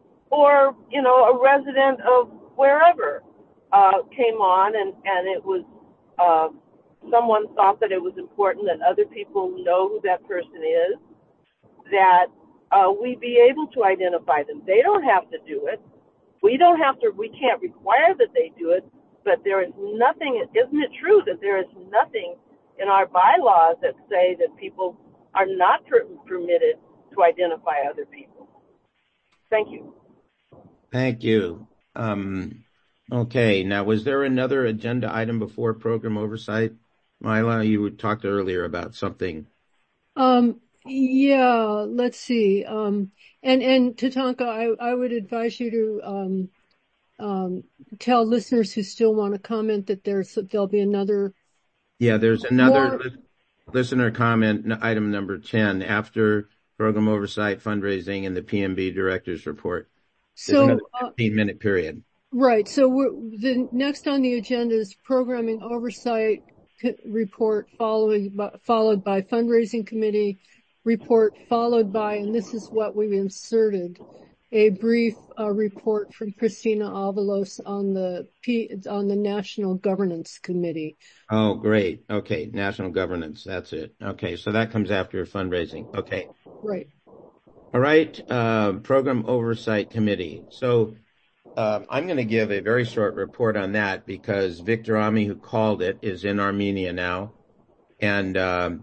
Speaker 18: or you know a resident of wherever uh, came on, and and it was uh, someone thought that it was important that other people know who that person is, that uh, we be able to identify them. They don't have to do it. We don't have to, we can't require that they do it, but there is nothing, isn't it true that there is nothing in our bylaws that say that people are not per, permitted to identify other people? Thank you.
Speaker 1: Thank you. Um, okay, now was there another agenda item before program oversight? Mila, you talked earlier about something.
Speaker 8: Um, yeah, let's see. Um, and, and Tatanka, I, I would advise you to, um, um, tell listeners who still want to comment that there's, there'll be another.
Speaker 1: Yeah, there's another
Speaker 8: more...
Speaker 1: li- listener comment, item number ten, after program oversight, fundraising, and the P M B director's report. There's
Speaker 8: so,
Speaker 1: another fifteen minute period.
Speaker 8: Right. So we're, the next on the agenda is programming oversight report following, followed by fundraising committee report, followed by, and this is what we've inserted, a brief uh, report from Christina Avalos on the P, on the National Governance Committee.
Speaker 1: Oh, great. Okay, national governance. That's it. Okay, so that comes after fundraising. Okay.
Speaker 8: Right.
Speaker 1: All right. Uh, program oversight committee. So uh, I'm going to give a very short report on that because Victor Ami, who called it, is in Armenia now, and um,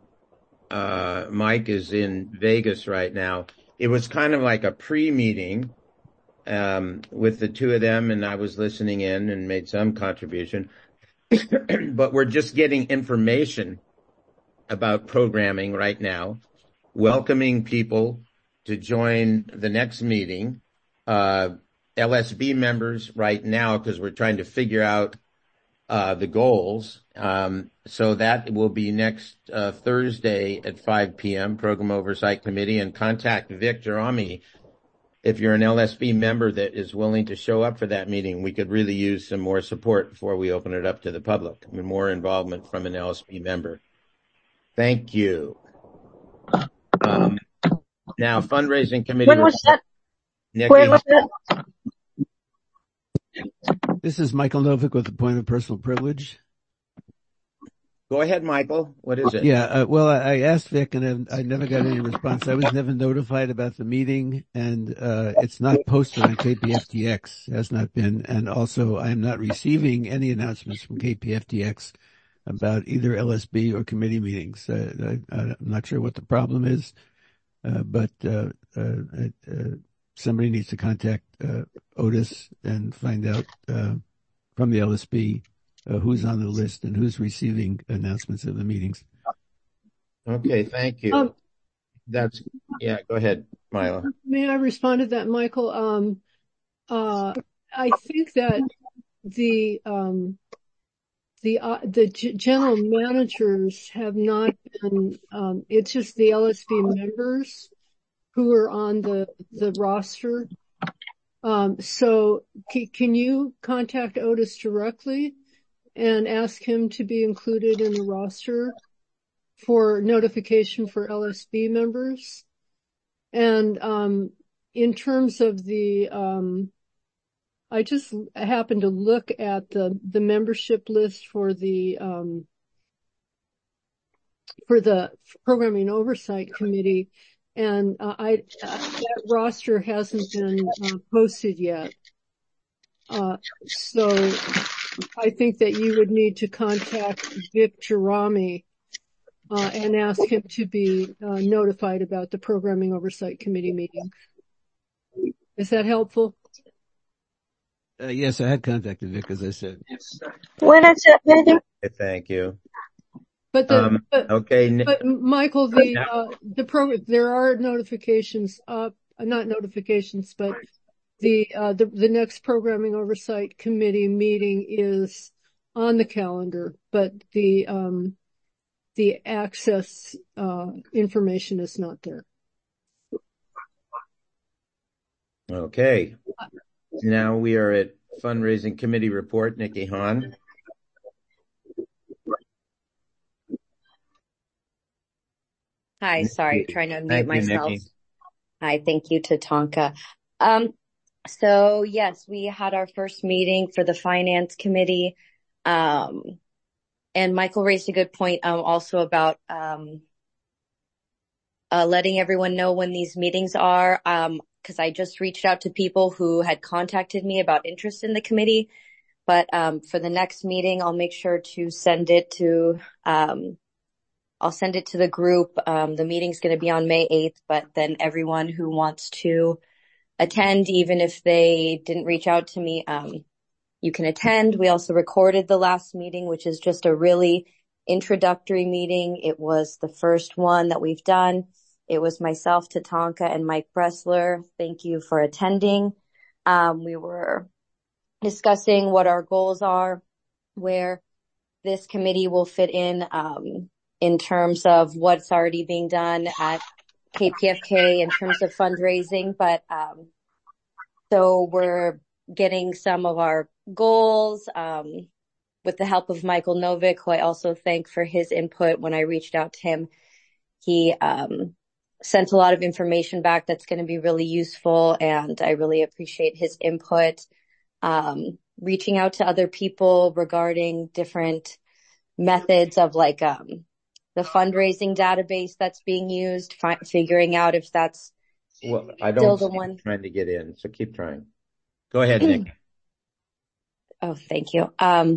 Speaker 1: uh, Mike is in Vegas right now. It was kind of like a pre-meeting um, with the two of them, and I was listening in and made some contribution. But we're just getting information about programming right now, welcoming people to join the next meeting. Uh, L S B members right now, because we're trying to figure out uh, the goals. Um, so that will be next uh, Thursday at five p.m., Program Oversight Committee, and contact Victor Ami. If you're an L S B member that is willing to show up for that meeting, we could really use some more support before we open it up to the public, and more involvement from an L S B member. Thank you. Um, now, fundraising committee.
Speaker 6: When was that?
Speaker 1: Nikki.
Speaker 6: When was that?
Speaker 12: This is Michael Novick with a point of personal privilege.
Speaker 1: Go ahead, Michael. What is it?
Speaker 12: Yeah, uh, well, I, I asked Vic and I, I never got any response. I was never notified about the meeting, and uh it's not posted on K P F T X, has not been. And also, I'm not receiving any announcements from K P F T X about either L S B or committee meetings. Uh, I, I'm not sure what the problem is, uh, but uh, uh, uh somebody needs to contact uh, Otis and find out uh, from the L S B uh, who's on the list and who's receiving announcements of the meetings.
Speaker 1: Okay, thank you. Um, That's, yeah, go ahead, Mila.
Speaker 8: May I respond to that, Michael? Um, uh, I think that the, um, the, uh, the g- general managers have not been, um, it's just the L S B members who are on the, the roster. Um, so c- can you contact Otis directly and ask him to be included in the roster for notification for L S B members? And, um, in terms of the, um, I just happened to look at the, the membership list for the, um, for the Programming Oversight Committee. And, uh, I, uh, that roster hasn't been uh, posted yet. Uh, so I think that you would need to contact Vic Gerami, uh, and ask him to be, uh, notified about the Programming Oversight Committee meeting. Is that helpful?
Speaker 12: Uh, yes, I had contacted Vic, as I said.
Speaker 6: When is it, Heather?
Speaker 1: Thank you.
Speaker 8: But the,
Speaker 1: Um,
Speaker 8: but,
Speaker 1: okay.
Speaker 8: but Michael, the, uh, the pro, there are notifications up, uh, not notifications, but the, uh, the, the next Programming Oversight Committee meeting is on the calendar, but the, um, the access, uh, information is not there.
Speaker 1: Okay. Now we are at fundraising committee report. Nikki Hahn.
Speaker 15: Hi, sorry, trying to unmute
Speaker 1: Thank you,
Speaker 15: myself.
Speaker 1: Nikki.
Speaker 15: Hi, thank you to Tonka. Um, so yes, we had our first meeting for the finance committee. Um, and Michael raised a good point, um, also about, um, uh, letting everyone know when these meetings are. Um, cause I just reached out to people who had contacted me about interest in the committee. But, um, for the next meeting, I'll make sure to send it to, um, I'll send it to the group. Um, the meeting's going to be on May eighth, but then everyone who wants to attend, even if they didn't reach out to me, um, you can attend. We also recorded the last meeting, which is just a really introductory meeting. It was the first one that we've done. It was myself, Tatanka, and Mike Bressler. Thank you for attending. Um, we were discussing what our goals are, where this committee will fit in, um, in terms of what's already being done at K P F K in terms of fundraising. But, um, so we're getting some of our goals, um, with the help of Michael Novick, who I also thank for his input. When I reached out to him, he, um, sent a lot of information back that's going to be really useful. And I really appreciate his input. Um, reaching out to other people regarding different methods of like, um, the fundraising database that's being used, fi- figuring out if that's
Speaker 1: Well, I
Speaker 15: still
Speaker 1: don't
Speaker 15: the
Speaker 1: see
Speaker 15: one.
Speaker 1: you trying to get in, so keep trying. Go ahead, Nick.
Speaker 15: Oh, thank you. Um,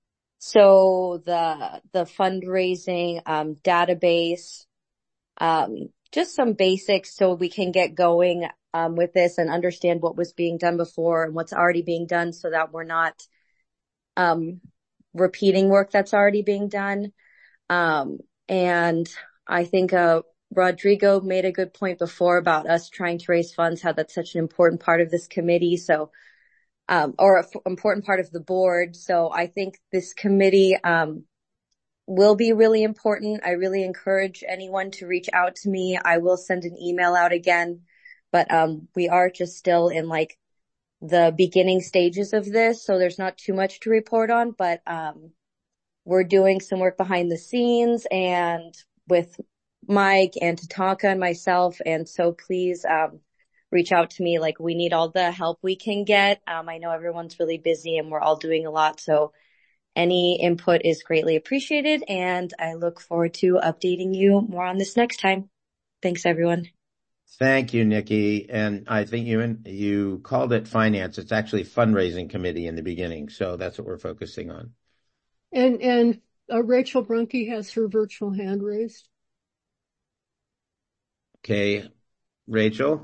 Speaker 15: so the, the fundraising, um, database, um, just some basics so we can get going, um, with this and understand what was being done before and what's already being done so that we're not, um, repeating work that's already being done. Um, and I think, uh, Rodrigo made a good point before about us trying to raise funds, how that's such an important part of this committee. So, um, or an f- important part of the board. So I think this committee, um, will be really important. I really encourage anyone to reach out to me. I will send an email out again, but, um, we are just still in like the beginning stages of this. So there's not too much to report on, but, um, we're doing some work behind the scenes and with Mike and Tatanka and myself. And so please, um, reach out to me. Like we need all the help we can get. Um, I know everyone's really busy and we're all doing a lot. So any input is greatly appreciated. And I look forward to updating you more on this next time. Thanks, everyone.
Speaker 1: Thank you, Nikki. And I think you you called it finance. It's actually fundraising committee in the beginning. So that's what we're focusing on.
Speaker 8: And, and, uh, Rachel Brunke has her virtual hand raised.
Speaker 1: Okay. Rachel?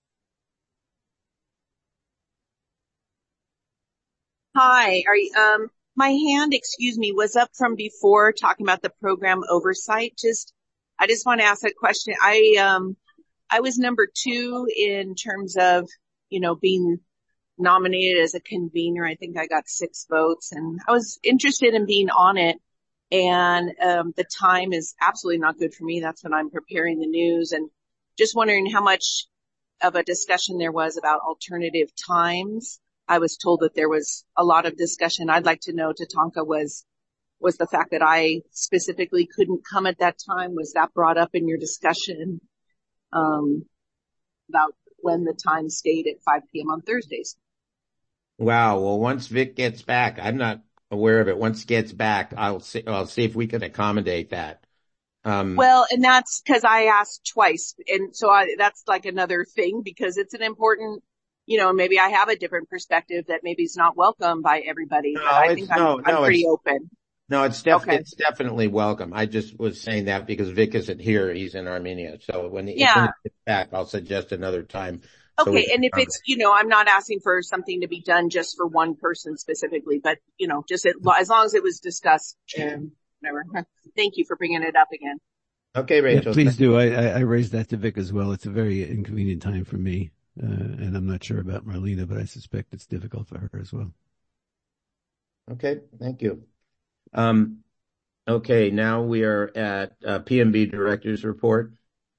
Speaker 3: Hi, are you, um, my hand, excuse me, was up from before talking about the program oversight. Just, I just want to ask a question. I, um, I was number two in terms of, you know, being nominated as a convener. I think I got six votes, and I was interested in being on it. And um, the time is absolutely not good for me. That's when I'm preparing the news, and just wondering how much of a discussion there was about alternative times. I was told that there was a lot of discussion. I'd like to know, Tatanka, was was the fact that I specifically couldn't come at that time, was that brought up in your discussion um, about when the time stayed at five p.m. on Thursdays?
Speaker 1: Wow. Well, once Vic gets back, I'm not aware of it. Once he gets back, I'll see, I'll see if we can accommodate that. Um,
Speaker 3: well, and that's because I asked twice. And so I, that's like another thing, because it's an important, you know, maybe I have a different perspective that maybe is not welcome by everybody,
Speaker 1: no,
Speaker 3: but I
Speaker 1: it's,
Speaker 3: think I'm,
Speaker 1: no,
Speaker 3: I'm
Speaker 1: no,
Speaker 3: pretty
Speaker 1: it's,
Speaker 3: open.
Speaker 1: No, it's def-
Speaker 3: okay.
Speaker 1: it's definitely welcome. I just was saying that because Vic isn't here. He's in Armenia. So when he,
Speaker 3: yeah.
Speaker 1: when he gets back, I'll suggest another time. So
Speaker 3: okay. And if it's, you know, I'm not asking for something to be done just for one person specifically, but, you know, just it, as long as it was discussed and whatever. Thank you for bringing it up again.
Speaker 1: Okay, Rachel.
Speaker 12: Yeah, please do. I, I raised that to Vic as well. It's a very inconvenient time for me. Uh, and I'm not sure about Marlena, but I suspect it's difficult for her as well.
Speaker 1: Okay. Thank you. Um, okay. Now we are at uh, P N B Director's Report.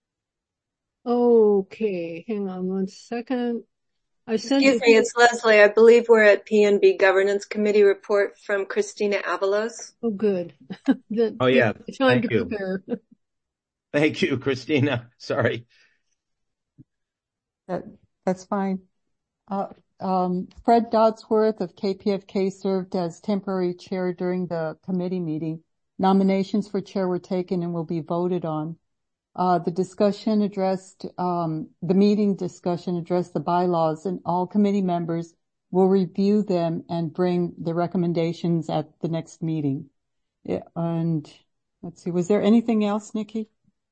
Speaker 8: Okay. Hang on one second. I sent
Speaker 2: Excuse me, it's Leslie. I believe we're at P N B Governance Committee report from Christina Avalos.
Speaker 8: Oh, good. the,
Speaker 1: oh, yeah.
Speaker 8: Time
Speaker 1: Thank
Speaker 8: to
Speaker 1: you.
Speaker 8: prepare.
Speaker 1: Thank you, Christina. Sorry.
Speaker 16: That, that's fine. Uh, um, Fred Dodsworth of K P F K served as temporary chair during the committee meeting. Nominations for chair were taken and will be voted on. Uh, the discussion addressed, um, the meeting discussion addressed the bylaws, and all committee members will review them and bring the recommendations at the next meeting. Yeah, and let's see, was there anything else, Nikki?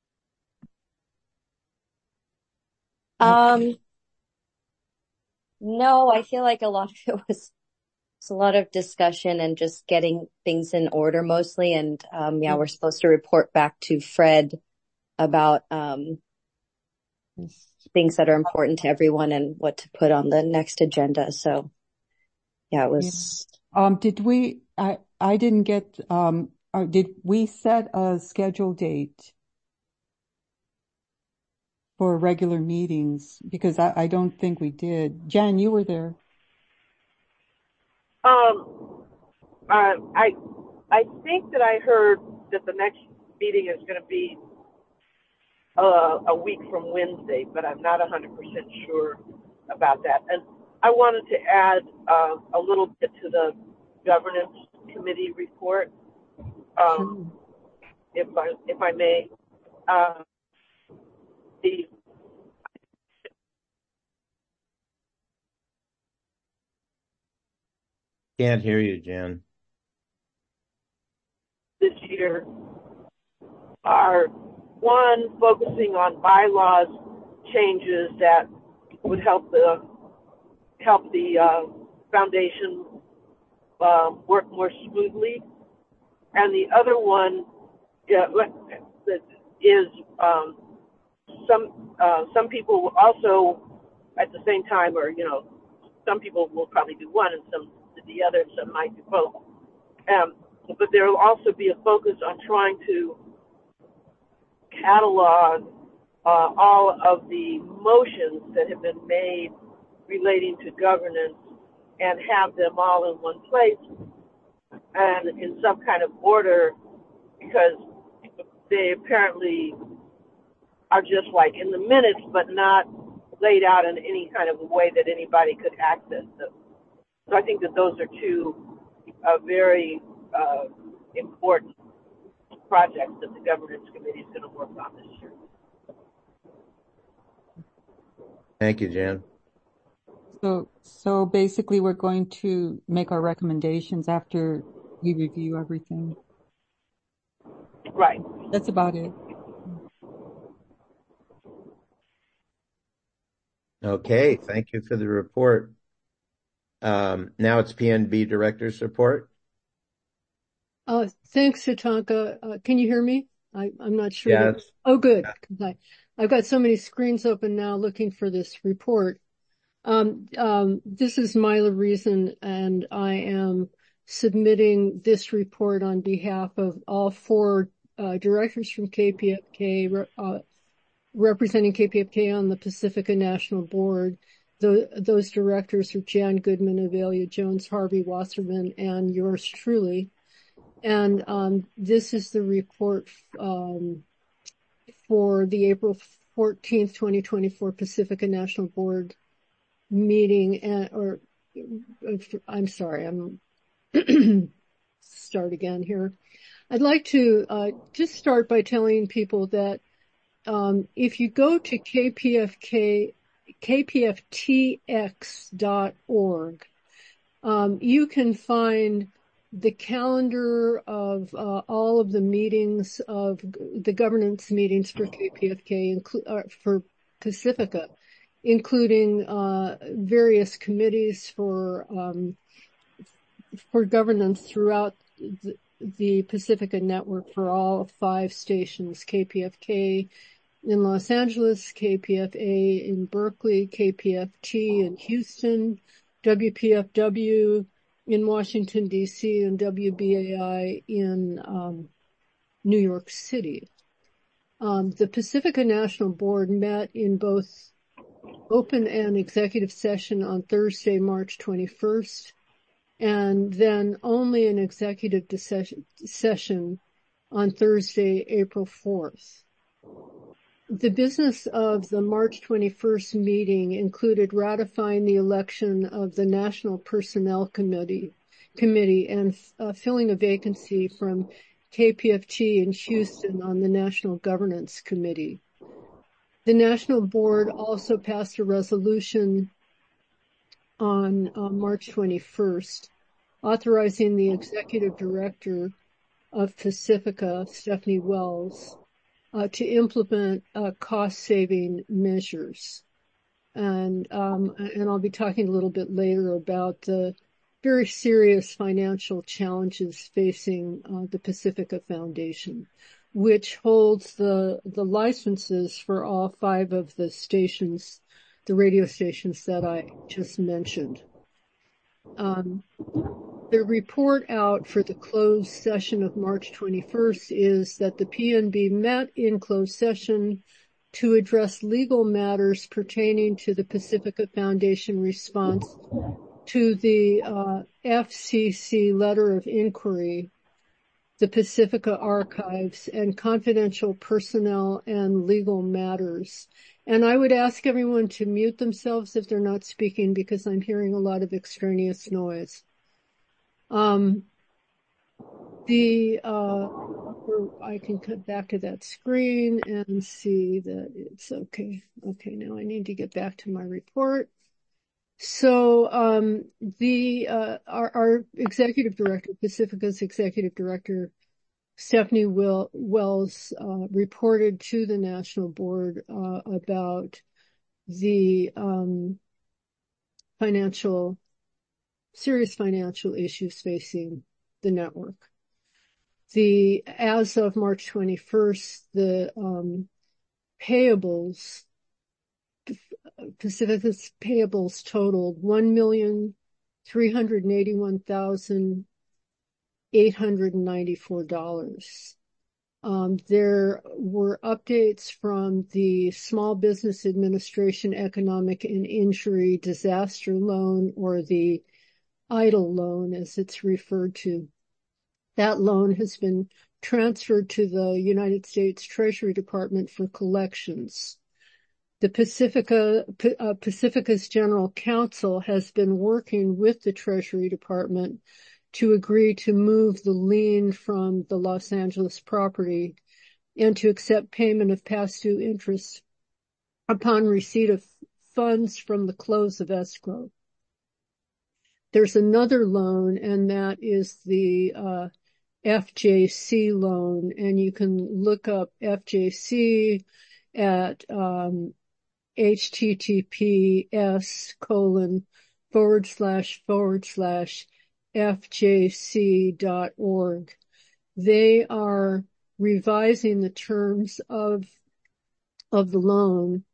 Speaker 15: Um, no, I feel like a lot of it was, was a lot of discussion and just getting things in order mostly. And, um, yeah, we're supposed to report back to Fred about, um, things that are important to everyone and what to put on the next agenda. So yeah, it was.
Speaker 16: Yeah. Um, did we, I, I didn't get, um, uh, did we set a scheduled date for regular meetings? Because I, I don't think we did. Jan, you were there.
Speaker 18: Um, uh, I, I think that I heard that the next meeting is going to be uh, a week from Wednesday, but I'm not one hundred percent sure about that. And I wanted to add uh, a little bit to the governance committee report, um, if I if I may. Uh, the
Speaker 1: Can't hear you, Jan.
Speaker 18: This year are one, focusing on bylaws changes that would help the help the uh, foundation uh, work more smoothly, and the other one yeah, is um, some uh, some people will also at the same time, or you know, some people will probably do one and some do the other, and some might do both. Um, but there will also be a focus on trying to catalog uh, all of the motions that have been made relating to governance and have them all in one place and in some kind of order, because they apparently are just like in the minutes but not laid out in any kind of way that anybody could access them. So I think that those are two uh, very uh, important projects that the governance committee is going to work on this year.
Speaker 1: Thank you, Jan.
Speaker 16: So, so basically we're going to make our recommendations after we review everything.
Speaker 18: Right.
Speaker 16: That's about it.
Speaker 1: Okay. Thank you for the report. Um, now it's P N B Director's Report.
Speaker 8: Uh, thanks, Tatanka. Uh, can you hear me? I, I'm not sure.
Speaker 1: Yes.
Speaker 8: That, oh, good. I, I've got so many screens open now looking for this report. Um, um, this is Myla Reason, and I am submitting this report on behalf of all four uh, directors from K P F K, uh, representing K P F K on the Pacifica National Board. The, those directors are Jan Goodman, Avelia Jones, Harvey Wasserman, and yours truly. And um, this is the report um, for the April fourteenth, twenty twenty-four Pacifica National Board meeting, and, or I'm sorry, I'm start again here. I'd like to uh, just start by telling people that um, if you go to K P F K, K P F T X dot org, um, you can find the calendar of uh, all of the meetings of the governance meetings for K P F K, inclu- uh, for Pacifica, including uh, various committees for um, for governance throughout the, the Pacifica network for all five stations: K P F K in Los Angeles, K P F A in Berkeley, K P F T in Houston, W P F W in Washington, D C, and W B A I in um, New York City. Um, the Pacifica National Board met in both open and executive session on Thursday, March twenty-first, and then only an executive session on Thursday, April fourth. The business of the March twenty-first meeting included ratifying the election of the National Personnel Committee, committee and uh, filling a vacancy from K P F T in Houston on the National Governance Committee. The National Board also passed a resolution on uh, March twenty-first, authorizing the Executive Director of Pacifica, Stephanie Wells, uh, to implement uh, cost-saving measures. And, um, and I'll be talking a little bit later about the very serious financial challenges facing uh, the Pacifica Foundation, which holds the the licenses for all five of the stations, the radio stations that I just mentioned. Um, the report out for the closed session of March twenty-first is that the P N B met in closed session to address legal matters pertaining to the Pacifica Foundation response to the uh, F C C letter of inquiry, the Pacifica Archives, and confidential personnel and legal matters. And I would ask everyone to mute themselves if they're not speaking, because I'm hearing a lot of extraneous noise. Um, the, uh, I can cut back to that screen and see that it's okay. Okay, now I need to get back to my report. So, um, the, uh, our, our executive director, Pacifica's executive director, Stephanie Will, Wells, uh, reported to the National Board, uh, about the, um, financial, serious financial issues facing the network. The, as of March twenty-first, the, um, payables, Pacifica's payables totaled one million three hundred eighty-one thousand eight hundred ninety-four dollars. Um, there were updates from the Small Business Administration Economic and Injury Disaster Loan, or the EIDL loan as it's referred to. That loan has been transferred to the United States Treasury Department for collections. The Pacifica, uh, Pacifica's General Counsel has been working with the Treasury Department to agree to move the lien from the Los Angeles property and to accept payment of past due interest upon receipt of funds from the close of escrow. There's another loan, and that is the uh, F J C loan, and you can look up F J C at um, https colon forward slash forward slash fjc dot org. They are revising the terms of of the loan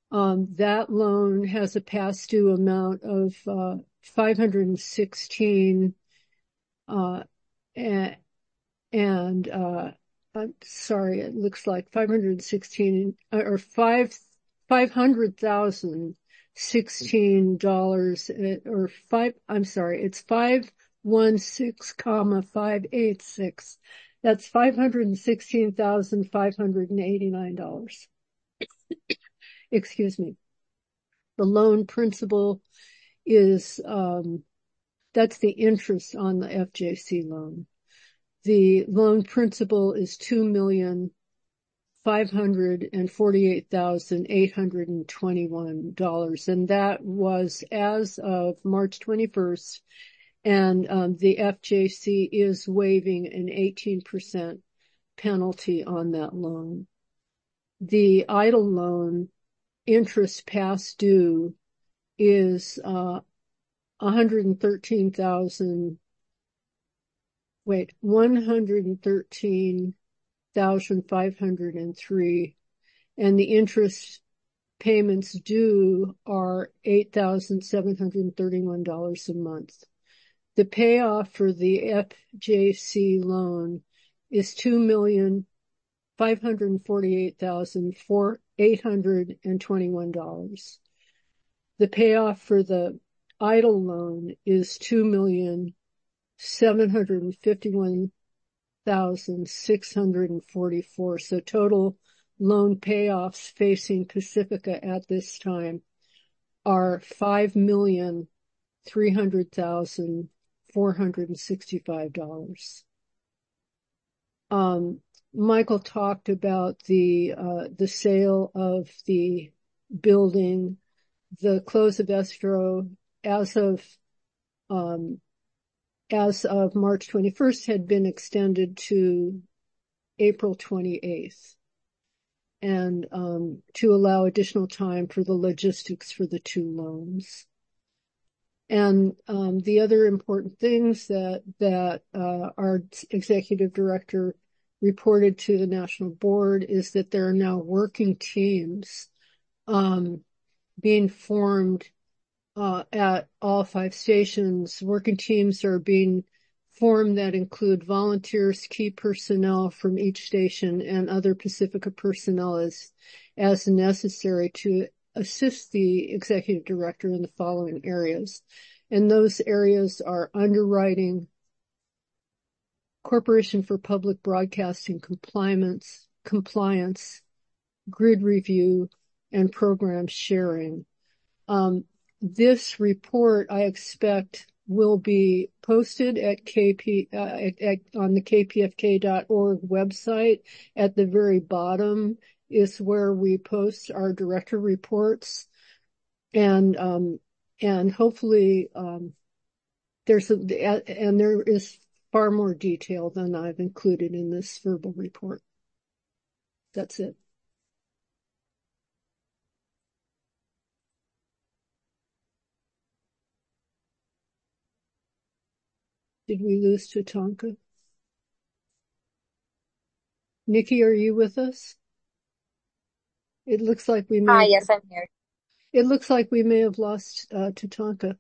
Speaker 8: Um, that loan has a past due amount of, uh, five hundred sixteen, uh, and, and, uh, I'm sorry, it looks like five hundred sixteen or five, five hundred thousand sixteen dollars or five, I'm sorry, it's five one six comma five eight six. That's five hundred sixteen thousand five hundred eighty-nine dollars. Excuse me. The loan principal is, um, that's the interest on the F J C loan. The loan principal is two million five hundred forty-eight thousand eight hundred twenty-one dollars. And that was as of March twenty-first. And, um, the F J C is waiving an eighteen percent penalty on that loan. The idle loan interest past due is, uh, one hundred thirteen thousand, wait, one hundred thirteen thousand five hundred three, and the interest payments due are eight thousand seven hundred thirty-one dollars a month. The payoff for the F J C loan is two million five hundred forty-eight thousand eight hundred twenty-one dollars. The payoff for the idle loan is two million seven hundred fifty-one thousand six hundred forty-four. So total loan payoffs facing Pacifica at this time are five million three hundred thousand four hundred sixty-five dollars. Um, Michael talked about the, uh, the sale of the building, the close of escrow as of, um, as of March twenty-first had been extended to April twenty-eighth. And, um, to allow additional time for the logistics for the two loans. And, um, the other important things that, that, uh, our executive director reported to the national board is that there are now working teams, um, being formed, uh, at all five stations. Working teams are being formed that include volunteers, key personnel from each station, and other Pacifica personnel as, as necessary to assist the executive director in the following areas. And those areas are underwriting, Corporation for Public Broadcasting compliance, compliance, grid review, and program sharing. Um, this report, I expect, will be posted at K P, uh, at, at, on the K P F K dot org website. At the very bottom is where we post our director reports. And, um, and hopefully, um, there's a, and there is far more detail than I've included in this verbal report. That's it. Did we lose Tatanka? Nikki, are you with us? It looks like we may.
Speaker 15: Hi,
Speaker 8: have,
Speaker 15: yes, I'm here.
Speaker 8: It looks like we may have lost uh, Tatanka.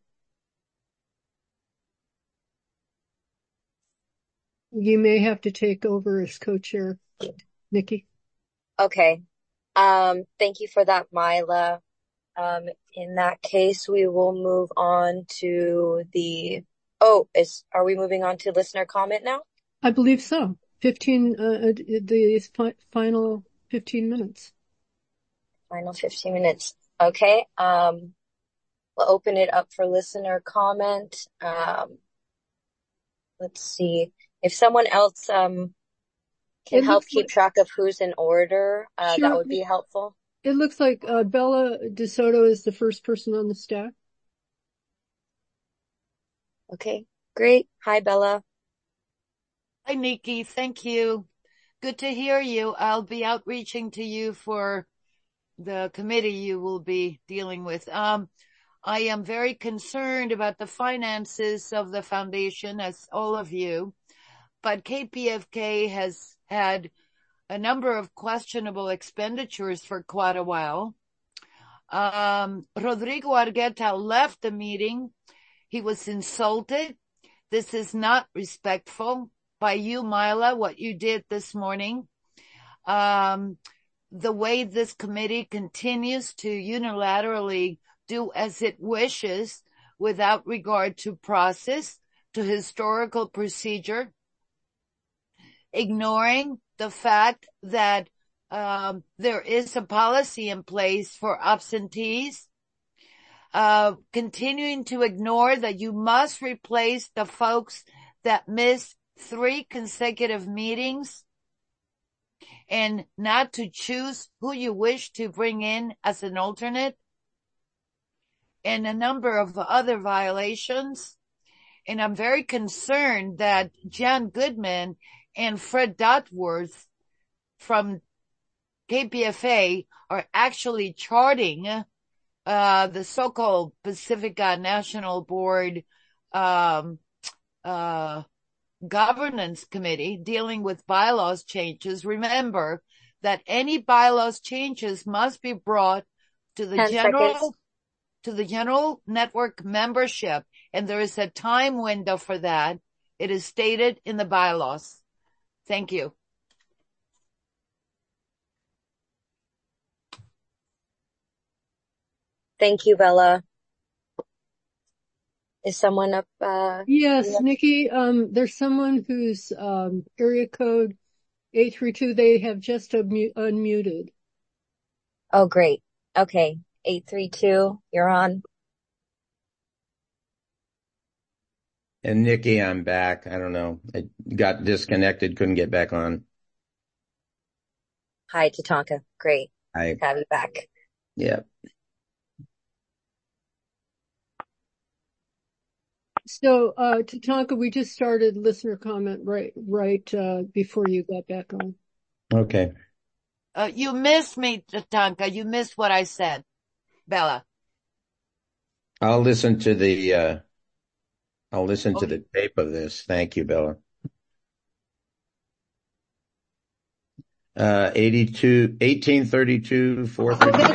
Speaker 8: You may have to take over as co-chair, Nikki.
Speaker 15: Okay. Um, thank you for that, Mila. Um, in that case, we will move on to the, oh, is, are we moving on to listener comment now?
Speaker 8: I believe so. fifteen, uh, the fi- final fifteen minutes.
Speaker 15: Final fifteen minutes. Okay. Um, we'll open it up for listener comment. Um, let's see if someone else, um, can
Speaker 8: It
Speaker 15: help
Speaker 8: looks
Speaker 15: keep
Speaker 8: like-
Speaker 15: track of who's in order. Uh,
Speaker 8: Sure.
Speaker 15: that would be helpful.
Speaker 8: It looks like uh, Bella DeSoto is the first person on the stack.
Speaker 15: Okay, great. Hi, Bella.
Speaker 19: Hi, Nikki. Thank you. Good to hear you. I'll be outreaching to you for the committee you will be dealing with. Um, I am very concerned about the finances of the foundation, as all of you, but K P F K has had a number of questionable expenditures for quite a while. Um, Rodrigo Argueta left the meeting. He was insulted. This is not respectful by you, Mila, what you did this morning. Um, the way this committee continues to unilaterally do as it wishes without regard to process, to historical procedure, ignoring the fact that um, there is a policy in place for absentees, uh, continuing to ignore that you must replace the folks that missed three consecutive meetings, and not to choose who you wish to bring in as an alternate, and a number of other violations. And I'm very concerned that Jan Goodman and Fred Dotworth from K P F A are actually charting uh the so-called Pacifica National Board um uh governance committee dealing with bylaws changes. Remember that any bylaws changes must be brought to the
Speaker 15: Ten
Speaker 19: general
Speaker 15: seconds.
Speaker 19: to the general network membership, and there is a time window for that. It is stated in the bylaws. Thank you.
Speaker 15: Thank you, Bella. Is someone up? Uh,
Speaker 8: Yes,
Speaker 15: next?
Speaker 8: Nikki, um, there's someone whose, um, area code eight three two, they have just unmu- unmuted.
Speaker 15: Oh, great. Okay. eight three two, you're on.
Speaker 1: And Nikki, I'm back. I don't know. I got disconnected, couldn't get back on.
Speaker 15: Hi, Tatanka. Great.
Speaker 1: I,
Speaker 15: Have you back.
Speaker 1: yeah.
Speaker 8: So, uh, Tatanka, we just started listener comment right, right, uh, before you got back on.
Speaker 1: Okay.
Speaker 19: Uh, you missed me, Tatanka. You missed what I said. Bella.
Speaker 1: I'll listen to the, uh, I'll listen
Speaker 19: Oh,
Speaker 1: to the tape of this. Thank you, Bella. Uh, eighty-two, eighteen thirty-two, four thirty.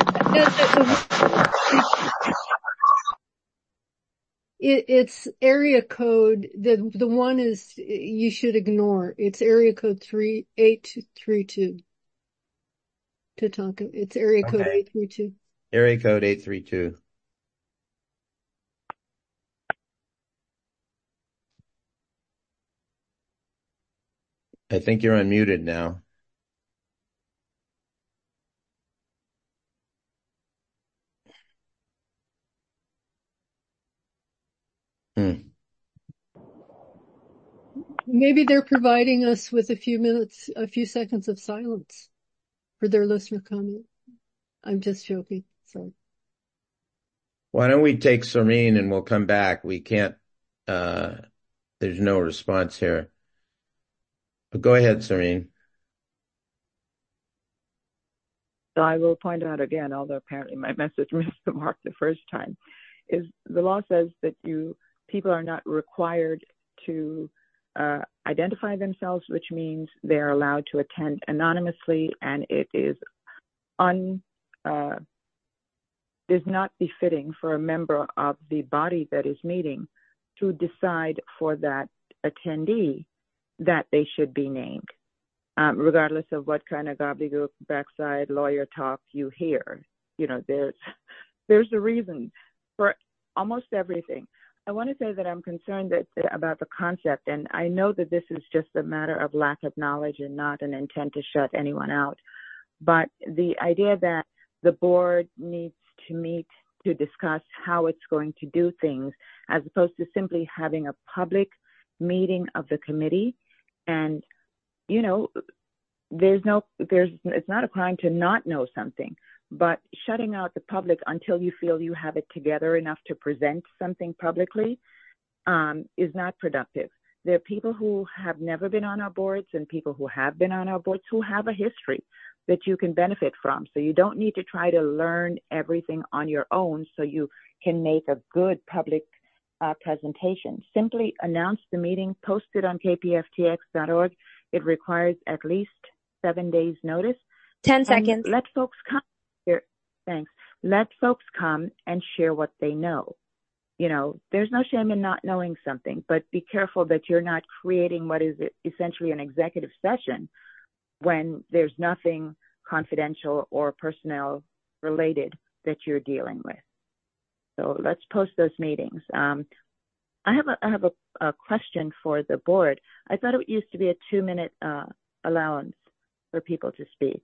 Speaker 8: It, it's area code. The, the one is, you should ignore. It's area code three, eight three two. Tatanka. It's area code
Speaker 1: Okay.
Speaker 8: eight three two.
Speaker 1: Area code eight three two. I think you're unmuted now. Hmm.
Speaker 8: Maybe they're providing us with a few minutes, a few seconds of silence for their listener comment. I'm just joking. Sorry.
Speaker 1: Why don't we take Serene and we'll come back? We can't, uh, there's no response here. But go ahead, Serene.
Speaker 22: So I will point out again, although apparently my message missed the mark the first time, is the law says that you people are not required to uh, identify themselves, which means they're allowed to attend anonymously, and it is un uh, is not befitting for a member of the body that is meeting to decide for that attendee that they should be named, um, regardless of what kind of gobbledygook backside lawyer talk you hear. You know, there's there's a reason for almost everything. I want to say that I'm concerned that about the concept, and I know that this is just a matter of lack of knowledge and not an intent to shut anyone out. But the idea that the board needs to meet to discuss how it's going to do things, as opposed to simply having a public meeting of the committee. And, you know, there's no, there's, it's not a crime to not know something, but shutting out the public until you feel you have it together enough to present something publicly um, is not productive. There are people who have never been on our boards and people who have been on our boards who have a history that you can benefit from. So you don't need to try to learn everything on your own so you can make a good public uh, presentation. Simply announce the meeting, post it on K P F T X dot org. It requires at least seven days notice.
Speaker 15: Ten seconds.
Speaker 22: Let folks come here. Thanks. let folks come and share what they know. You know, there's no shame in not knowing something, but be careful that you're not creating what is essentially an executive session when there's nothing confidential or personnel related that you're dealing with. So let's post those meetings. Um, I have a, I have a, a question for the board. I thought it used to be a two minute uh, allowance for people to speak.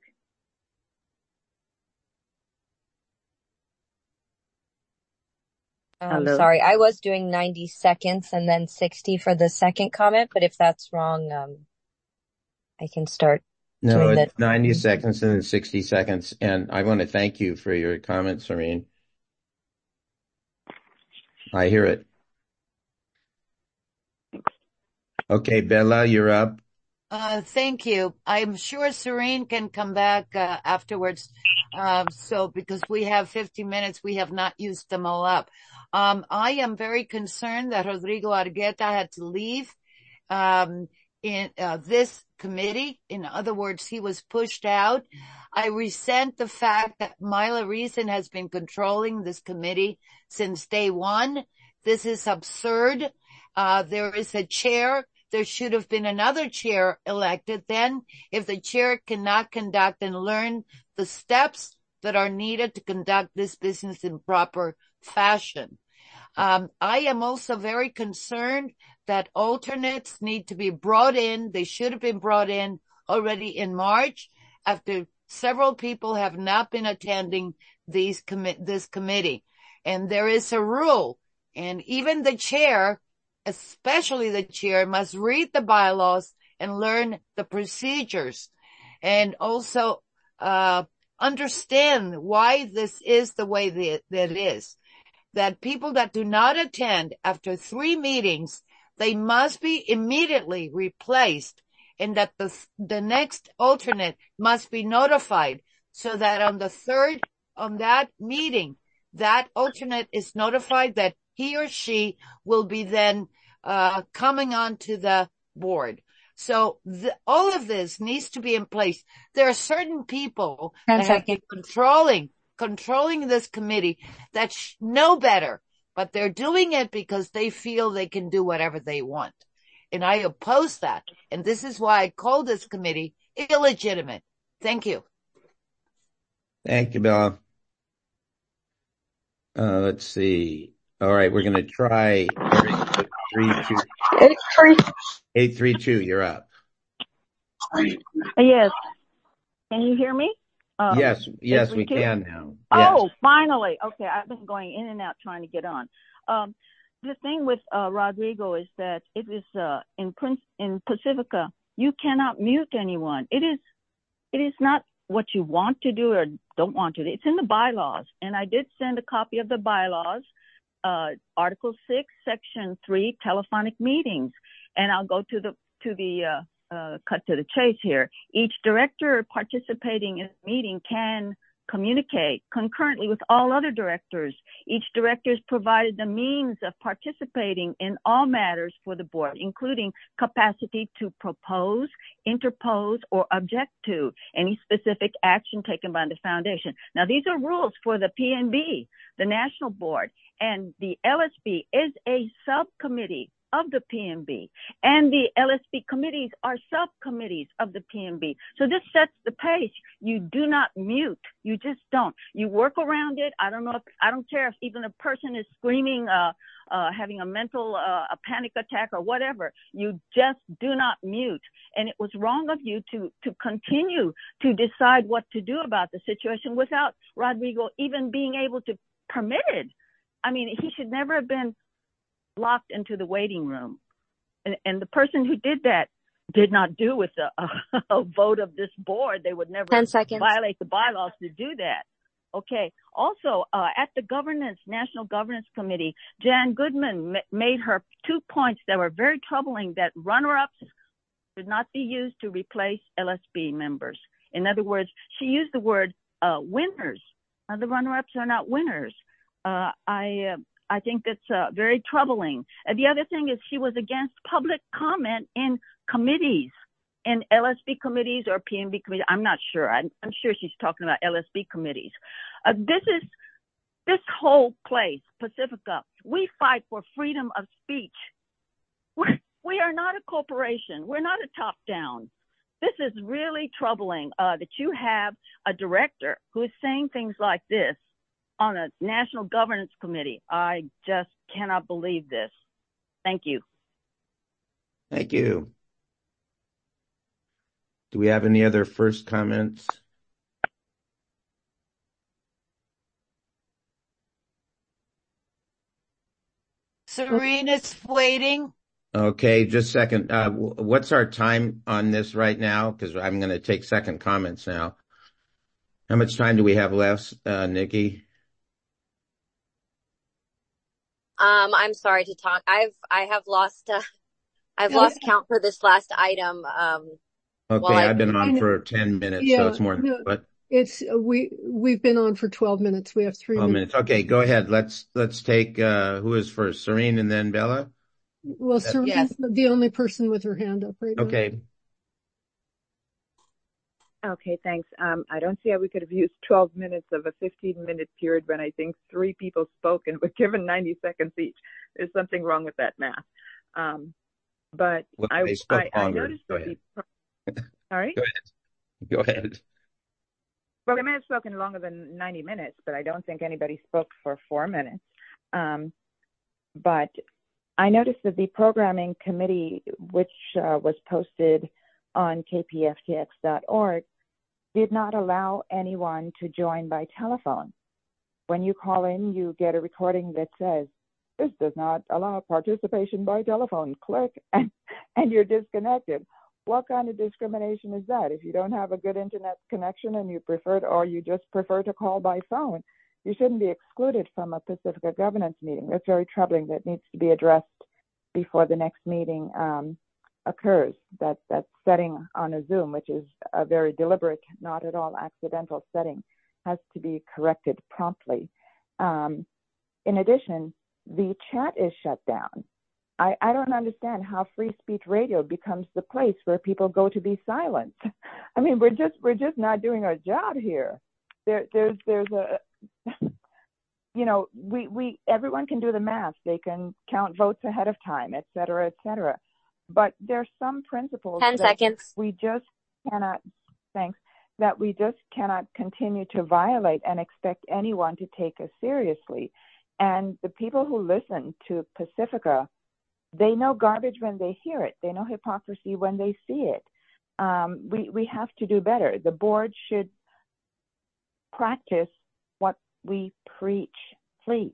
Speaker 15: Um,
Speaker 22: Hello?
Speaker 15: sorry, I was doing ninety seconds and then sixty for the second comment, but if that's wrong, um, I can start
Speaker 1: No,
Speaker 15: doing
Speaker 1: it's
Speaker 15: the
Speaker 1: ninety seconds and then sixty seconds. And I want to thank you for your comments, Serene. I hear it. Okay, Bella, you're up.
Speaker 19: Uh, thank you. I'm sure Serene can come back uh, afterwards. Um, so because we have fifty minutes, we have not used them all up. Um, I am very concerned that Rodrigo Argueta had to leave um, in uh, this committee. In other words, he was pushed out. I resent the fact that Myla Reason has been controlling this committee since day one. This is absurd. Uh, there is a chair. There should have been another chair elected then. If the chair cannot conduct and learn the steps that are needed to conduct this business in proper fashion. Um, I am also very concerned that alternates need to be brought in. They should have been brought in already in March after several people have not been attending these commi- this committee. And there is a rule, and even the chair, especially the chair, must read the bylaws and learn the procedures, and also uh understand why this is the way that, that it is. That people that do not attend after three meetings, they must be immediately replaced, and that the the next alternate must be notified, so that on the third, on that meeting, that alternate is notified that he or she will be then uh coming onto the board. So the, all of this needs to be in place. There are certain people that have been controlling, controlling this committee that sh- know better, but they're doing it because they feel they can do whatever they want. And I oppose that. And this is why I call this committee illegitimate. Thank you.
Speaker 1: Thank you, Bella. Uh, let's see. All right, we're going to try three, two.
Speaker 6: Eight, three.
Speaker 1: Eight, three, two. You're up.
Speaker 5: Yes. Can you hear me? Um,
Speaker 1: yes, yes, we can now.
Speaker 5: Oh,
Speaker 1: yes.
Speaker 5: Finally. Okay, I've been going in and out trying to get on. Um, the thing with uh, Rodrigo is that it is uh, in Prince in Pacifica, you cannot mute anyone. It is, it is not what you want to do or don't want to do. It's in the bylaws, and I did send a copy of the bylaws, uh, Article Six, Section Three, telephonic meetings, and I'll go to the to the uh, uh, cut to the chase here. Each director participating in the meeting can communicate concurrently with all other directors. Each director is provided the means of participating in all matters for the board, including capacity to propose, interpose, or object to any specific action taken by the foundation. Now, these are rules for the P N B, the national board, and the L S B is a subcommittee of the P N B, and the L S B committees are subcommittees of the P N B. So this sets the pace. You do not mute. You just don't. You work around it. I don't know if, I don't care if even a person is screaming, uh, uh, having a mental, uh, a panic attack or whatever. You just do not mute. And it was wrong of you to, to continue to decide what to do about the situation without Rodrigo even being able to permit it. I mean, he should never have been locked into the waiting room. And, and the person who did that did not do with a, a, a vote of this board. They would never violate the bylaws to do that. Okay. Also, uh, at the governance, National Governance Committee, Jan Goodman m- made her two points that were very troubling, that runner-ups should not be used to replace L S B members. In other words, she used the word uh, winners. Uh, the runner-ups are not winners. Uh, I, uh, I think that's uh, very troubling. And the other thing is she was against public comment in committees, in L S B committees or P N B committees. I'm not sure. I'm, I'm sure she's talking about L S B committees. Uh, this is This whole place, Pacifica, we fight for freedom of speech. We're, we are not a corporation. We're not a top down. This is really troubling uh, that you have a director who is saying things like this on a National Governance Committee. I just cannot believe this. Thank you.
Speaker 1: Thank you. Do we have any other first comments?
Speaker 19: Serena's waiting.
Speaker 1: Okay, just a second. Uh, what's our time on this right now? Because I'm going to take second comments now. How much time do we have left, uh, Nikki?
Speaker 9: Um, I'm sorry to talk. I've, I have lost, uh, I've lost count for this last item. Um,
Speaker 1: okay,
Speaker 9: well,
Speaker 1: I've been on for ten minutes,
Speaker 8: yeah,
Speaker 1: so it's more than
Speaker 8: no,
Speaker 1: what?
Speaker 8: It's, we, we've been on for twelve minutes. We have three
Speaker 1: twelve
Speaker 8: minutes.
Speaker 1: minutes. Okay, go ahead. Let's, let's take, uh, who is first? Serene and then Bella?
Speaker 8: Well, Serene's yes. the only person with her hand up right now.
Speaker 1: Okay.
Speaker 22: Okay, thanks. Um, I don't see how we could have used twelve minutes of a fifteen minute period when I think three people spoke and were given ninety seconds each. There's something wrong with that math. Um, but
Speaker 1: well,
Speaker 22: I,
Speaker 1: they spoke
Speaker 22: I,
Speaker 1: longer.
Speaker 22: I noticed
Speaker 1: Go
Speaker 22: that
Speaker 1: ahead.
Speaker 22: the, all right.
Speaker 1: Go ahead. Go ahead.
Speaker 22: Well, they may have spoken longer than ninety minutes, but I don't think anybody spoke for four minutes. Um, but I noticed that the programming committee, which uh, was posted on K P F T X dot org, did not allow anyone to join by telephone. When you call in, you get a recording that says, "This does not allow participation by telephone. Click," and, and you're disconnected. What kind of discrimination is that? If you don't have a good internet connection and you prefer to, or you just prefer to call by phone, you shouldn't be excluded from a Pacifica governance meeting. That's very troubling. That needs to be addressed before the next meeting um, occurs. That, that setting on a Zoom, which is a very deliberate, not at all accidental setting, has to be corrected promptly. Um, in addition, the chat is shut down. I, I don't understand how free speech radio becomes the place where people go to be silenced. I mean, we're just we're just not doing our job here. There, there's there's a, you know, we we everyone can do the math. They can count votes ahead of time, et cetera, et cetera. But there's some principles
Speaker 9: Ten
Speaker 22: that
Speaker 9: seconds.
Speaker 22: we just cannot. Thanks. That we just cannot continue to violate and expect anyone to take us seriously. And the people who listen to Pacifica, they know garbage when they hear it. They know hypocrisy when they see it. Um, we, we have to do better. The board should practice what we preach, please.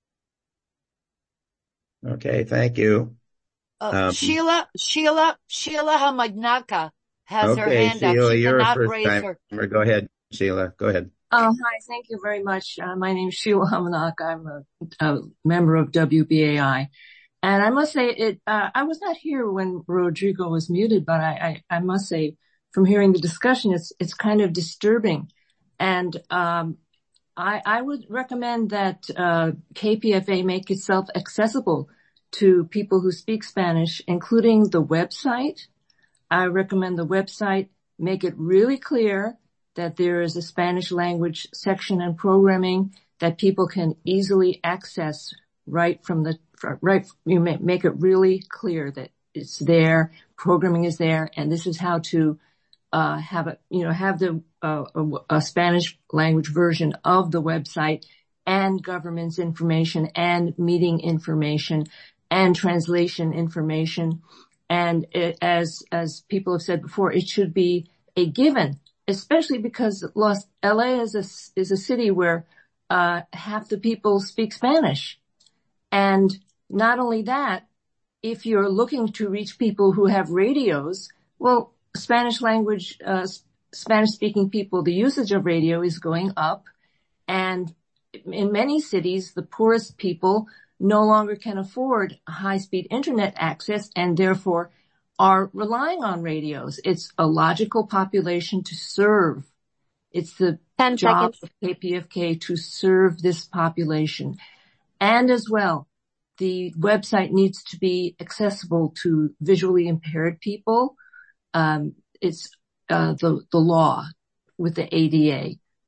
Speaker 1: Okay, thank you.
Speaker 19: Uh,
Speaker 1: Um,
Speaker 19: Sheila, Sheila, Sheila Hamagnaka has her
Speaker 1: okay,
Speaker 19: hand up.
Speaker 1: Sheila,
Speaker 19: She
Speaker 1: you're a
Speaker 19: cannot
Speaker 1: first
Speaker 19: raise her.
Speaker 1: timer. Go ahead, Sheila. Go ahead.
Speaker 10: Oh, hi. Thank you very much. Uh, my name is Sheila Hamanak. I'm a, a member of W B A I. And I must say, it. Uh, I was not here when Rodrigo was muted, but I, I, I must say, from hearing the discussion, it's it's kind of disturbing. And um, I, I would recommend that uh, K P F A make itself accessible to people who speak Spanish, including the website. I recommend the website make it really clear that there is a Spanish language section and programming that people can easily access right from the right. You make it really clear that it's there, programming is there, and this is how to uh have a you know have the uh, a, a Spanish language version of the website and government's information and meeting information and translation information. And it, as as people have said before, it should be a given, especially because Los L A is a is a city where uh half the people speak Spanish. And not only that, if you're looking to reach people who have radios, well, Spanish language, uh, Spanish speaking people, the usage of radio is going up. And in many cities, the poorest people no longer can afford high speed internet access and therefore are relying on radios. It's a logical population to serve. It's the
Speaker 9: Ten
Speaker 10: job
Speaker 9: seconds.
Speaker 10: of K P F K to serve this population. And as well, the website needs to be accessible to visually impaired people. Um, it's uh, the the law with the A D A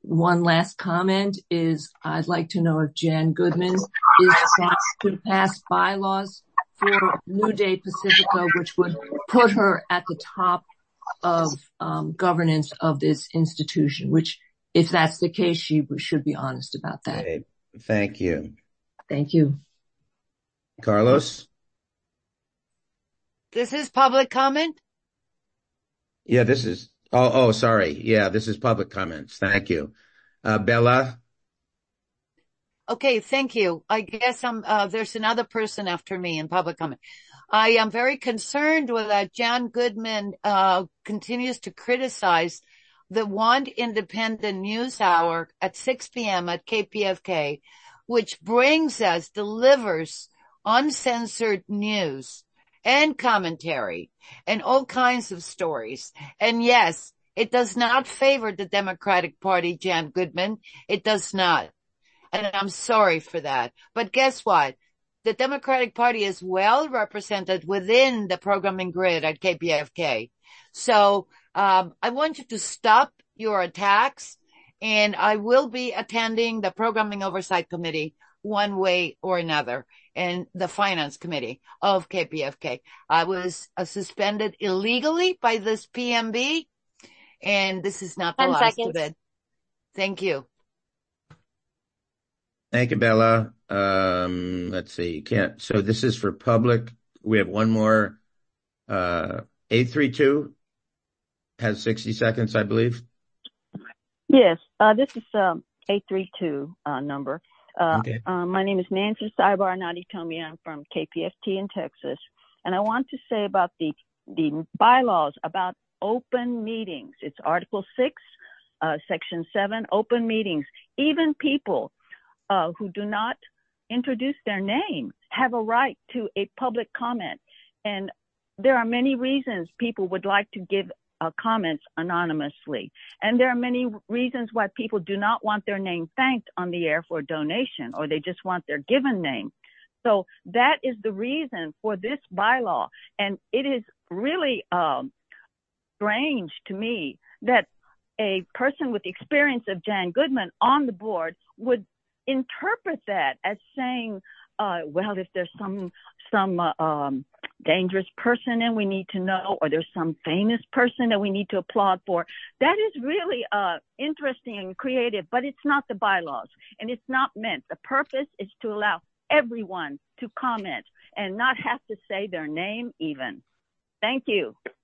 Speaker 10: one last comment is I'd like to know if Jan Goodman is trying to pass bylaws for New Day Pacifica, which would put her at the top of um, governance of this institution, which if that's the case, she should be honest about that.
Speaker 1: Okay. Thank you.
Speaker 10: Thank you.
Speaker 1: Carlos?
Speaker 19: This is public comment?
Speaker 1: Yeah, this is, oh, oh, sorry. Yeah, this is public comments. Thank you. Uh, Bella?
Speaker 19: Okay, thank you. I guess I'm, uh, there's another person after me in public comment. I am very concerned with that Jan Goodman, uh, continues to criticize the one independent news hour at six p.m. at K P F K, which brings us, delivers uncensored news and commentary and all kinds of stories. And yes, it does not favor the Democratic Party, Jan Goodman. It does not. And I'm sorry for that. But guess what? The Democratic Party is well represented within the programming grid at K P F K. So, um, I want you to stop your attacks, and I will be attending the Programming Oversight Committee one way or another, and the Finance Committee of K P F K. I was uh, suspended illegally by this P M B, and this is not the
Speaker 9: Ten
Speaker 19: last
Speaker 9: seconds.
Speaker 19: of it. Thank you.
Speaker 1: Thank you, Bella. Um, let's see. Can't, so this is for public. We have one more, uh, eight three two has sixty seconds, I believe.
Speaker 5: Yes, uh, this is um, eight three two uh, number. Uh,
Speaker 1: Okay.
Speaker 5: uh, my name is Nancy Cybar Tomi. I'm from K P F T in Texas. And I want to say about the, the bylaws about open meetings. It's Article six, uh, Section seven, open meetings. Even people uh, who do not introduce their name have a right to a public comment. And there are many reasons people would like to give Uh, comments anonymously. And there are many reasons why people do not want their name thanked on the air for a donation, or they just want their given name. So that is the reason for this bylaw. And it is really um, strange to me that a person with the experience of Jan Goodman on the board would interpret that as saying, uh, well, if there's some some uh, um, dangerous person and we need to know, or there's some famous person that we need to applaud for. That is really uh, interesting and creative, but it's not the bylaws, and it's not meant. The purpose is to allow everyone to comment and not have to say their name even. Thank you.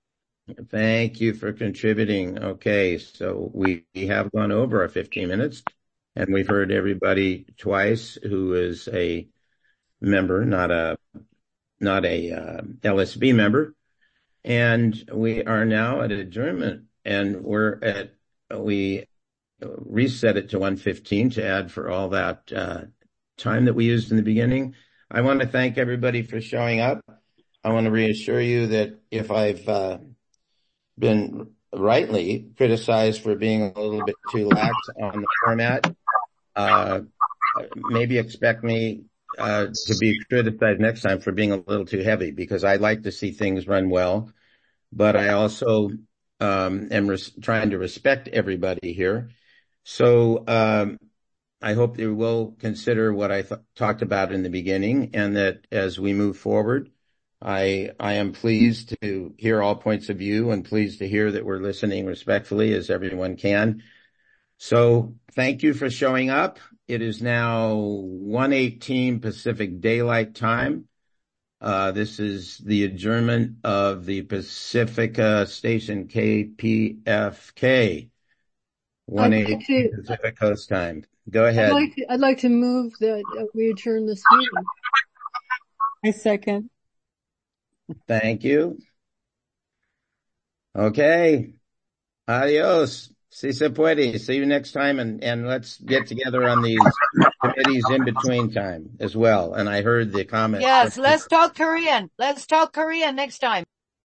Speaker 1: Thank you for contributing. Okay, so we have gone over our fifteen minutes, and we've heard everybody twice who is a member, not a not a uh, L S B member. And we are now at adjournment, and we're at, we reset it to one fifteen to add for all that uh, time that we used in the beginning. I want to thank everybody for showing up. I want to reassure you that if I've uh, been rightly criticized for being a little bit too lax on the format, uh, maybe expect me Uh, to be criticized next time for being a little too heavy, because I like to see things run well, but I also um, am res- trying to respect everybody here. So um, I hope you will consider what I th- talked about in the beginning, and that as we move forward, I I am pleased to hear all points of view, and pleased to hear that we're listening respectfully as everyone can. So thank you for showing up. It is now one eighteen Pacific Daylight Time. Uh, this is the adjournment of the Pacifica Station K P F K. one eighteen like Pacific Coast Time. Go ahead.
Speaker 8: I'd like to, I'd like to move that we adjourn this meeting.
Speaker 16: I second.
Speaker 1: Thank you. Okay. Adios. Si se puede. See you next time, and, and let's get together on these committees in between time as well. And I heard the comments.
Speaker 19: Yes, let's talk Korean. Let's talk Korean next time.